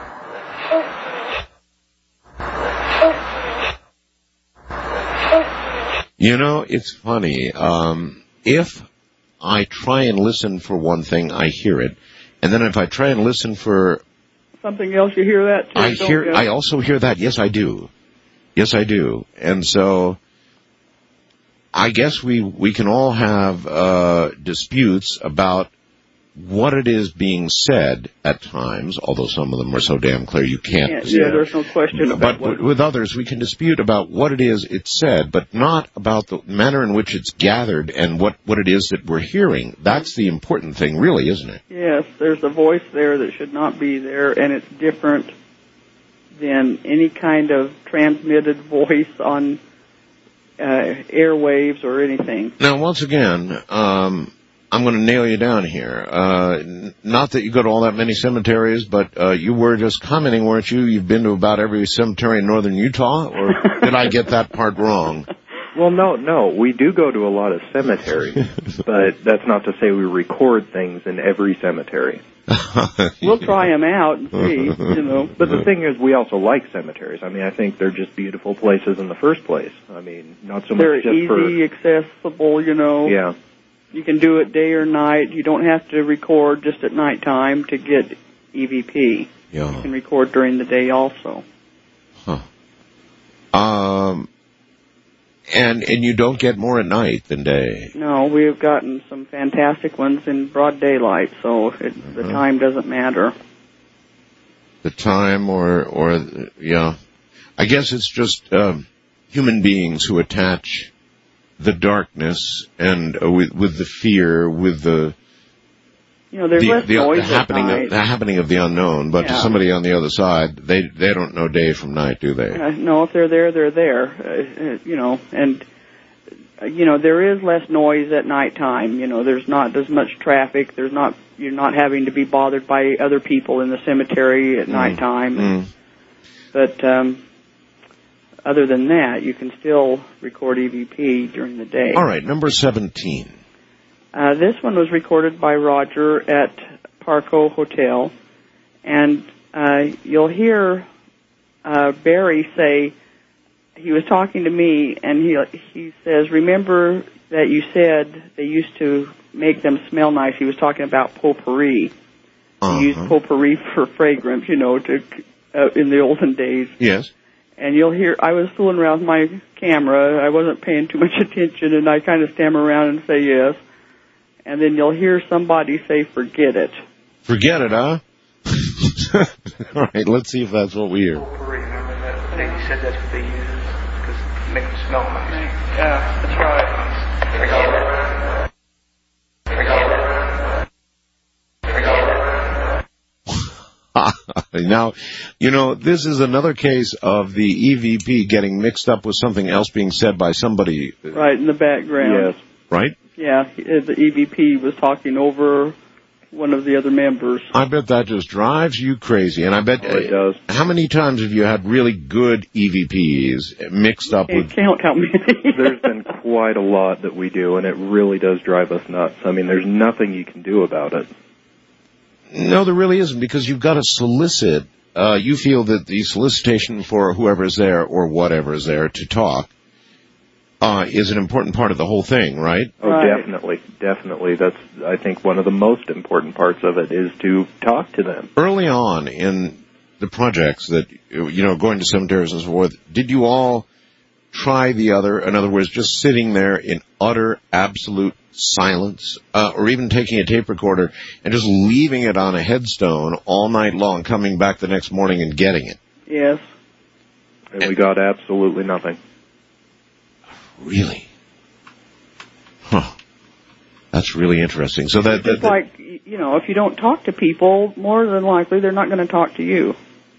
You know, it's funny. Um, if I try and listen for one thing, I hear it. And then if I try and listen for something else, you hear that too? I don't hear. you? I also hear that. Yes, I do. Yes, I do. And so, I guess we we can all have uh, disputes about what it is being said at times. Although some of them are so damn clear you can't. Yeah, yeah there's no question about. But what. With others, we can dispute about what it is it's said, but not about the manner in which it's gathered and what what it is that we're hearing. That's the important thing, really, isn't it? Yes, there's a voice there that should not be there, and it's different than any kind of transmitted voice on uh, airwaves or anything. Now, once again, um, I'm going to nail you down here. Uh, n- not that you go to all that many cemeteries, but uh, you were just commenting, weren't you? You've been to about every cemetery in northern Utah, or did I get that part wrong? Well, no, no. We do go to a lot of cemeteries, but that's not to say we record things in every cemetery. We'll try them out and see, you know. But the thing is, we also like cemeteries. I mean, I think they're just beautiful places in the first place. I mean, not so They're much just easy, for... accessible, you know. Yeah. You can do it day or night. You don't have to record just at nighttime to get E V P. Yeah. You can record during the day also. Huh. Um... And and you don't get more at night than day. No, we've gotten some fantastic ones in broad daylight, so it, uh-huh. the time doesn't matter. The time or, or yeah. I guess it's just um, human beings who attach the darkness and uh, with, with the fear, with the... You know, there's the, less the, noise the happening at night. Of, the happening of the unknown, but yeah. to somebody on the other side, they they don't know day from night, do they? Uh, no, if they're there, they're there. Uh, you know, and uh, you know there is less noise at nighttime. You know, there's not as much traffic. There's not you're not having to be bothered by other people in the cemetery at mm. nighttime. Mm. But um, other than that, you can still record E V P during the day. All right, number seventeen. Uh, this one was recorded by Roger at Parco Hotel, and uh, you'll hear uh, Barry say, he was talking to me, and he he says, remember that you said they used to make them smell nice. He was talking about potpourri. Uh-huh. They used potpourri for fragrance, you know, to uh, in the olden days. Yes. And you'll hear, I was fooling around with my camera. I wasn't paying too much attention, and I kind of stammer around and say yes. And then you'll hear somebody say, forget it. Forget it, huh? All right, let's see if that's what we hear. Remember that thing you said that's what they use because it makes them smell nice. Yeah, that's right. Forget it. Forget it. Forget it. Now, you know, this is another case of the E V P getting mixed up with something else being said by somebody. Right in the background. Yes. Right? Yeah, the E V P was talking over one of the other members. I bet that just drives you crazy. And I bet Oh, it does. How many times have you had really good E V Ps mixed up with... Can't count many. There's been quite a lot that we do, and it really does drive us nuts. I mean, there's nothing you can do about it. No, there really isn't, because you've got to solicit. Uh, you feel that the solicitation for whoever is there or whatever is there to talk uh, is an important part of the whole thing, right? Oh, right. definitely, definitely. That's, I think, one of the most important parts of it is to talk to them. Early on in the projects that, you know, going to cemeteries and so forth, did you all try the other, in other words, just sitting there in utter, absolute silence, uh, or even taking a tape recorder and just leaving it on a headstone all night long, coming back the next morning and getting it? Yes. And we got absolutely nothing. Really? Huh. That's really interesting. So that, that, It's like, you know, if you don't talk to people, more than likely they're not going to talk to you.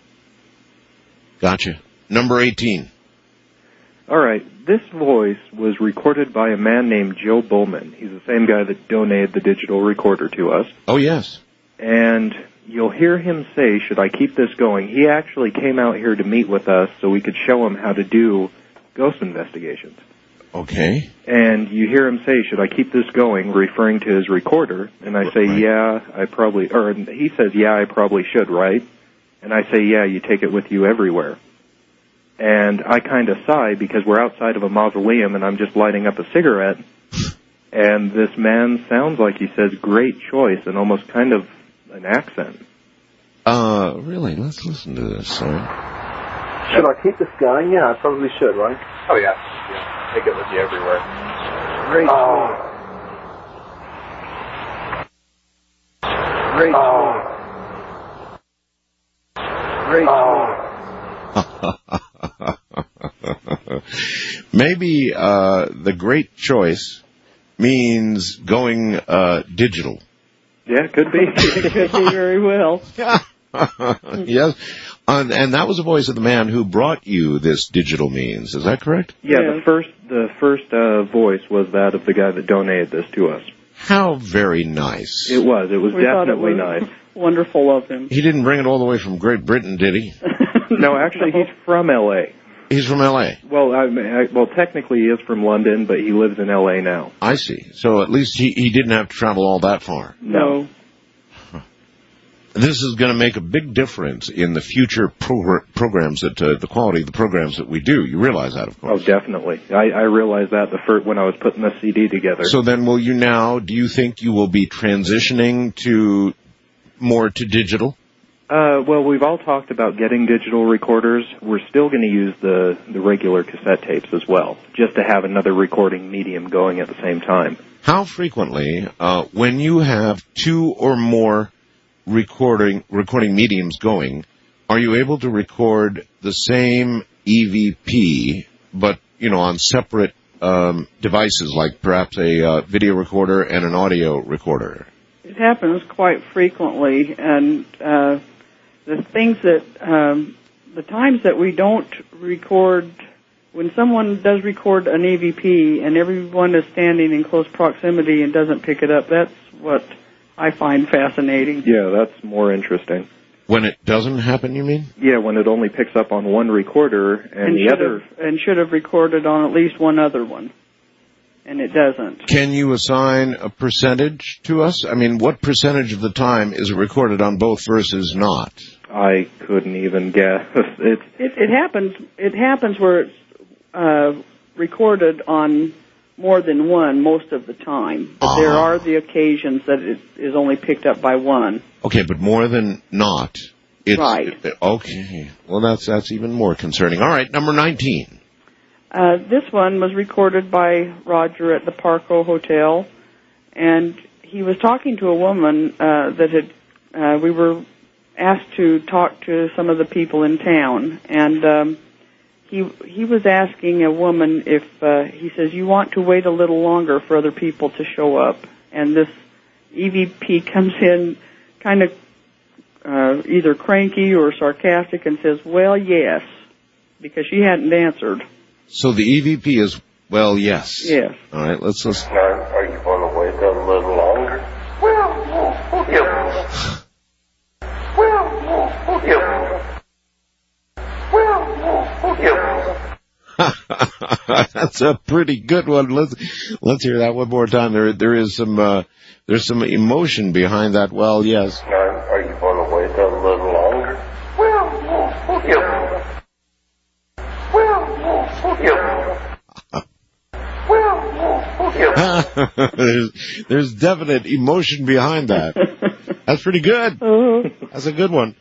Gotcha. Number eighteen. All right, this voice was recorded by a man named Joe Bullman. He's the same guy that donated the digital recorder to us. Oh, yes. And you'll hear him say, should I keep this going? He actually came out here to meet with us so we could show him how to do ghost investigations. Okay. And you hear him say, should I keep this going, referring to his recorder? And I say, right. yeah, I probably, or he says, yeah, I probably should, right? And I say, yeah, you take it with you everywhere. And I kind of sigh because we're outside of a mausoleum and I'm just lighting up a cigarette. And this man sounds like he says, great choice, and almost kind of an accent. Uh, really? Let's listen to this, sorry. Should I keep this going? Yeah, I probably should, right? Oh, yeah. yeah. Take it with you everywhere. Great oh. choice. Great oh. choice. Great oh. choice. Maybe uh, the great choice means going uh, digital. Yeah, could be. It could be very well. Yes. Uh, and that was the voice of the man who brought you this digital means. Is that correct? Yeah, Yeah. the first the first uh, voice was that of the guy that donated this to us. How very nice. It was. It was We thought it definitely was nice. wonderful of him. He didn't bring it all the way from Great Britain, did he? No, actually, he's from L A. He's from L A. Well, I, I, well, technically he is from London, but he lives in L A now. I see. So at least he, he didn't have to travel all that far. No. This is going to make a big difference in the future progr- programs that, uh, the quality of the programs that we do. You realize that, of Oh, course. definitely. I, I realized that the first, when I was putting the C D together. So then will you now, do you think you will be transitioning to more to digital? Uh, well, we've all talked about getting digital recorders. We're still going to use the, the regular cassette tapes as well, just to have another recording medium going at the same time. How frequently, uh, when you have two or more recording recording mediums going, are you able to record the same E V P, but, you know, on separate um, devices, like perhaps a uh, video recorder and an audio recorder? It happens quite frequently, and uh, the things that, um, the times that we don't record, when someone does record an E V P and everyone is standing in close proximity and doesn't pick it up, that's what I find fascinating. Yeah, that's more interesting. When it doesn't happen, you mean? Yeah, when it only picks up on one recorder and, And the should other... have, and should have recorded on at least one other one, and it doesn't. Can you assign a percentage to us? I mean, what percentage of the time is it recorded on both versus not? I couldn't even guess. It's It, it happens. It happens where it's uh, recorded on more than one most of the time, but there are the occasions that it is only picked up by one. Okay, but more than not. It's, Right. Okay. Well, that's that's even more concerning. All right, number nineteen. Uh, this one was recorded by Roger at the Parco Hotel, and he was talking to a woman uh, that had. Uh, we were asked to talk to some of the people in town, and um, he he was asking a woman if uh, he says, you want to wait a little longer for other people to show up, and this E V P comes in kind of uh, either cranky or sarcastic and says, well, yes, because she hadn't answered. So the E V P is, well, yes. Yes. All right, let's listen. Now, are you going to wait a little longer? Well, yes. Well, yes. Well, yes. That's a pretty good one. Let's let's hear that one more time. There there is some uh, there's some emotion behind that. Well, yes. Now, are you going to wait a little longer? Well, yes. Well, yes. Well, yes. there's there's definite emotion behind that. That's pretty good. That's a good one.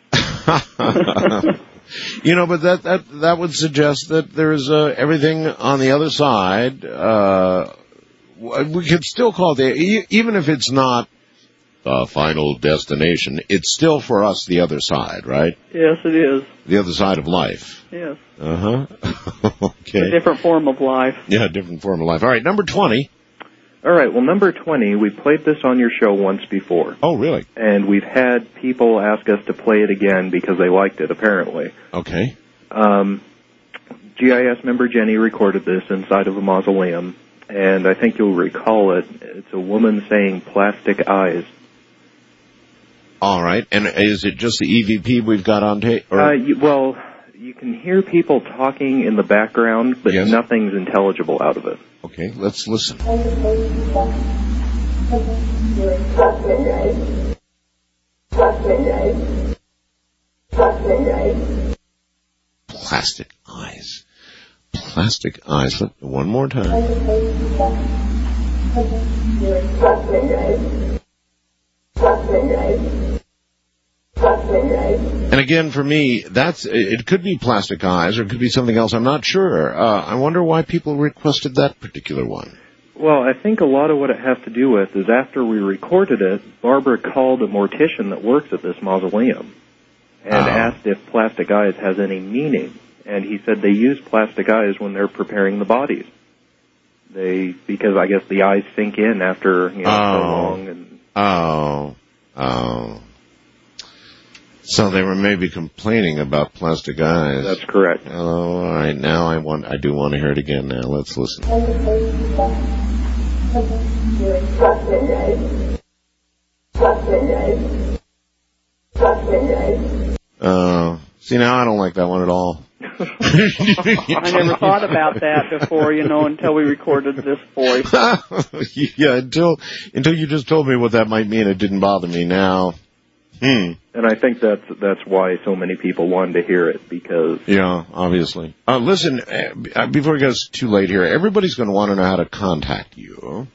You know, but that that that would suggest that there's uh, everything on the other side. Uh, we could still call it, the, even if it's not the final destination, it's still for us the other side, right? Yes, it is. The other side of life. Yes. Uh huh. Okay. A different form of life. Yeah, different form of life. All right, number twenty. All right, well, number twenty, we played this on your show once before. Oh, really? And we've had people ask us to play it again because they liked it, apparently. Okay. Um, G I S member Jenny recorded this inside of a mausoleum, and I think you'll recall it. It's a woman saying plastic eyes. All right, and is it just the E V P we've got on tape? Or? Uh, you, well, you can hear people talking in the background, but Yes. nothing's intelligible out of it. Okay, let's listen. Plastic eyes. Plastic eyes. Let- One more time. And again, for me, that's it could be plastic eyes or it could be something else. I'm not sure. Uh, I wonder why people requested that particular one. Well, I think a lot of what it has to do with is after we recorded it, Barbara called a mortician that works at this mausoleum and Oh. asked if plastic eyes has any meaning. And he said they use plastic eyes when they're preparing the bodies. They, because I guess the eyes sink in after, you know, so Oh. long. And Oh. Oh. So they were maybe complaining about plastic eyes. That's correct. Oh, all right. Now I want, I do want to hear it again. Now let's listen. Uh, see, now I don't like that one at all. I never thought about that before, you know, until we recorded this voice. Yeah, until until you just told me what that might mean, it didn't bother me. Now, hmm. And I think that's that's why so many people wanted to hear it, because Yeah, obviously. Uh, listen, uh, before it gets too late here, everybody's going to want to know how to contact you.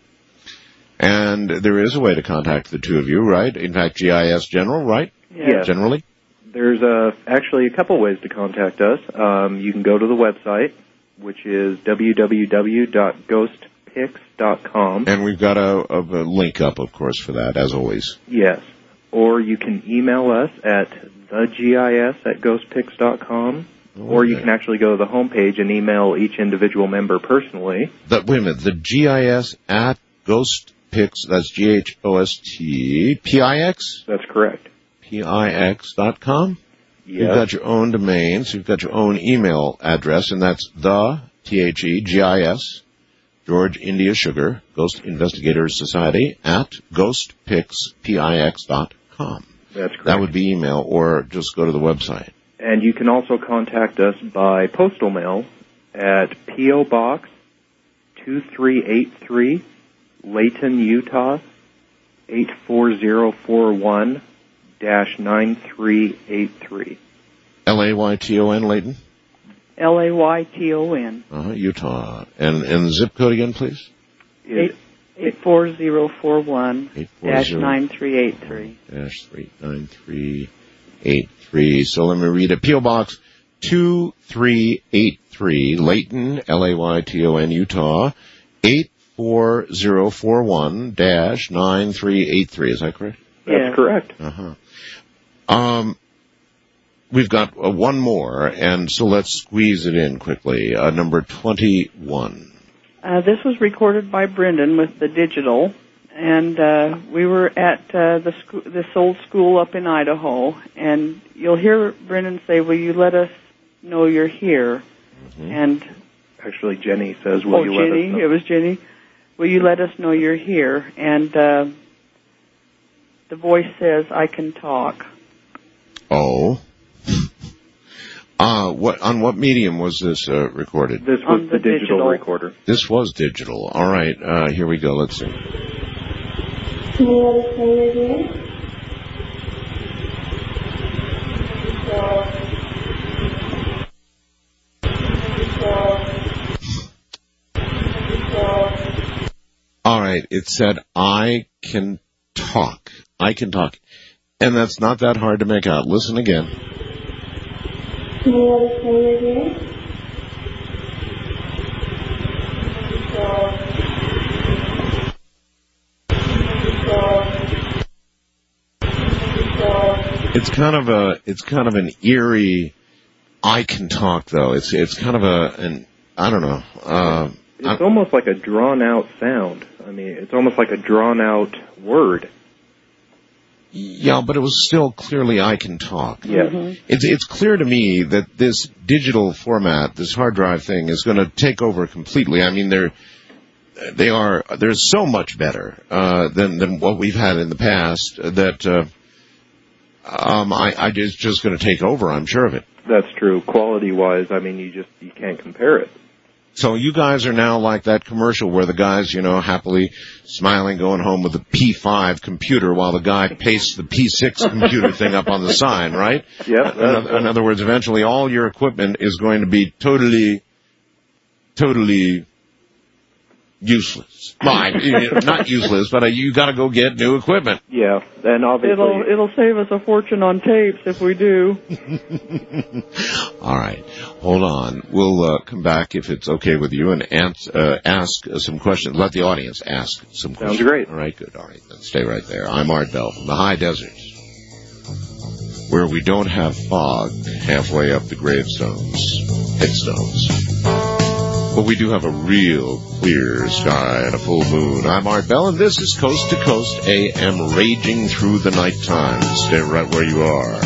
And there is a way to contact the two of you, right? In fact, G I S General, right? Yes. Generally? There's uh, actually a couple ways to contact us. Um, you can go to the website, which is w w w dot ghost pics dot com. And we've got a, a, a link up, of course, for that, as always. Yes. Or you can email us at the gis at ghost pics dot com. Or you can actually go to the homepage and email each individual member personally. The, wait a minute, the G I S at Ghost Pics, that's G H O S T P I X? That's correct. P I X dot com? You've Yes. got your own domain, so you've got your own email address, and that's the, T H E, G I S, George India Sugar, Ghost Investigators Society, at ghost pics, P I X dot com. That's correct. That would be email, or just go to the website. And you can also contact us by postal mail at P O. Box two three eight three, Layton, Utah, eight four zero four one dash nine three eight three. L A Y T O N, Layton? L A Y T O N. Uh-huh, Utah. And, and the zip code again, please? Eight eight four zero four one dash nine three eight three. Dash three nine three eight three. So let me read it. P O. Box two three eight three, Layton, L A Y T O N, Utah, eight four zero four one dash nine three eight three. Is that correct? That's correct. Uh-huh. Um, we've got uh, one more, and so let's squeeze it in quickly. Uh, number twenty-one. Uh, this was recorded by Brendan with the digital, and uh, we were at uh, the sco- this old school up in Idaho, and you'll hear Brendan say, "Will you let us know you're here?" Mm-hmm. And actually, Jenny says, "Will oh, you Jenny, let us know?" It was Jenny. Will you let us know you're here? And uh, the voice says, "I can talk." Oh. Uh, what, on what medium was this uh, recorded? This was the, the digital, digital recorder. This was digital. All right. Uh, here we go. Let's see. Can you let us know you're here? All right. It said, I can talk. I can talk. And that's not that hard to make out. Listen again. Can you let us know you're here? It's kind of a, it's kind of an eerie, I can talk though. It's, it's kind of a, an, I don't know. Uh, it's I'm, almost like a drawn out sound. I mean, it's almost like a drawn out word. Yeah, but it was still clearly I can talk. Yeah. Mm-hmm. It's, it's clear to me that this digital format, this hard drive thing, is going to take over completely. I mean, they're, they are, they're so much better, uh, than, than what we've had in the past that, uh, um, I, I, it's just going to take over, I'm sure of it. That's true. Quality-wise, I mean, you just, you can't compare it. So you guys are now like that commercial where the guy's, you know, happily smiling, going home with a P five computer while the guy pastes the P six computer thing up on the sign, right? Yep. In other, in other words, eventually all your equipment is going to be totally, totally useless. Well, I, not useless, but uh, you got to go get new equipment. Yeah, and obviously it'll it'll save us a fortune on tapes if we do. All right, hold on. We'll uh, come back if it's okay with you and ans- uh, ask uh, some questions. Let the audience ask some questions. Sounds great. All right, good. All right, then stay right there. I'm Art Bell from the high deserts, where we don't have fog halfway up the gravestones, headstones. But we do have a real clear sky and a full moon. I'm Art Bell, and this is Coast to Coast A M, raging through the nighttime. Stay right where you are.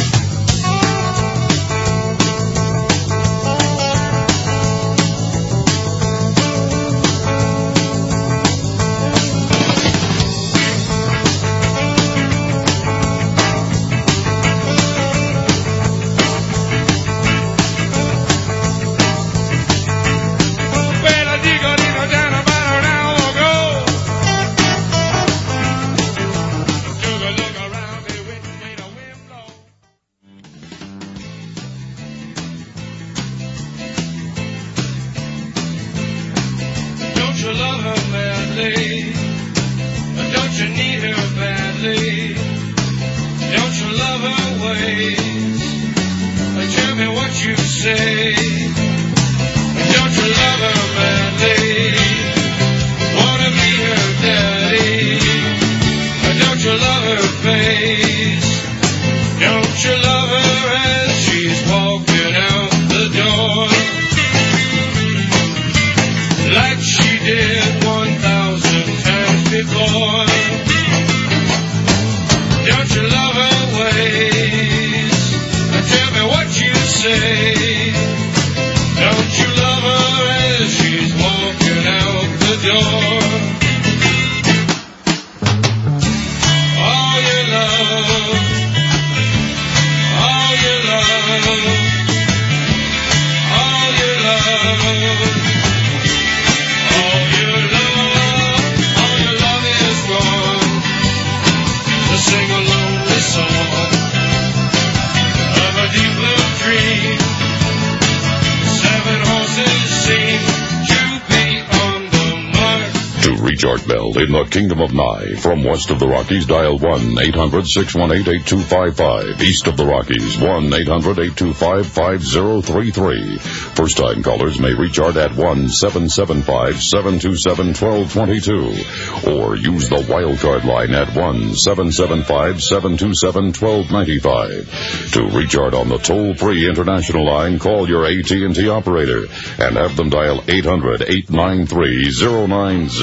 In the Kingdom of Nye, from west of the Rockies, dial one eight hundred six one eight eight two five five. East of the Rockies, one eight hundred eight two five five zero three three. First-time callers may reach Art at one seven seven five seven two seven one two two two, or use the wildcard line at one seven seven five seven two seven one two nine five. To reach Art on the toll-free international line, call your A T and T operator and have them dial eight hundred eight nine three zero nine zero three.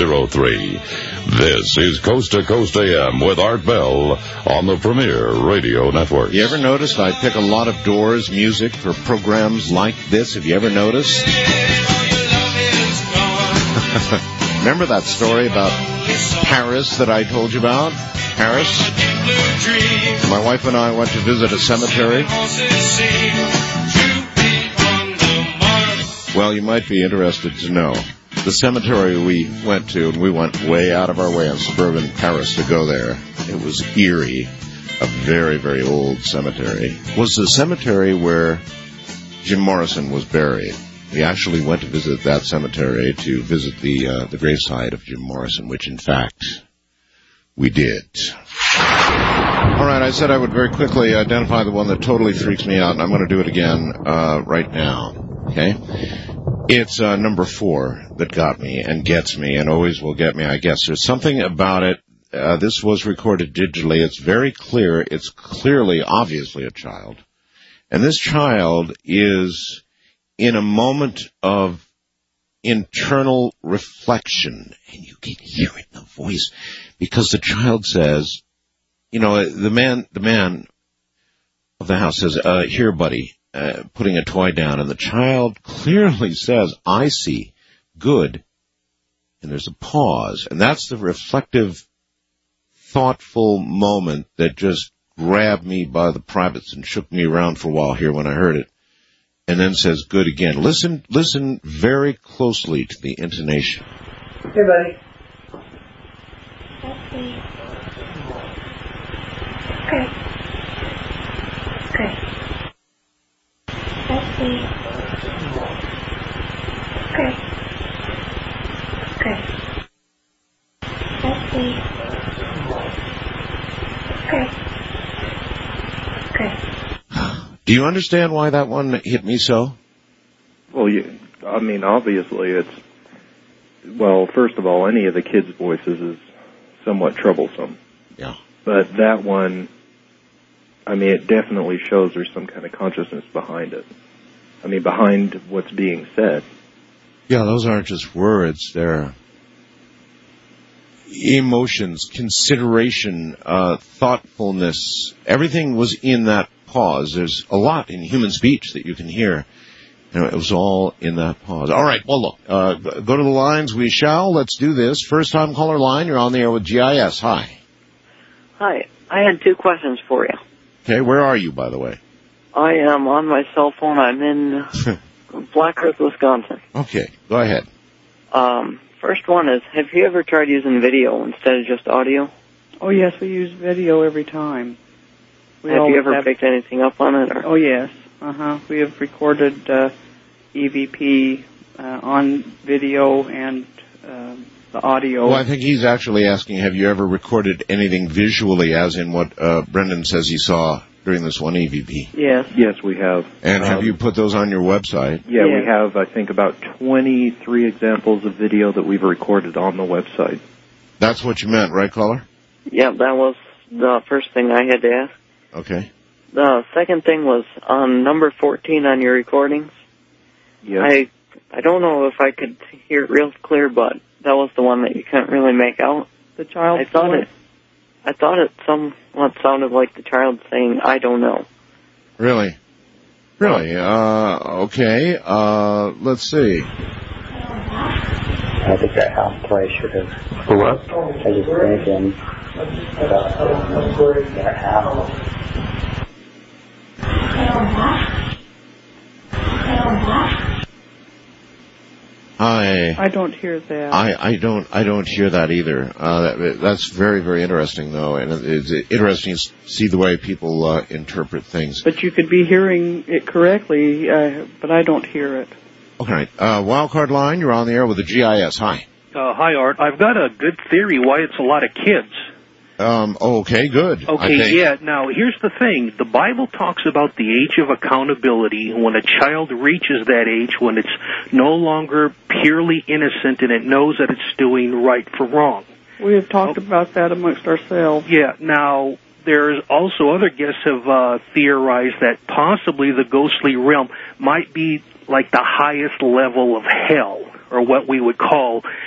three. This is Coast to Coast A M with Art Bell on the Premier Radio Network. You ever noticed I pick a lot of Doors music for programs like this? Have you ever noticed? Remember that story about Paris that I told you about? Paris? My wife and I went to visit a cemetery. Well, you might be interested to know. The cemetery we went to, and we went way out of our way in suburban Paris to go there. It was Erie, a very, very old cemetery. It was the cemetery where Jim Morrison was buried. We actually went to visit that cemetery to visit the uh, the gravesite of Jim Morrison, which, in fact, we did. All right, I said I would very quickly identify the one that totally freaks me out, and I'm going to do it again uh, right now. Okay? It's uh, number four that got me and gets me and always will get me, I guess. There's something about it. Uh, this was recorded digitally. It's very clear. It's clearly, obviously, a child. And this child is in a moment of internal reflection. And you can hear it in the voice. Because the child says, you know, the man, the man of the house says, uh, here, buddy. Uh, putting a toy down, and the child clearly says, I see, good, and there's a pause, and that's the reflective, thoughtful moment that just grabbed me by the privates and shook me around for a while here when I heard it, and then says, good again. Listen, listen very closely to the intonation. Hey, buddy. Okay. Okay. Let's see. Okay. Okay. Let's see. Okay. Okay. Do you understand why that one hit me so? Well, you, I mean, obviously it's, well, first of all, any of the kids' voices is somewhat troublesome. Yeah. But that one, I mean, it definitely shows there's some kind of consciousness behind it. I mean, behind what's being said. Yeah, those aren't just words. They're emotions, consideration, uh, thoughtfulness. Everything was in that pause. There's a lot in human speech that you can hear. You know, it was all in that pause. All right, well, look, uh, go to the lines. We shall. Let's do this. First-time caller line. You're on the air with G I S. Hi. Hi. I had two questions for you. Okay, where are you, by the way? I am on my cell phone. I'm in Black Earth, Wisconsin. Okay, go ahead. Um, first one is, have you ever tried using video instead of just audio? Oh, yes, we use video every time. We have you always ever have... picked anything up on it? Or? Oh, yes. Uh-huh. We have recorded uh, E V P uh, on video and uh, the audio. Well, I think he's actually asking, have you ever recorded anything visually, as in what uh, Brendan says he saw during this one E V P? Yes. Yes, we have. And have um, you put those on your website? Yeah, yeah, we have, I think, about twenty-three examples of video that we've recorded on the website. That's what you meant, right, caller? Yeah, that was the first thing I had to ask. Okay. The second thing was on number fourteen on your recordings. Yes. I I don't know if I could hear it real clear, but that was the one that you couldn't really make out. The child. I thought voice? it. I thought it somewhat sounded like the child saying, "I don't know." Really? Really? Uh, okay. Uh, let's see. I think that house play should have. For what? I was just thinking about that house. I I don't hear that. I, I don't I don't hear that either. Uh, that, that's very very interesting though, and it's interesting to see the way people uh, interpret things. But you could be hearing it correctly, uh, but I don't hear it. Okay, uh, wildcard line. You're on the air with the G I S. Hi. Uh, hi, Art. I've got a good theory why it's a lot of kids. Um, oh, okay, good. I Okay, think. yeah. Now, here's the thing. The Bible talks about the age of accountability, when a child reaches that age, when it's no longer purely innocent and it knows that it's doing right for wrong. We have talked about that amongst ourselves. Yeah. Now, there's also other guests have uh, theorized that possibly the ghostly realm might be like the highest level of hell, or what we would call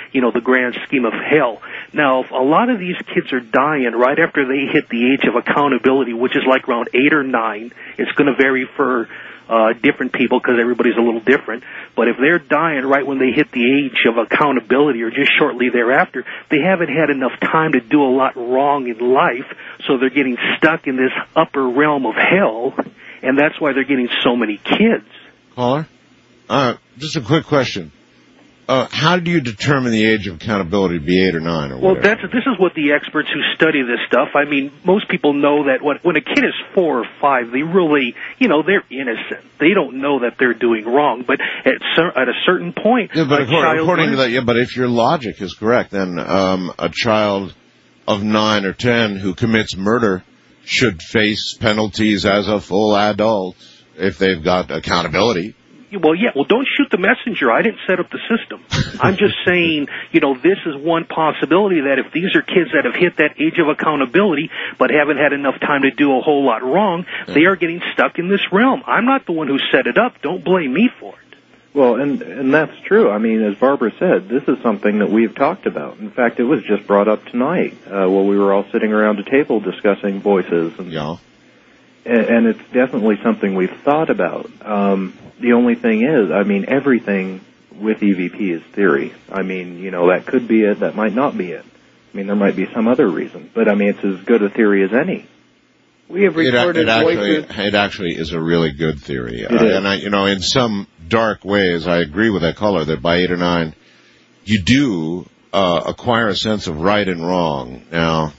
you know, the grand scheme of hell. Now, if a lot of these kids are dying right after they hit the age of accountability, which is like around eight or nine, it's going to vary for uh, different people because everybody's a little different. But if they're dying right when they hit the age of accountability or just shortly thereafter, they haven't had enough time to do a lot wrong in life, so they're getting stuck in this upper realm of hell, and that's why they're getting so many kids. Caller? Uh, just a quick question. Uh, how do you determine the age of accountability to be eight or nine or Well, whatever? that's this is what the experts who study this stuff. I mean, most people know that when, when a kid is four or five, they really, you know, they're innocent. They don't know that they're doing wrong. But at, cer- at a certain point, Yeah, but a according, child according to learns- that, yeah, but if your logic is correct, then um, a child of nine or ten who commits murder should face penalties as a full adult if they've got accountability. Well, yeah, well, don't shoot the messenger. I didn't set up the system. I'm just saying, you know, this is one possibility that if these are kids that have hit that age of accountability but haven't had enough time to do a whole lot wrong, they are getting stuck in this realm. I'm not the one who set it up. Don't blame me for it. Well, and and that's true. I mean, as Barbara said, this is something that we've talked about. In fact, it was just brought up tonight uh, while we were all sitting around a table discussing voices. And, yeah. and, and it's definitely something we've thought about. Um, the only thing is, I mean, everything with E V P is theory. I mean, you know, that could be it, that might not be it. I mean, there might be some other reason. But, I mean, it's as good a theory as any. We have It, recorded it actually, voices. it actually is a really good theory. Uh, is. and I, you know, in some dark ways, I agree with that caller that by eight or nine, you do uh, acquire a sense of right and wrong. Now,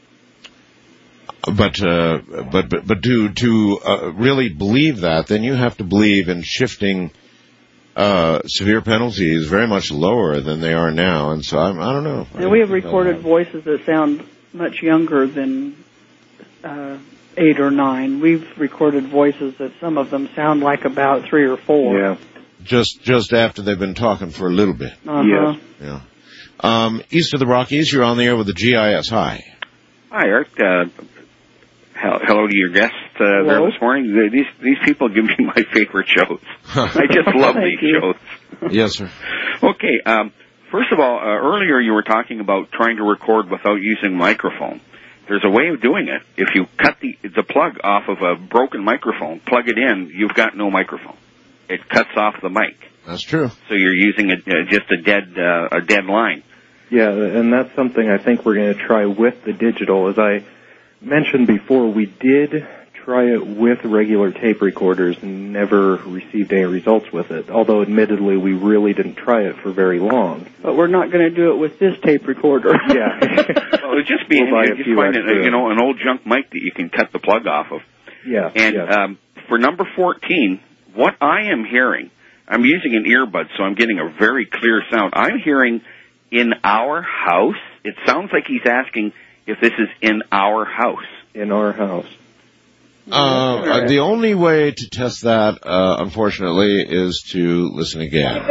but uh, but but but to to uh, really believe that, then you have to believe in shifting uh, severe penalties very much lower than they are now. And so I'm, I don't know. And we have recorded voices that sound much younger than uh, eight or nine. We've recorded voices that some of them sound like about three or four. Yeah. Just just after they've been talking for a little bit. Uh-huh. Yes. Yeah. Um, east of the Rockies, you're on the air with the G I S. Hi. Hi, Eric. Uh, hel- hello to your guest uh, there this morning. The- These these people give me my favorite shows. I just love these Thank you. shows. Yes, sir. Okay. Um, first of all, uh, earlier you were talking about trying to record without using microphone. There's a way of doing it. If you cut the the plug off of a broken microphone, plug it in, you've got no microphone. It cuts off the mic. That's true. So you're using a, uh, just a dead uh, a dead line. Yeah, and that's something I think we're going to try with the digital. As I mentioned before, we did try it with regular tape recorders and never received any results with it, although admittedly we really didn't try it for very long. But we're not going to do it with this tape recorder. Yeah. Well, it'd just be We'll buy a just few find extra. a, you know an old junk mic that you can cut the plug off of. Yeah. And yeah. um, for number fourteen, what I am hearing, I'm using an earbud, so I'm getting a very clear sound. I'm hearing in our house. It sounds like he's asking if this is in our house. In our house. Uh, uh, the only way to test that, uh, unfortunately, is to listen again.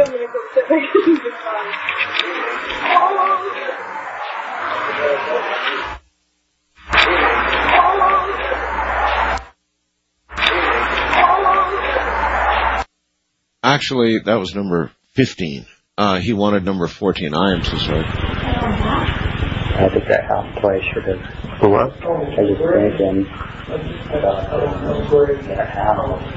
Actually, that was number fifteen. Uh, he wanted number fourteen. I am so sorry. I think that house play should have. For what? I just thinking about that house.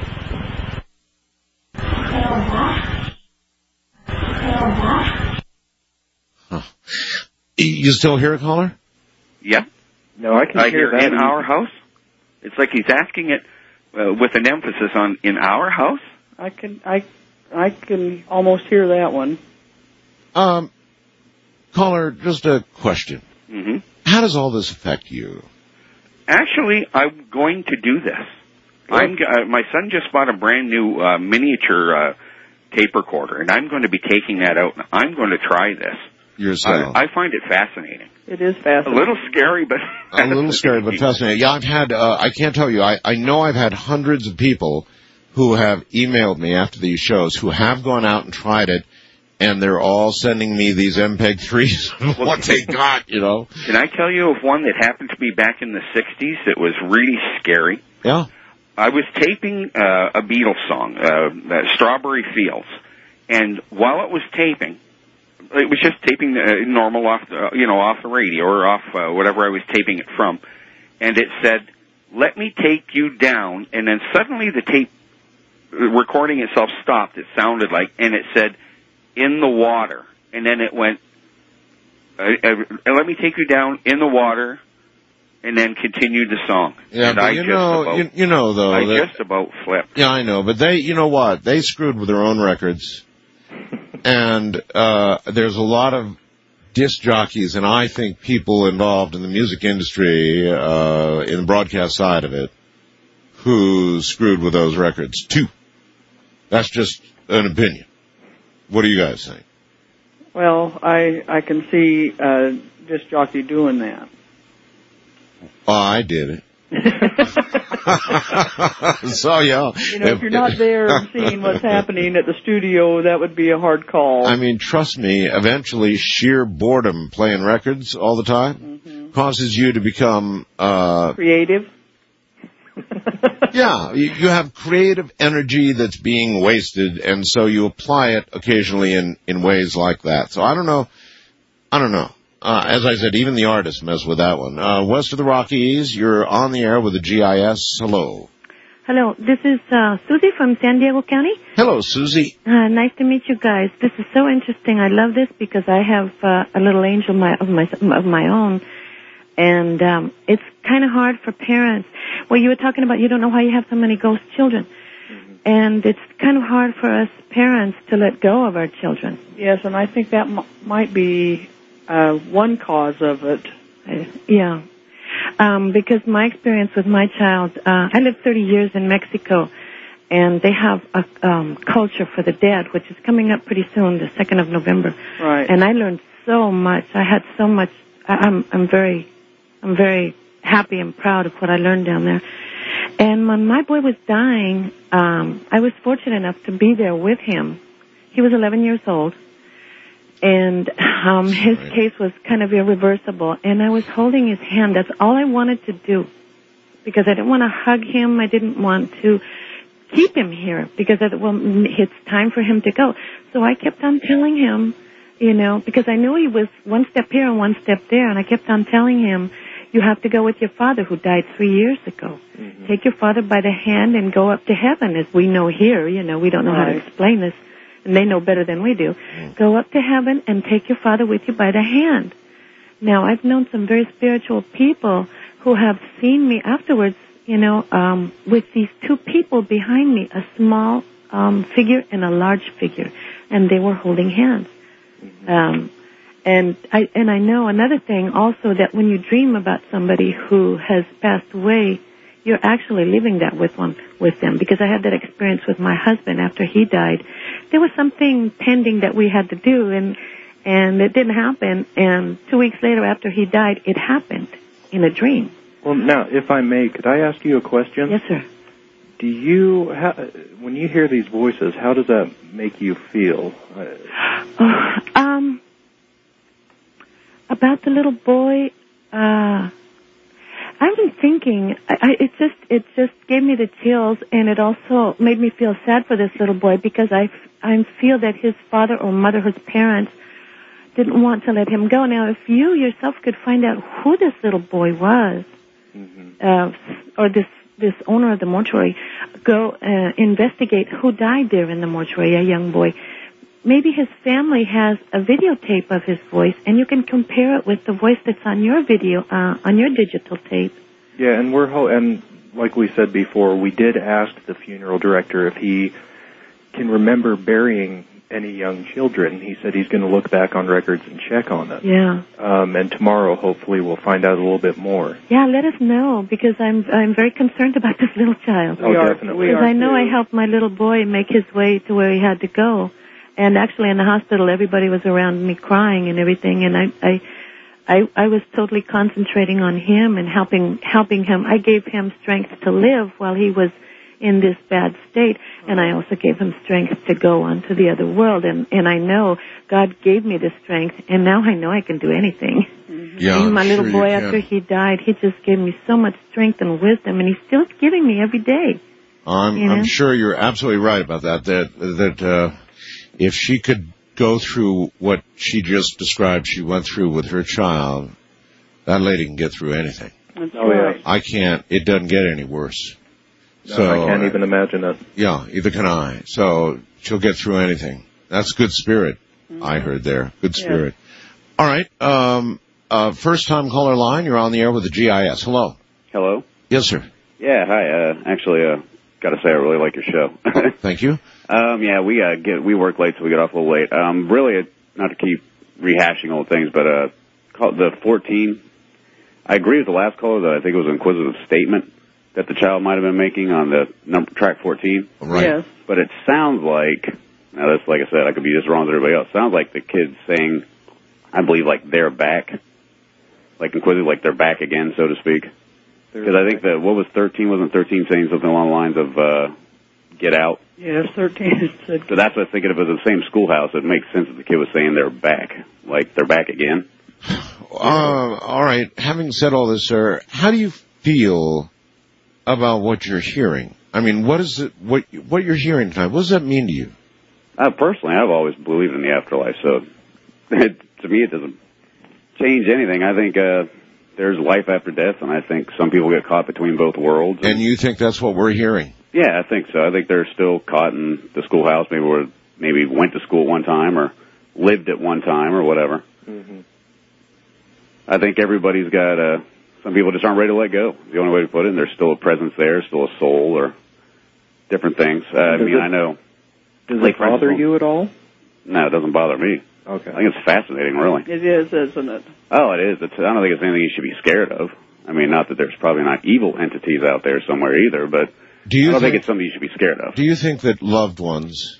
Huh. You still hear it, caller? Yep. No, I can I hear hear that. in our house. It's like he's asking it uh, with an emphasis on in our house. I can I I can almost hear that one. Um, caller, just a question. Mm-hmm. How does all this affect you? Actually, I'm going to do this. I'm uh, my son just bought a brand new uh, miniature uh, tape recorder, and I'm going to be taking that out. And I'm going to try this. Yourself. I, I find it fascinating. It is A fascinating. little scary, but A little scary, but fascinating. Yeah, I've had, uh, I can't tell you, I, I know I've had hundreds of people who have emailed me after these shows who have gone out and tried it, and they're all sending me these M P E G threes of what they got, you know. Can I tell you of one that happened to be back in the sixties that was really scary? Yeah. I was taping uh, a Beatles song, uh, uh, Strawberry Fields, and while it was taping, it was just taping uh, normal off, the, you know, off the radio or off uh, whatever I was taping it from, and it said, "Let me take you down," and then suddenly the tape recording itself stopped. It sounded like, and it said, "In the water," and then it went, uh, uh, "Let me take you down in the water," and then continued the song. Yeah, and but I you just know, about, you, you know though, I that, just about flipped. Yeah, I know, but they, you know what? They screwed with their own records. And uh there's a lot of disc jockeys, and I think people involved in the music industry, uh in the broadcast side of it, who screwed with those records, too. That's just an opinion. What do you guys think? Well, I I can see uh disc jockey doing that. Oh, I did it. So, yeah. You know, if you're not there seeing what's happening at the studio, that would be a hard call. I mean, trust me, eventually sheer boredom playing records all the time mm-hmm. causes you to become... Uh, creative? Yeah, you, you have creative energy that's being wasted, and so you apply it occasionally in, in ways like that. So I don't know. I don't know. Uh, as I said, even the artists mess with that one. Uh, west of the Rockies, you're on the air with the G I S. Hello. Hello, this is uh, Susie from San Diego County. Hello, Susie. Uh, nice to meet you guys. This is so interesting. I love this because I have uh, a little angel my, of my of my own, and um, it's kind of hard for parents. Well, you were talking about you don't know why you have so many ghost children, mm-hmm. and it's kind of hard for us parents to let go of our children. Yes, and I think that m- might be uh, one cause of it. Uh, yeah. Um, because my experience with my child, uh, I lived thirty years in Mexico, and they have a um, culture for the dead, which is coming up pretty soon, the second of November. Right. And I learned so much. I had so much. I, I'm, I'm very, I'm very happy and proud of what I learned down there. And when my boy was dying, um, I was fortunate enough to be there with him. He was eleven years old. And um, his case was kind of irreversible, and I was holding his hand. That's all I wanted to do, because I didn't want to hug him. I didn't want to keep him here, because I, well, it's time for him to go. So I kept on telling him, you know, because I knew he was one step here and one step there, and I kept on telling him, you have to go with your father who died three years ago. Mm-hmm. Take your father by the hand and go up to heaven, as we know here. You know, we don't know right. how to explain this. And they know better than we do. Mm. Go up to heaven and take your father with you by the hand. Now, I've known some very spiritual people who have seen me afterwards, you know, um, with these two people behind me, a small um, figure and a large figure, and they were holding hands. Mm-hmm. Um, and I and I know another thing also, that when you dream about somebody who has passed away, you're actually living that with one with them, because I had that experience with my husband after he died. There was something pending that we had to do, and and it didn't happen. And two weeks later, after he died, it happened in a dream. Well, now, if I may, could I ask you a question? Yes, sir. Do you, how, when you hear these voices, how does that make you feel? Uh, um, about the little boy. Uh, I've been thinking, I, I, it just it just gave me the chills, and it also made me feel sad for this little boy, because I, I feel that his father or mother, his parents, didn't want to let him go. Now, if you yourself could find out who this little boy was, mm-hmm. uh, or this this owner of the mortuary, go uh, investigate who died there in the mortuary, a young boy. Maybe his family has a videotape of his voice, and you can compare it with the voice that's on your video, uh, on your digital tape. Yeah, and we're ho- and like we said before, we did ask the funeral director if he can remember burying any young children. He said he's going to look back on records and check on them. Yeah. Um, and tomorrow, hopefully, we'll find out a little bit more. Yeah, let us know, because I'm I'm very concerned about this little child. Oh, definitely. Because I know too. I helped my little boy make his way to where he had to go. And actually, in the hospital, everybody was around me crying and everything, and I, I, I, I was totally concentrating on him and helping, helping him. I gave him strength to live while he was in this bad state, and I also gave him strength to go on to the other world. And, and I know God gave me the strength, and now I know I can do anything. Yeah, and my I'm little sure boy, you after can. he died, he just gave me so much strength and wisdom, and he's still giving me every day. I'm, you know? I'm sure you're absolutely right about that. That that. Uh, If she could go through what she just described she went through with her child, that lady can get through anything. That's Oh, right. yeah. I can't. It doesn't get any worse. No, So I can't even imagine it. Yeah, either can I. So she'll get through anything. That's good spirit. Mm-hmm. I heard there. Good Yeah. spirit. All right. Um, uh, first time caller line. You're on the air with the G I S. Hello. Hello? Yes, sir. Yeah, hi. Uh, actually, uh, gotta say I really like your show. Thank you. Um, yeah, we, uh, get, we work late, so we get off a little late. Um, really, uh, not to keep rehashing old things, but, uh, call, the fourteen, I agree with the last caller that I think it was an inquisitive statement that the child might have been making on the number, track fourteen. Right. Yes. But it sounds like, now that's, like I said, I could be just wrong as everybody else. Sounds like the kid's saying, I believe, like, they're back. Like, inquisitive, like they're back again, so to speak. Because I think that, what was thirteen? Wasn't thirteen saying something along the lines of, uh, get out? Yes, thirteen said. So that's what I was thinking. If it was the same schoolhouse, it makes sense that the kid was saying they're back. Like, they're back again. Uh, all right. Having said all this, sir, how do you feel about what you're hearing? I mean, what is it, what, what you're hearing tonight? What does that mean to you? Uh, personally, I've always believed in the afterlife, so it, to me it doesn't change anything. I think, uh, there's life after death, and I think some people get caught between both worlds. And you think that's what we're hearing? Yeah, I think so. I think they're still caught in the schoolhouse, maybe where, maybe went to school one time or lived at one time or whatever. Mm-hmm. I think everybody's got, uh, some people just aren't ready to let go. The only way to put it, and there's still a presence there, still a soul or different things. Uh, I Does mean, it- I know. Does Like, it for bother instance- you at all? No, it doesn't bother me. Okay. I think it's fascinating, really. It is, isn't it? Oh, it is. It's, I don't think it's anything you should be scared of. I mean, not that there's probably not evil entities out there somewhere either, but Do you I don't think, think- it's something you should be scared of. Do you think that loved ones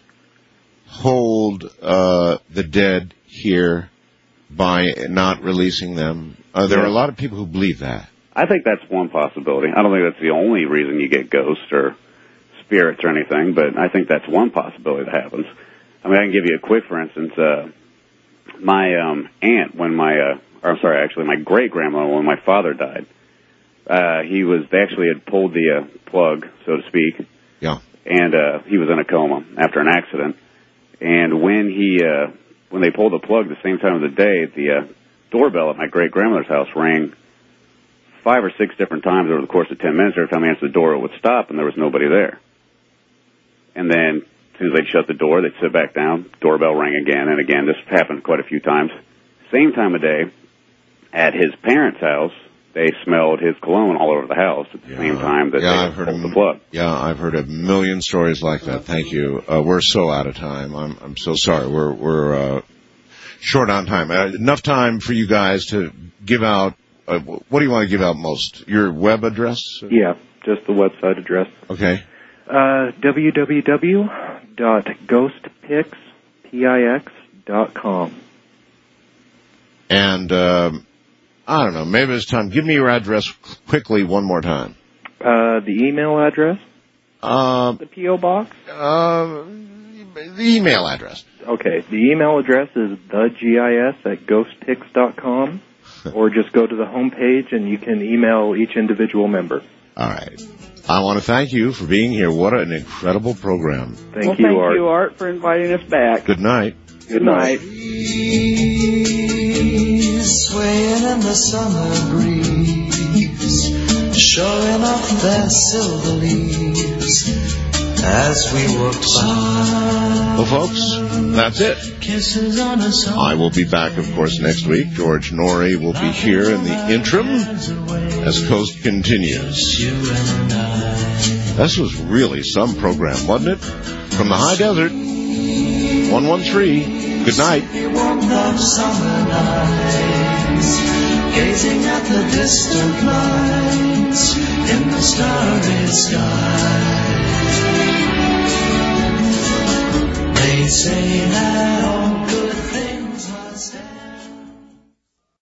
hold uh, the dead here by not releasing them? Uh, there Yeah. are a lot of people who believe that. I think that's one possibility. I don't think that's the only reason you get ghosts or spirits or anything, but I think that's one possibility that happens. I mean, I can give you a quick, for instance, uh, my um, aunt, when my, uh, or I'm sorry, actually my great-grandmother, when my father died, uh, he was, they actually had pulled the uh, plug, so to speak. Yeah. And uh, he was in a coma after an accident. And when he, uh, when they pulled the plug the same time of the day, the uh, doorbell at my great-grandmother's house rang five or six different times over the course of ten minutes. Every time I answered the door, it would stop, and there was nobody there. And then, as soon as they'd shut the door, they'd sit back down, doorbell rang again and again. This happened quite a few times. Same time of day, at his parents' house, they smelled his cologne all over the house at the same time that Yeah, they I've heard pulled of the plug. Yeah, I've heard a million stories like that. Thank you. Uh, we're so out of time. I'm I'm so sorry. We're we're uh, short on time. Uh, enough time for you guys to give out. Uh, what do you want to give out most? Your web address? Yeah, just the website address. Okay. Uh, w w w dot ghost pix dot com. And um, I don't know. Maybe it's time. Give me your address quickly one more time. Uh, the email address? Uh, The P O box? Uh, the email address. Okay, the email address is thegis at ghostpix dot com, or just go to the homepage and you can email each individual member. All right. I want to thank you for being here. What an incredible program. Thank well, you, thank Art. you, Art, for inviting us back. Good night. Good night. Swaying in the summer breeze, showing off their silver leaves as we walked by. Well, folks, that's it. Kisses on a song. I will be back, of course, next week. George Norrie will be here in the interim as Coast continues. This was really some program, wasn't it? From the high desert, one one three. Good night. Warmth of summer nights, gazing at the distant lights in the starry sky. They say that all